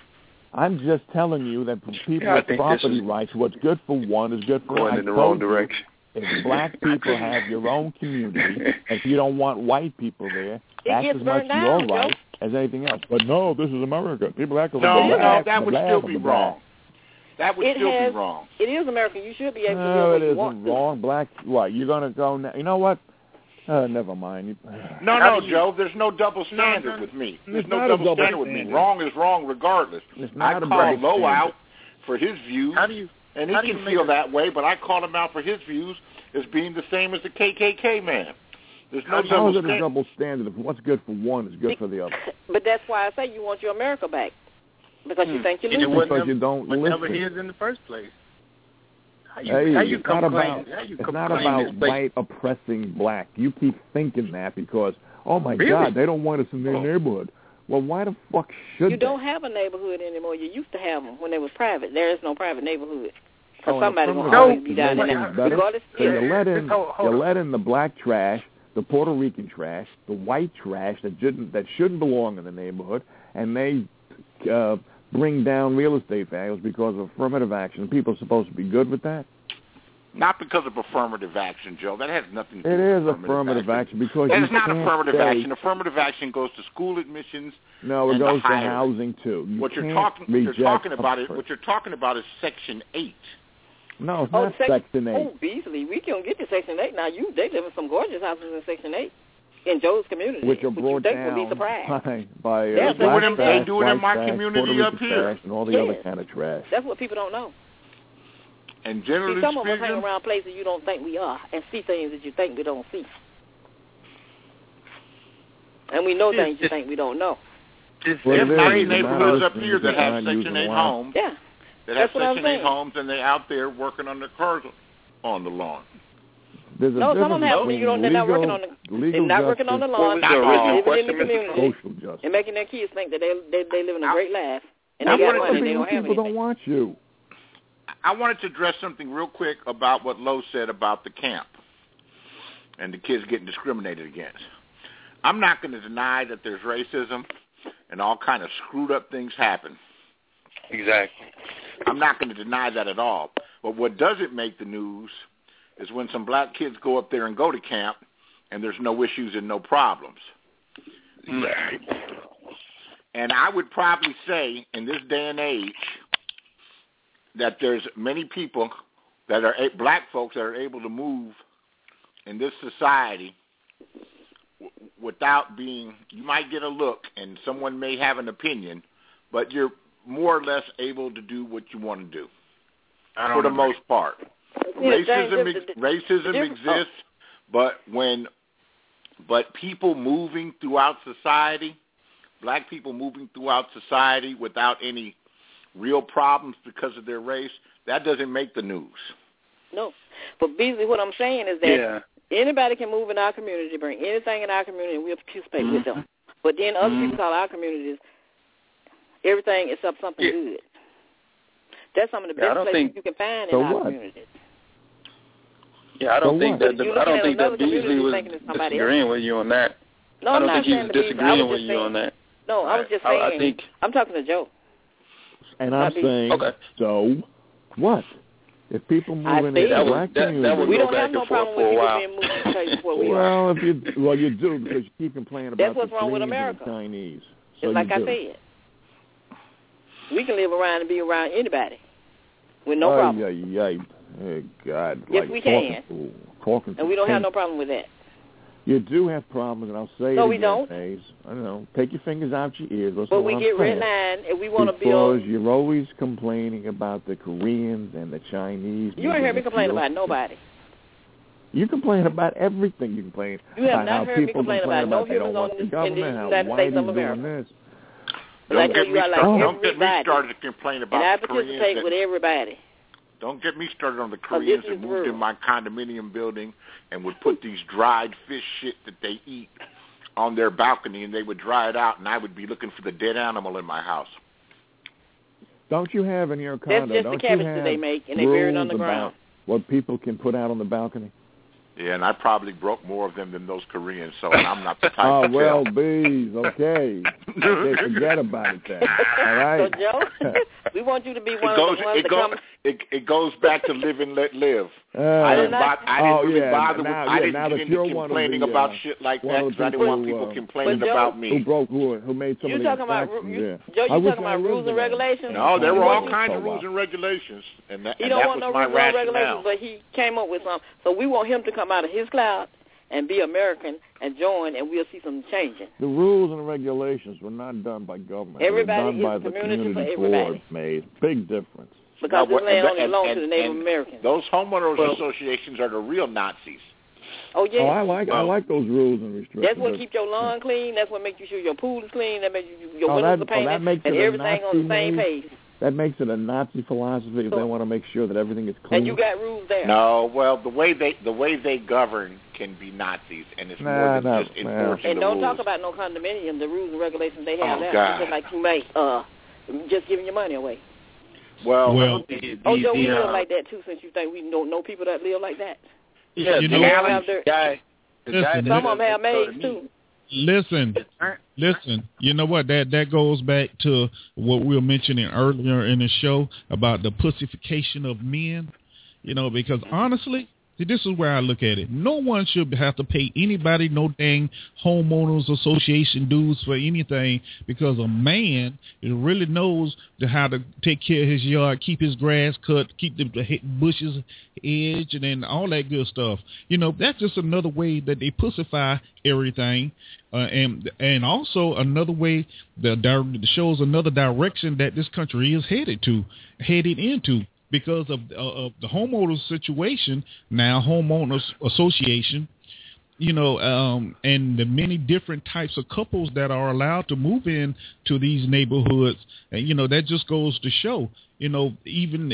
I'm just telling you that for people Yeah, I with think property this is rights, what's good for one is good for going I in the told wrong you, direction. If black people have your own community, if you don't want white people there, that's gets as much burned down, your right Joe. as anything else. But no, this is America. People act like No, the no, black, that the would black, still the be black. wrong. That would It still has, be wrong. It is America. You should be able to No, live it where you isn't want to. wrong. Black, what? You're going to go now? You know what? Uh, never mind. No, How no, do you- Joe. There's no double standard No, no, with me. it's There's no not a double, double standard with me. standard. Wrong is wrong regardless. It's I not a call double Lowe standard. out for his views, How do you? and he how do you can make feel a- that way, but I call him out for his views as being the same as the K K K man. There's no How double is it a standard. double standard if what's good for one is good for the other? But that's why I say you want your America back, because you Hmm. think you're And it losing. wasn't Because never- you don't was never listen. his in the first place. How you, Hey, how you it's not complain? about how you it's complain not about this place- white oppressing black. You keep thinking that because oh my Really? God, they don't want us in their neighborhood. Well, why the fuck should You they? don't have a neighborhood anymore. You used to have them when they was private. There is no private neighborhood. Because Oh, somebody and will the always affirmative be down action there. makes things better. Regardless, So yeah. you let in Hold- hold you on. let in the black trash, the Puerto Rican trash, the white trash that shouldn't that shouldn't belong in the neighborhood, and they uh, bring down real estate values because of affirmative action. People are supposed to be good with that. Not because of affirmative action, Joe. That has nothing to do It with is affirmative action because That you is not can't affirmative say, action. Affirmative action goes to school admissions. No, it and the goes to hiring. housing too. You what you're can't talking, what you're reject talking about is comfort. what you're talking about is Section Eight. No, it's Oh, not sec- Section eight. Oh, Beasley, we can get to Section eight now. You, they live in some gorgeous houses in Section eight in Joe's community, Which are you brought think would be down surprised. by, by uh, Yeah, They do black it in- they trash, do it in white my trash, community Puerto Rican up here. trash, and all the Yes. other kind of trash. That's what people don't know. And See, generally some of us hang speaking, around places you don't think we are and see things that you think we don't see. And we know It's things you just- think we don't know. It's, Well, there's it is. nice It's not neighborhoods up listening here that because have they're not Section using Eight the law. homes. Yeah. That That's have what I'm Section Eight saying. homes, and they out there working on their cars on the lawn. There's a No, some of them difference have when you don't. They're not between working on the. legal- They're legal not working on the justice, lawn. What was the They're original living in the question, Mister community social justice. and making their kids think that they they they living a I- great life and I they got wanted money to and they People, don't have people anything. don't want you. I wanted to address something real quick about what Lowe said about the camp and the kids getting discriminated against. I'm not going to deny that there's racism and all kind of screwed up things happen. exactly. I'm not going to deny that at all. But what doesn't make the news is when some black kids go up there and go to camp and there's no issues and no problems. Right. And I would probably say in this day and age that there's many people that are black folks that are able to move in this society w- without being, you might get a look and someone may have an opinion, but you're more or less able to do what you want to do I for don't the agree. most part. Yeah, James, Racism, the- ex- the- racism the diff- exists, but when, but people moving throughout society, black people moving throughout society without any real problems because of their race, that doesn't make the news. No, but Beasley, what I'm saying is that Yeah. anybody can move in our community, bring anything in our community, and we'll participate with Mm-hmm. them. But then other people call our communities everything except something Yeah. good. That's some of the Yeah, I best don't places think- you can find So in our what? communities. Yeah, I don't So think what? that. But The, you I looking don't at think that another community, Beasley you was thinking it's somebody disagreeing with you on that. No, I I'm don't not think he saying was to Beasley. I disagreeing was with just you saying, on that. No, I was just I- saying. I think- I'm talking to Joe. And I'm Not be- saying, Okay. so what? If people move I in think- a That would- black that- that community, would We go don't back have no and forth problem for with a people while. being moved to places where we are. well, if you well you do because you keep complaining That's about what's the wrong with Koreans and America. the Chinese. So Just like you I do. said. We can live around and be around anybody with no Ay, problem. ay, ay. Hey, God. Yes, like we talking, can. ooh, talking And we don't have no to problem with that. You do have problems, and I'll say No, it we again, don't. Hayes. I don't know. Take your fingers out your ears. Listen But to we what get I'm saying. red line if we want to Because build. you're always complaining about the Koreans and the Chinese. You ain't heard me moving complain the about field. nobody. You complain about everything. You complain You have about not how heard me people complain complain about no they don't humans want on the this- in the government, how United white States is of doing America. this. But I Don't tell get you, me I like started. Don't get me everybody. started to complain about And I the participate Koreans. with everybody. Don't get me started on the Oh, this Koreans is that moved rude. in my condominium building and would put these dried fish shit that they eat on their balcony, and they would dry it out, and I would be looking for the dead animal in my house. Don't you have in your That's condo? just don't the cabbage you have that they make, and they bury it on rules the ground. about what people can put out on the balcony? Yeah, and I probably broke more of them than those Koreans, so I'm not the type oh, to well, tell. bees, okay. Okay, forget about it then. All right? So, Joe, we want you to be one it goes, of the ones it that goes, come. It, it goes back to live and let live. Uh, I didn't, bo- I didn't oh, really yeah, bother now, with, yeah, I didn't now get that into you're complaining one of the, about uh, shit like one that of the because I didn't want people people who, uh, complaining But Joe, about me. Who broke, who, who made some You of talking the about infractions, you, yeah. Joe? I You wish talking I about rules lived and in a- regulations? No, there were all Yeah. kinds So of rules wow. and regulations, and that, He and don't that want was no my rules and regulations, rationale. but he came up with some. So we want him to come out of his cloud and be American and join, and we'll see some changing. The rules and regulations were not done by government. Everybody they were done by is the community community for everybody. board. Made big difference. Because No, this land and- only and- belongs to and- the Native and Americans. Those homeowners Well- associations are the real Nazis. Oh yeah. Oh, I like I Well, like those rules and restrictions. That's what keeps your lawn clean. That's what makes you sure your pool is clean. That makes you, your Oh, windows that- are painted, oh, that makes and it a everything on the Nazi same made? page. That makes it a Nazi philosophy if they want to make sure that everything is clean. And you got rules there. No, well, the way they the way they govern can be Nazis, and it's Nah, more than nah, just nah. enforcing And the don't rules. talk about no condominium. The rules and regulations they have Oh, there. God. It's just like you may uh just giving your money away. Well, Well, The, Oh, the, Joe, we the, live uh, like that too. Since you think we don't know people that live like that. yeah, You the know- Allen Listen, guy. The guy listen, that Some of them does have the maids meat. too. Listen, listen. You know what? That that goes back to what we were mentioning earlier in the show about the pussification of men. You know, because honestly, see, this is where I look at it. No one should have to pay anybody no dang homeowners association dues for anything because a man really knows the, how to take care of his yard, keep his grass cut, keep the he- bushes edged, and then all that good stuff. You know, that's just another way that they pussify everything, uh, and and also another way that di- shows another direction that this country is headed to, headed into. Because of, uh, of the homeowners situation, now homeowners association, you know, um, and the many different types of couples that are allowed to move in to these neighborhoods, and you know that just goes to show, you know, even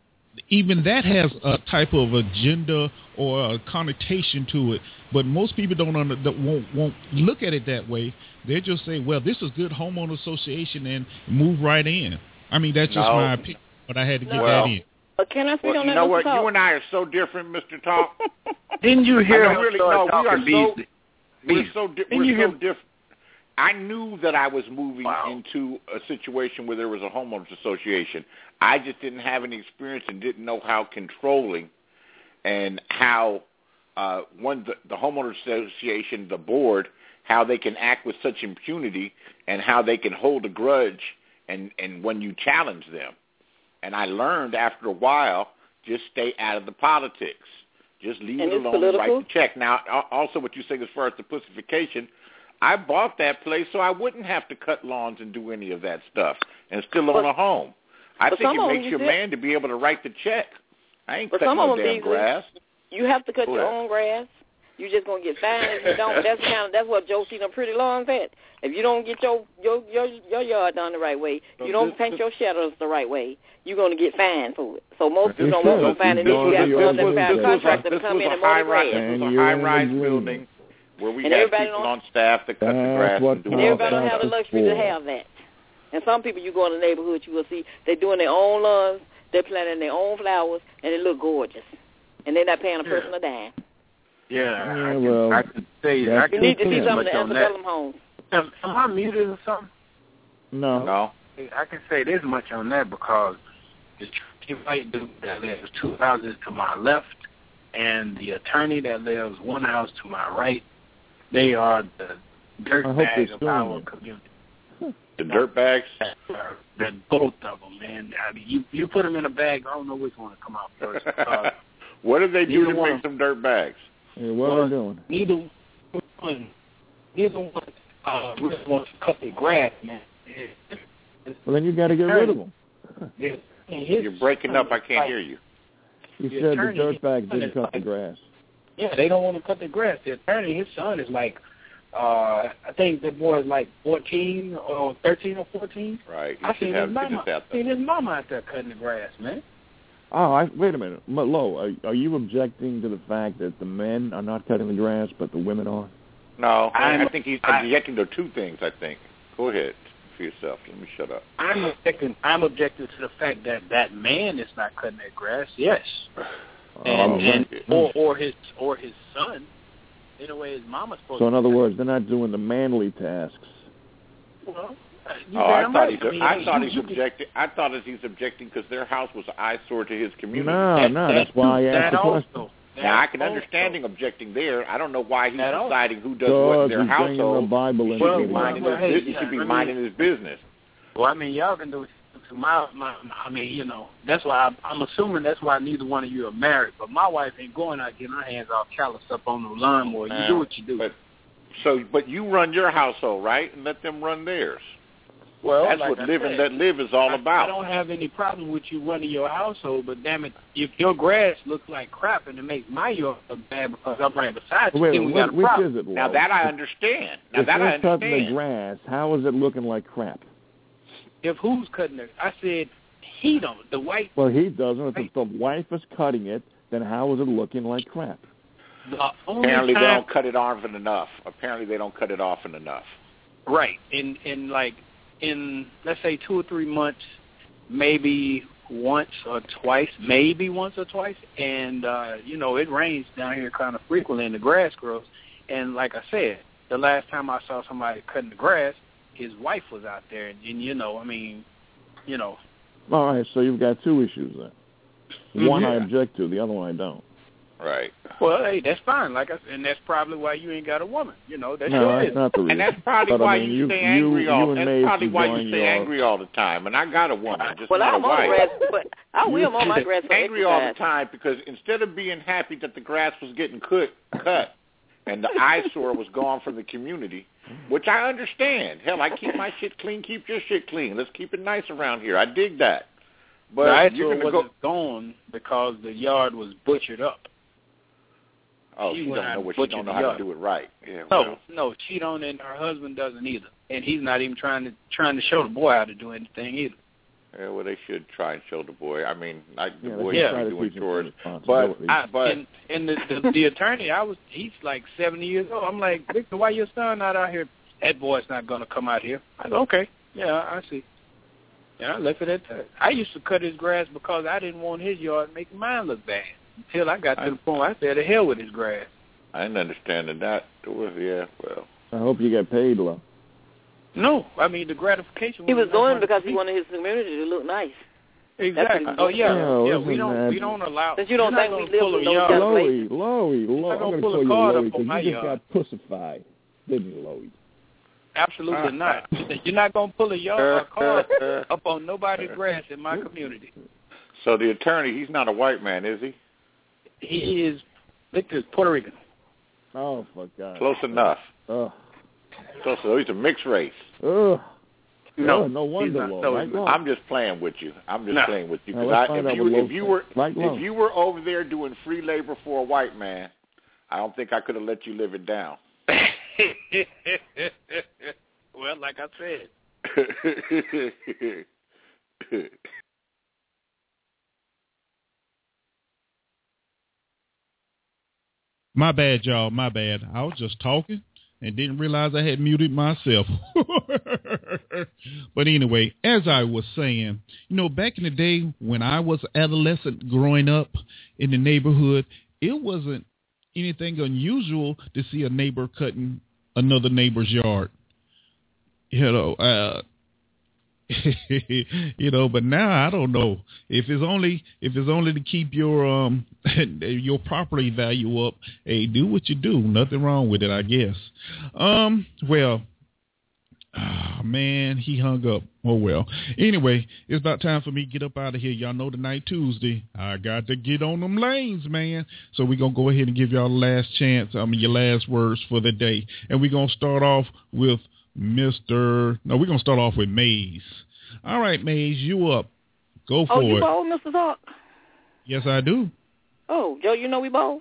even that has a type of agenda or a connotation to it. But most people don't under, that won't won't look at it that way. They just say, well, this is good homeowner association, and move right in. I mean, that's just No. my opinion. But I had to get Well, that in. But can I speak well, on you that? know Mister what? Talk? You and I are so different, Mister Talk. Didn't you hear I him don't really start know. We are talking so bees? we're Bees. so di- Didn't we're you so hear- different. I knew that I was moving Wow. into a situation where there was a homeowners association. I just didn't have any experience and didn't know how controlling and how uh, one the, the homeowners association, the board, how they can act with such impunity and how they can hold a grudge and, and when you challenge them. And I learned after a while, just stay out of the politics. Just leave And it it's alone and write political? the check. Now, al- also what you say as far as the pussification, I bought that place so I wouldn't have to cut lawns and do any of that stuff and still own But- a home. I but think some it of them makes you you a did- man to be able to write the check. I ain't But cutting some of no them damn these days- grass. You have to cut Go your ahead. own grass. You just gonna get fined if you don't. That's kind of that's what Joe see them pretty lawns at. If you don't get your your your, your yard done the right way, So you don't this- paint this- your shadows the right way, you're gonna get fined for it. So most You people don't should. want to go find it. This You was- got this to was- them this find a was- contractor to this come was in a and mow high the rise. grass. This was And a you're in high an rise agreement. building where we And had everybody people don't- on staff that cut the That's grass what and do And all everybody that don't have the stuff. luxury to for. have that. And some people, you go in the neighborhood, you will see they're doing their own lawns, they're planting their own flowers, and they look gorgeous. And they're not paying a person a dime. Yeah, Yeah, I, can, well, I can say that's I You can need to say see as some of much the on that. antebellum homes. Am, am I muted or something? No. No. I can say this much on that because the trustee white dude that lives two houses to my left and the attorney that lives one house to my right, they are the dirt I hope bags they're of our suing you. community. The dirt bags. They're both of them, man. I mean, you you put them in a bag, I don't know which one to come out first. Uh, What did they do Neither to one. make some dirt bags? Yeah, what Well, are they doing? neither one, neither one uh, really wants to cut their grass, man. Well, then you got to get rid of them. His- his You're breaking up. I can't like- hear you. You The said the attorney- dirtbags didn't his cut the son- grass. Yeah, they don't want to cut the grass. The attorney, his son is like, uh, I think the boy is like fourteen or thirteen or fourteen. Right. You I should seen his have mama. business out I seen there. his mama out there cutting the grass, man. Oh, I, wait a minute. M- Lo, are, are you objecting to the fact that the men are not cutting the grass, but the women are? No, I, I'm- I think he's I- objecting to two things. I think. Go ahead for yourself. Let me shut up. I'm objecting. I'm objecting to the fact that that man is not cutting that grass. Yes, and, Oh, and right. or or his or his son. In a way, his mama's supposed. So in to other be words, they're not doing the manly tasks. Well, you Oh, I damn thought right. he's. I, mean, I hey, thought you, he's you, objecting. I thought that he's objecting because their house was an eyesore to his community. No, that, no, that that's why I too, asked that the also, question. that Now I can also. understand him objecting there. I don't know why he's That also. deciding who does what in Because their he's bringing the household. Bible He into should Well, be the well, minding well, his. hey, bu- He yeah, should be I mean- minding his business. Well, I mean, y'all can do it. My, my, I mean, you know, that's why I, I'm assuming that's why neither one of you are married. But my wife ain't going out getting her hands all calloused up on the lawnmower. You Uh, do what you do. But so, but you run your household, right, and let them run theirs. Well, That's like what I live and said, let live is all I, about. I don't have any problem with you running your household, but damn it, if your grass looks like crap and it makes my yard look bad because I'm right beside you, Wait, then we what, got a which problem. is it, Now Lois? that I understand. Now if that they're I cutting the understand. grass, how is it looking like crap? If who's cutting it? I said he don't. The white. Well, he doesn't. If the wife is cutting it, then how is it looking like crap? The only Apparently they time, don't cut it often enough. Apparently they don't cut it often enough. right. In in like in let's say two or three months, maybe once or twice, maybe once or twice, and uh, you know it rains down here kind of frequently, and the grass grows. And like I said, the last time I saw somebody cutting the grass, his wife was out there, and, and you know, I mean, you know. All right, so you've got two issues then. Mm-hmm. One I object to, the other one I don't. Right. Well, hey, that's fine. Like I said, and that's probably why you ain't got a woman. You know, that's No, your that's business. not the reason. And that's probably But, why I mean, you, you stay you, angry all. you and That's Maeve probably why you enjoying stay your, angry all the time. And I got a woman, just Well, not I'm a on wife. grass, but I will mow my grass for Angry all the exercise. time because instead of being happy that the grass was getting cut, cut, and the eyesore was gone from the community, which I understand. Hell, I keep my shit clean. Keep your shit clean. Let's keep it nice around here. I dig that. But the you're eyesore gonna go. wasn't gone because the yard was butchered up. Oh, She she went don't out know and what she butchered don't the know how yard. to do it right. Yeah. No, Well, no, she don't, and her husband doesn't either. And he's not even trying to trying to show the boy how to do anything either. yeah, well, they should try and show the boy. I mean, like the Yeah, boy they should should try be to doing teach him chores. some But responsibility. I, but and and the, the the attorney, I was he's like seventy years old. I'm like, Victor, why your son not out here? That boy's not gonna come out here. I go, okay, yeah, I see. And I left it at that. I used to cut his grass because I didn't want his yard making mine look bad. Until I got to I, the point where I said, the hell with his grass. I didn't understand that. Was yeah, well. I hope you get paid, Lo. No, I mean the gratification. He was I going wanted because to he be- wanted his community to look nice. Exactly. That's Oh what he yeah, was yeah. doing. We No, don't isn't we don't allow. Since you don't you're think not we gonna live pull in a those yard. kind of Loey, Loey, Loey. not I'm gonna going to pull a call you card Loey up because on my you just yard. got pussified, didn't you, Loey? Absolutely not. You're not gonna pull a yard a car up on nobody's grass in my community. So the attorney, he's not a white man, is he? He is Victor's Puerto Rican. Oh, for God. Close enough. Ugh. Close enough. He's a mixed race. Ugh. No, Ugh, no he's wonder, not. Lo. No, Right, he's Lo? I'm just playing with you. I'm just No. playing with you Now, because let's I, find if out you what were, Lo if you said. were Right, Lo? if you were over there doing free labor for a white man, I don't think I could have let you live it down. Well, like I said. My bad, y'all. My bad. I was just talking and didn't realize I had muted myself. But anyway, as I was saying, you know, back in the day when I was adolescent growing up in the neighborhood, it wasn't anything unusual to see a neighbor cutting another neighbor's yard. You know, uh, you know, but now I don't know if it's only if it's only to keep your um your property value up. Hey, do what you do. Nothing wrong with it, I guess. Um, well, oh, man, he hung up. Oh well. Anyway, it's about time for me to get up out of here. Y'all know tonight Tuesday, I got to get on them lanes, man. So we're gonna go ahead and give y'all the last chance. I mean, your last words for the day, and we're gonna start off with Mister No, we're going to start off with Maze. All right, Maze, you up. Go for oh, you it. bowl, Mister Talk? Yes, I do. Oh, Joe, you know we bowl?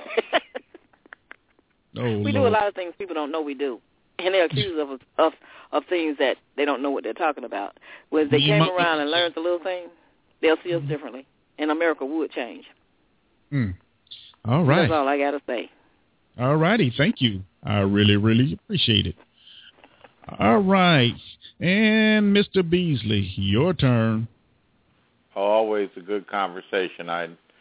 Oh, we Lord. do a lot of things people don't know we do. And they're accused of, of of things that they don't know what they're talking about. When they You came mu- around and learned the little thing, they'll see us differently. And America would change. Mm. All right. That's all I got to say. All righty. Thank you. I really, really appreciate it. All right. And Mister Beasley, your turn. Always a good conversation. I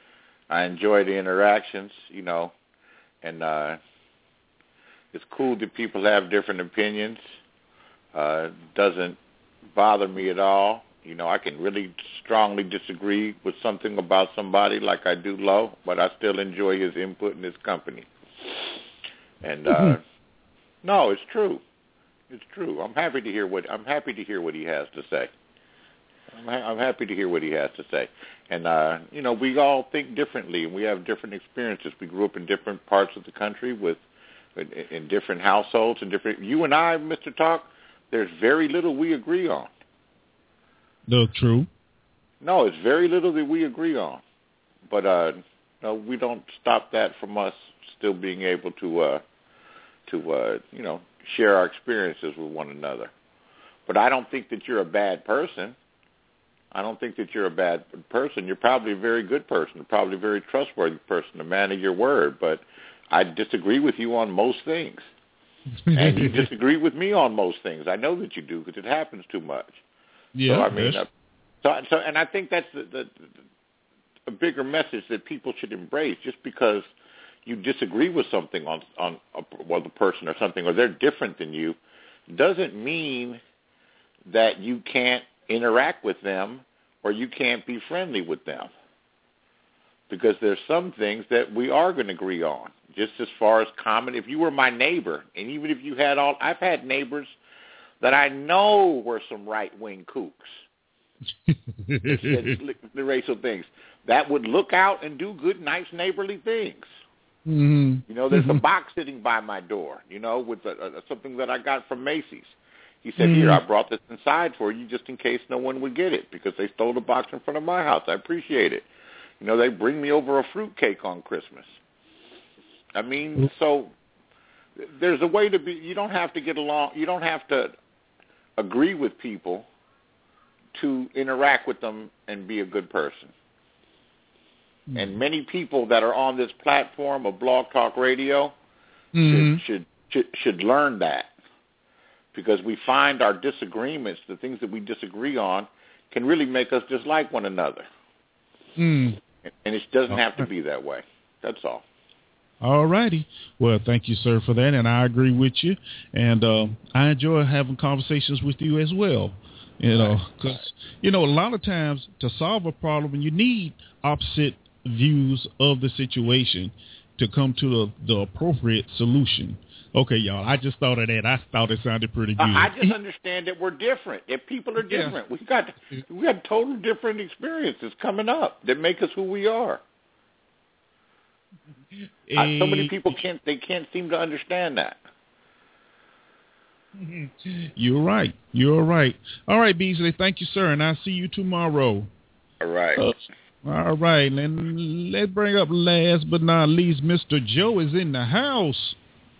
I enjoy the interactions, you know, and uh, it's cool that people have different opinions. Uh, doesn't bother me at all. You know, I can really strongly disagree with something about somebody like I do Low, but I still enjoy his input and his company. And uh, mm-hmm. no, it's true. It's true. I'm happy to hear what I'm happy to hear what he has to say. I'm, ha- I'm happy to hear what he has to say. And uh, you know, we all think differently, and we have different experiences. We grew up in different parts of the country with in, in different households and different. You and I, Mister Talk, there's very little we agree on. No, true. No, it's very little that we agree on, but uh, no, we don't stop that from us still being able to uh, to uh, you know share our experiences with one another. But I don't think that you're a bad person. I don't think that you're a bad person. You're probably a very good person, probably a very trustworthy person, a man of your word. But I disagree with you on most things, and you disagree with me on most things. I know that you do because it happens too much. Yeah, so, I mean, uh, so, so, and I think that's the, the, the a bigger message that people should embrace. Just because you disagree with something on on a, well, the person or something, or they're different than you, doesn't mean that you can't interact with them or you can't be friendly with them. Because there's some things that we are going to agree on, just as far as common. If you were my neighbor, and even if you had all, I've had neighbors that I know were some right-wing kooks. the, the racial things that would look out and do good, nice, neighborly things. Mm-hmm. You know, there's mm-hmm. a box sitting by my door, you know, with a, a, something that I got from Macy's. He said, mm-hmm. here, I brought this inside for you just in case no one would get it because they stole the box in front of my house. I appreciate it. You know, they bring me over a fruitcake on Christmas. I mean, so there's a way to be, you don't have to get along, you don't have to agree with people to interact with them and be a good person. Mm-hmm. And many people that are on this platform of Blog Talk Radio mm-hmm. should, should should learn that, because we find our disagreements, the things that we disagree on, can really make us dislike one another. Mm. And it doesn't have to be that way. That's all. All righty. Well, thank you, sir, for that, and I agree with you. And uh, I enjoy having conversations with you as well. You know, because, you know, a lot of times to solve a problem, you need opposite views of the situation to come to the, the appropriate solution. Okay, y'all, I just thought of that. I thought it sounded pretty good. I just understand that we're different. If people are different, yeah. we've got we've got total different experiences coming up that make us who we are. A, I, so many people can't they can't seem to understand that. You're right. You're right. All right, Beasley. Thank you, sir, and I'll see you tomorrow. All right. Uh, all right, and let's bring up last but not least, Mister Joe is in the house.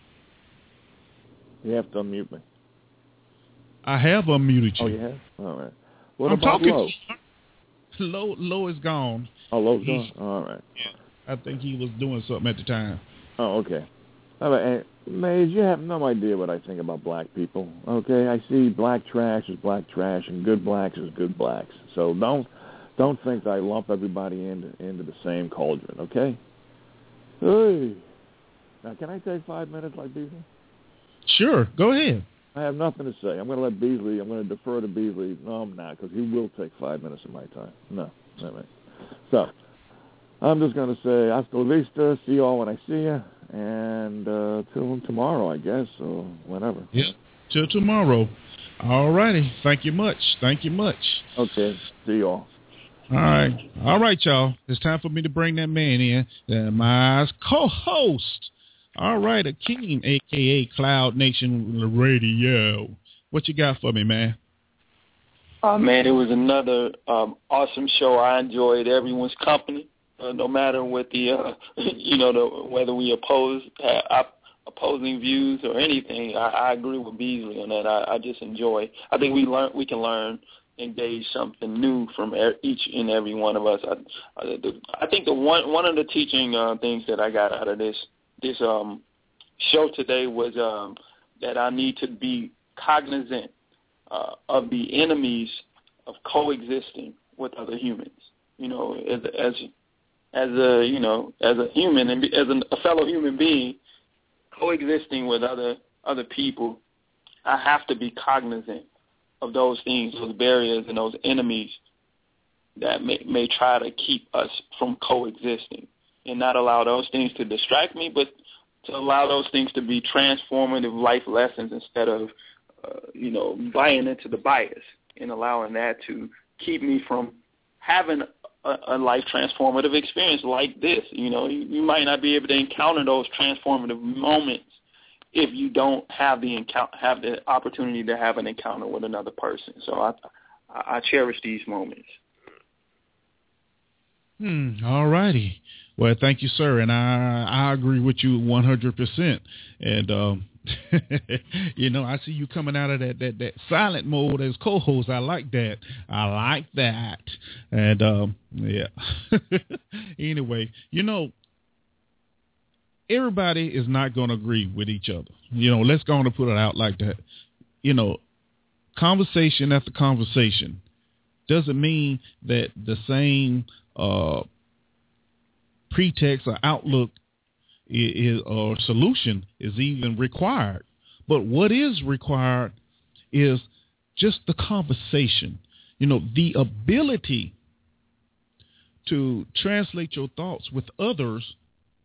You have to unmute me. I have unmuted you. Oh, you have? All right. What I'm about talking Low? Low, Low is gone. Oh, Low's He's, gone? All right. Yeah, I think he was doing something at the time. Oh, okay. All right, and Maze, you have no idea what I think about black people, okay? I see black trash as black trash and good blacks as good blacks. So don't don't think that I lump everybody into, into the same cauldron, okay? Hey. Now, can I take five minutes like Beasley? Sure, go ahead. I have nothing to say. I'm going to let Beasley, I'm going to defer to Beasley. No, I'm not, because he will take five minutes of my time. No, no, right. So, I'm just going to say, hasta la vista, see you all when I see you, and uh, till tomorrow, I guess, or whenever. Yeah, till tomorrow. All righty. Thank you much. Thank you much. Okay, see you all. All right. All right, y'all. It's time for me to bring that man in, uh, my co-host. All right, Akeem, a k a. Cloud Nation Radio. What you got for me, man? Oh, man, it was another um, awesome show. I enjoyed everyone's company, uh, no matter what the, uh, you know, the, whether we oppose uh, op- opposing views or anything. I, I agree with Beasley on that. I, I just enjoy. I think we learn, we can learn, engage something new from er- each and every one of us. I, I, the, I think the one one of the teaching uh, things that I got out of this this um, show today was um, that I need to be cognizant uh, of the enemies of coexisting with other humans. You know, as as, as a, you know, as a human and as a, a fellow human being, coexisting with other other people, I have to be cognizant of those things, those barriers and those enemies that may, may try to keep us from coexisting, and not allow those things to distract me, but to allow those things to be transformative life lessons instead of, uh, you know, buying into the bias and allowing that to keep me from having a, a life transformative experience like this. You know, you, you might not be able to encounter those transformative moments if you don't have the encounter, have the opportunity to have an encounter with another person. So I, I cherish these moments. Hmm. All righty. Well, thank you, sir. And I I agree with you one hundred percent. And, um, you know, I see you coming out of that, that, that silent mode as co-host. I like that. I like that. And, um, yeah. Anyway, you know, everybody is not going to agree with each other. You know, let's go on and put it out like that. You know, conversation after conversation doesn't mean that the same uh, pretext or outlook is, or solution is even required. But what is required is just the conversation. You know, the ability to translate your thoughts with others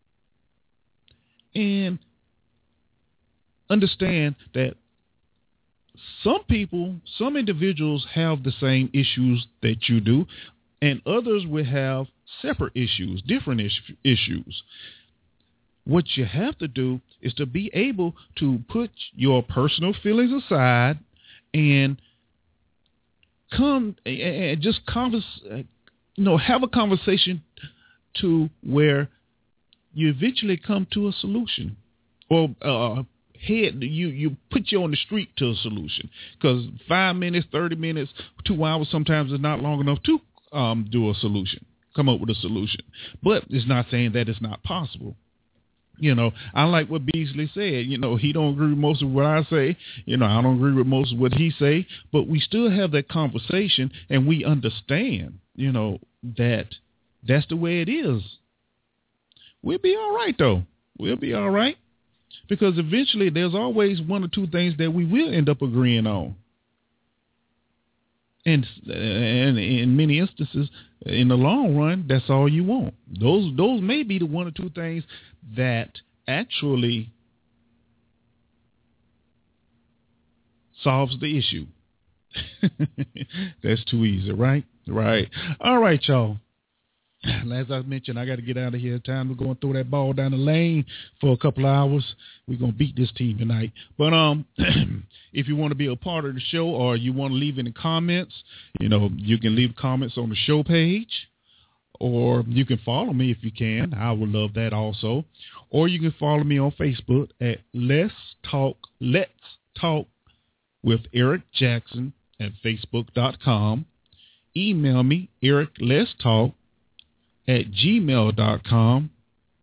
and understand that some people, some individuals have the same issues that you do, and others will have separate issues, different is- issues. What you have to do is to be able to put your personal feelings aside and come and just converse, you know, have a conversation to where you eventually come to a solution, or uh, head you you put you on the street to a solution. Because five minutes, thirty minutes, two hours sometimes is not long enough to um, do a solution, come up with a solution. But it's not saying that it's not possible. You know, I like what Beasley said. You know, he don't agree with most of what I say. You know, I don't agree with most of what he say. But we still have that conversation, and we understand, you know, that that's the way it is. We'll be all right, though. We'll be all right. Because eventually there's always one or two things that we will end up agreeing on. And, and in many instances, in the long run, that's all you want. Those those may be the one or two things that actually solves the issue. That's too easy, right? Right. All right, y'all. And as I mentioned, I got to get out of here. Time to go and throw that ball down the lane for a couple of hours. We're going to beat this team tonight. But um, if you want to be a part of the show, or you want to leave any comments, you know, you can leave comments on the show page, or you can follow me if you can. I would love that also. Or you can follow me on Facebook at Let's Talk, Let's Talk with Eric Jackson at facebook dot com. Email me, Eric Let's Talk at gmail dot com,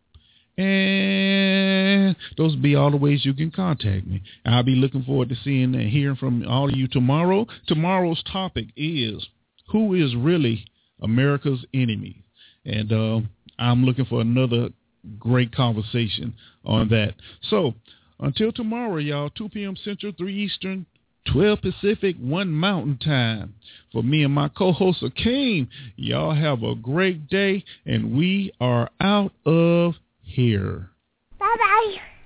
and those will be all the ways you can contact me. I'll be looking forward to seeing and hearing from all of you tomorrow. Tomorrow's topic is, who is really America's enemy? And uh, I'm looking for another great conversation on that. So until tomorrow, y'all, two p.m. Central, three Eastern, twelve Pacific, one Mountain Time. For me and my co-host Akeem, y'all have a great day, and we are out of here. Bye-bye.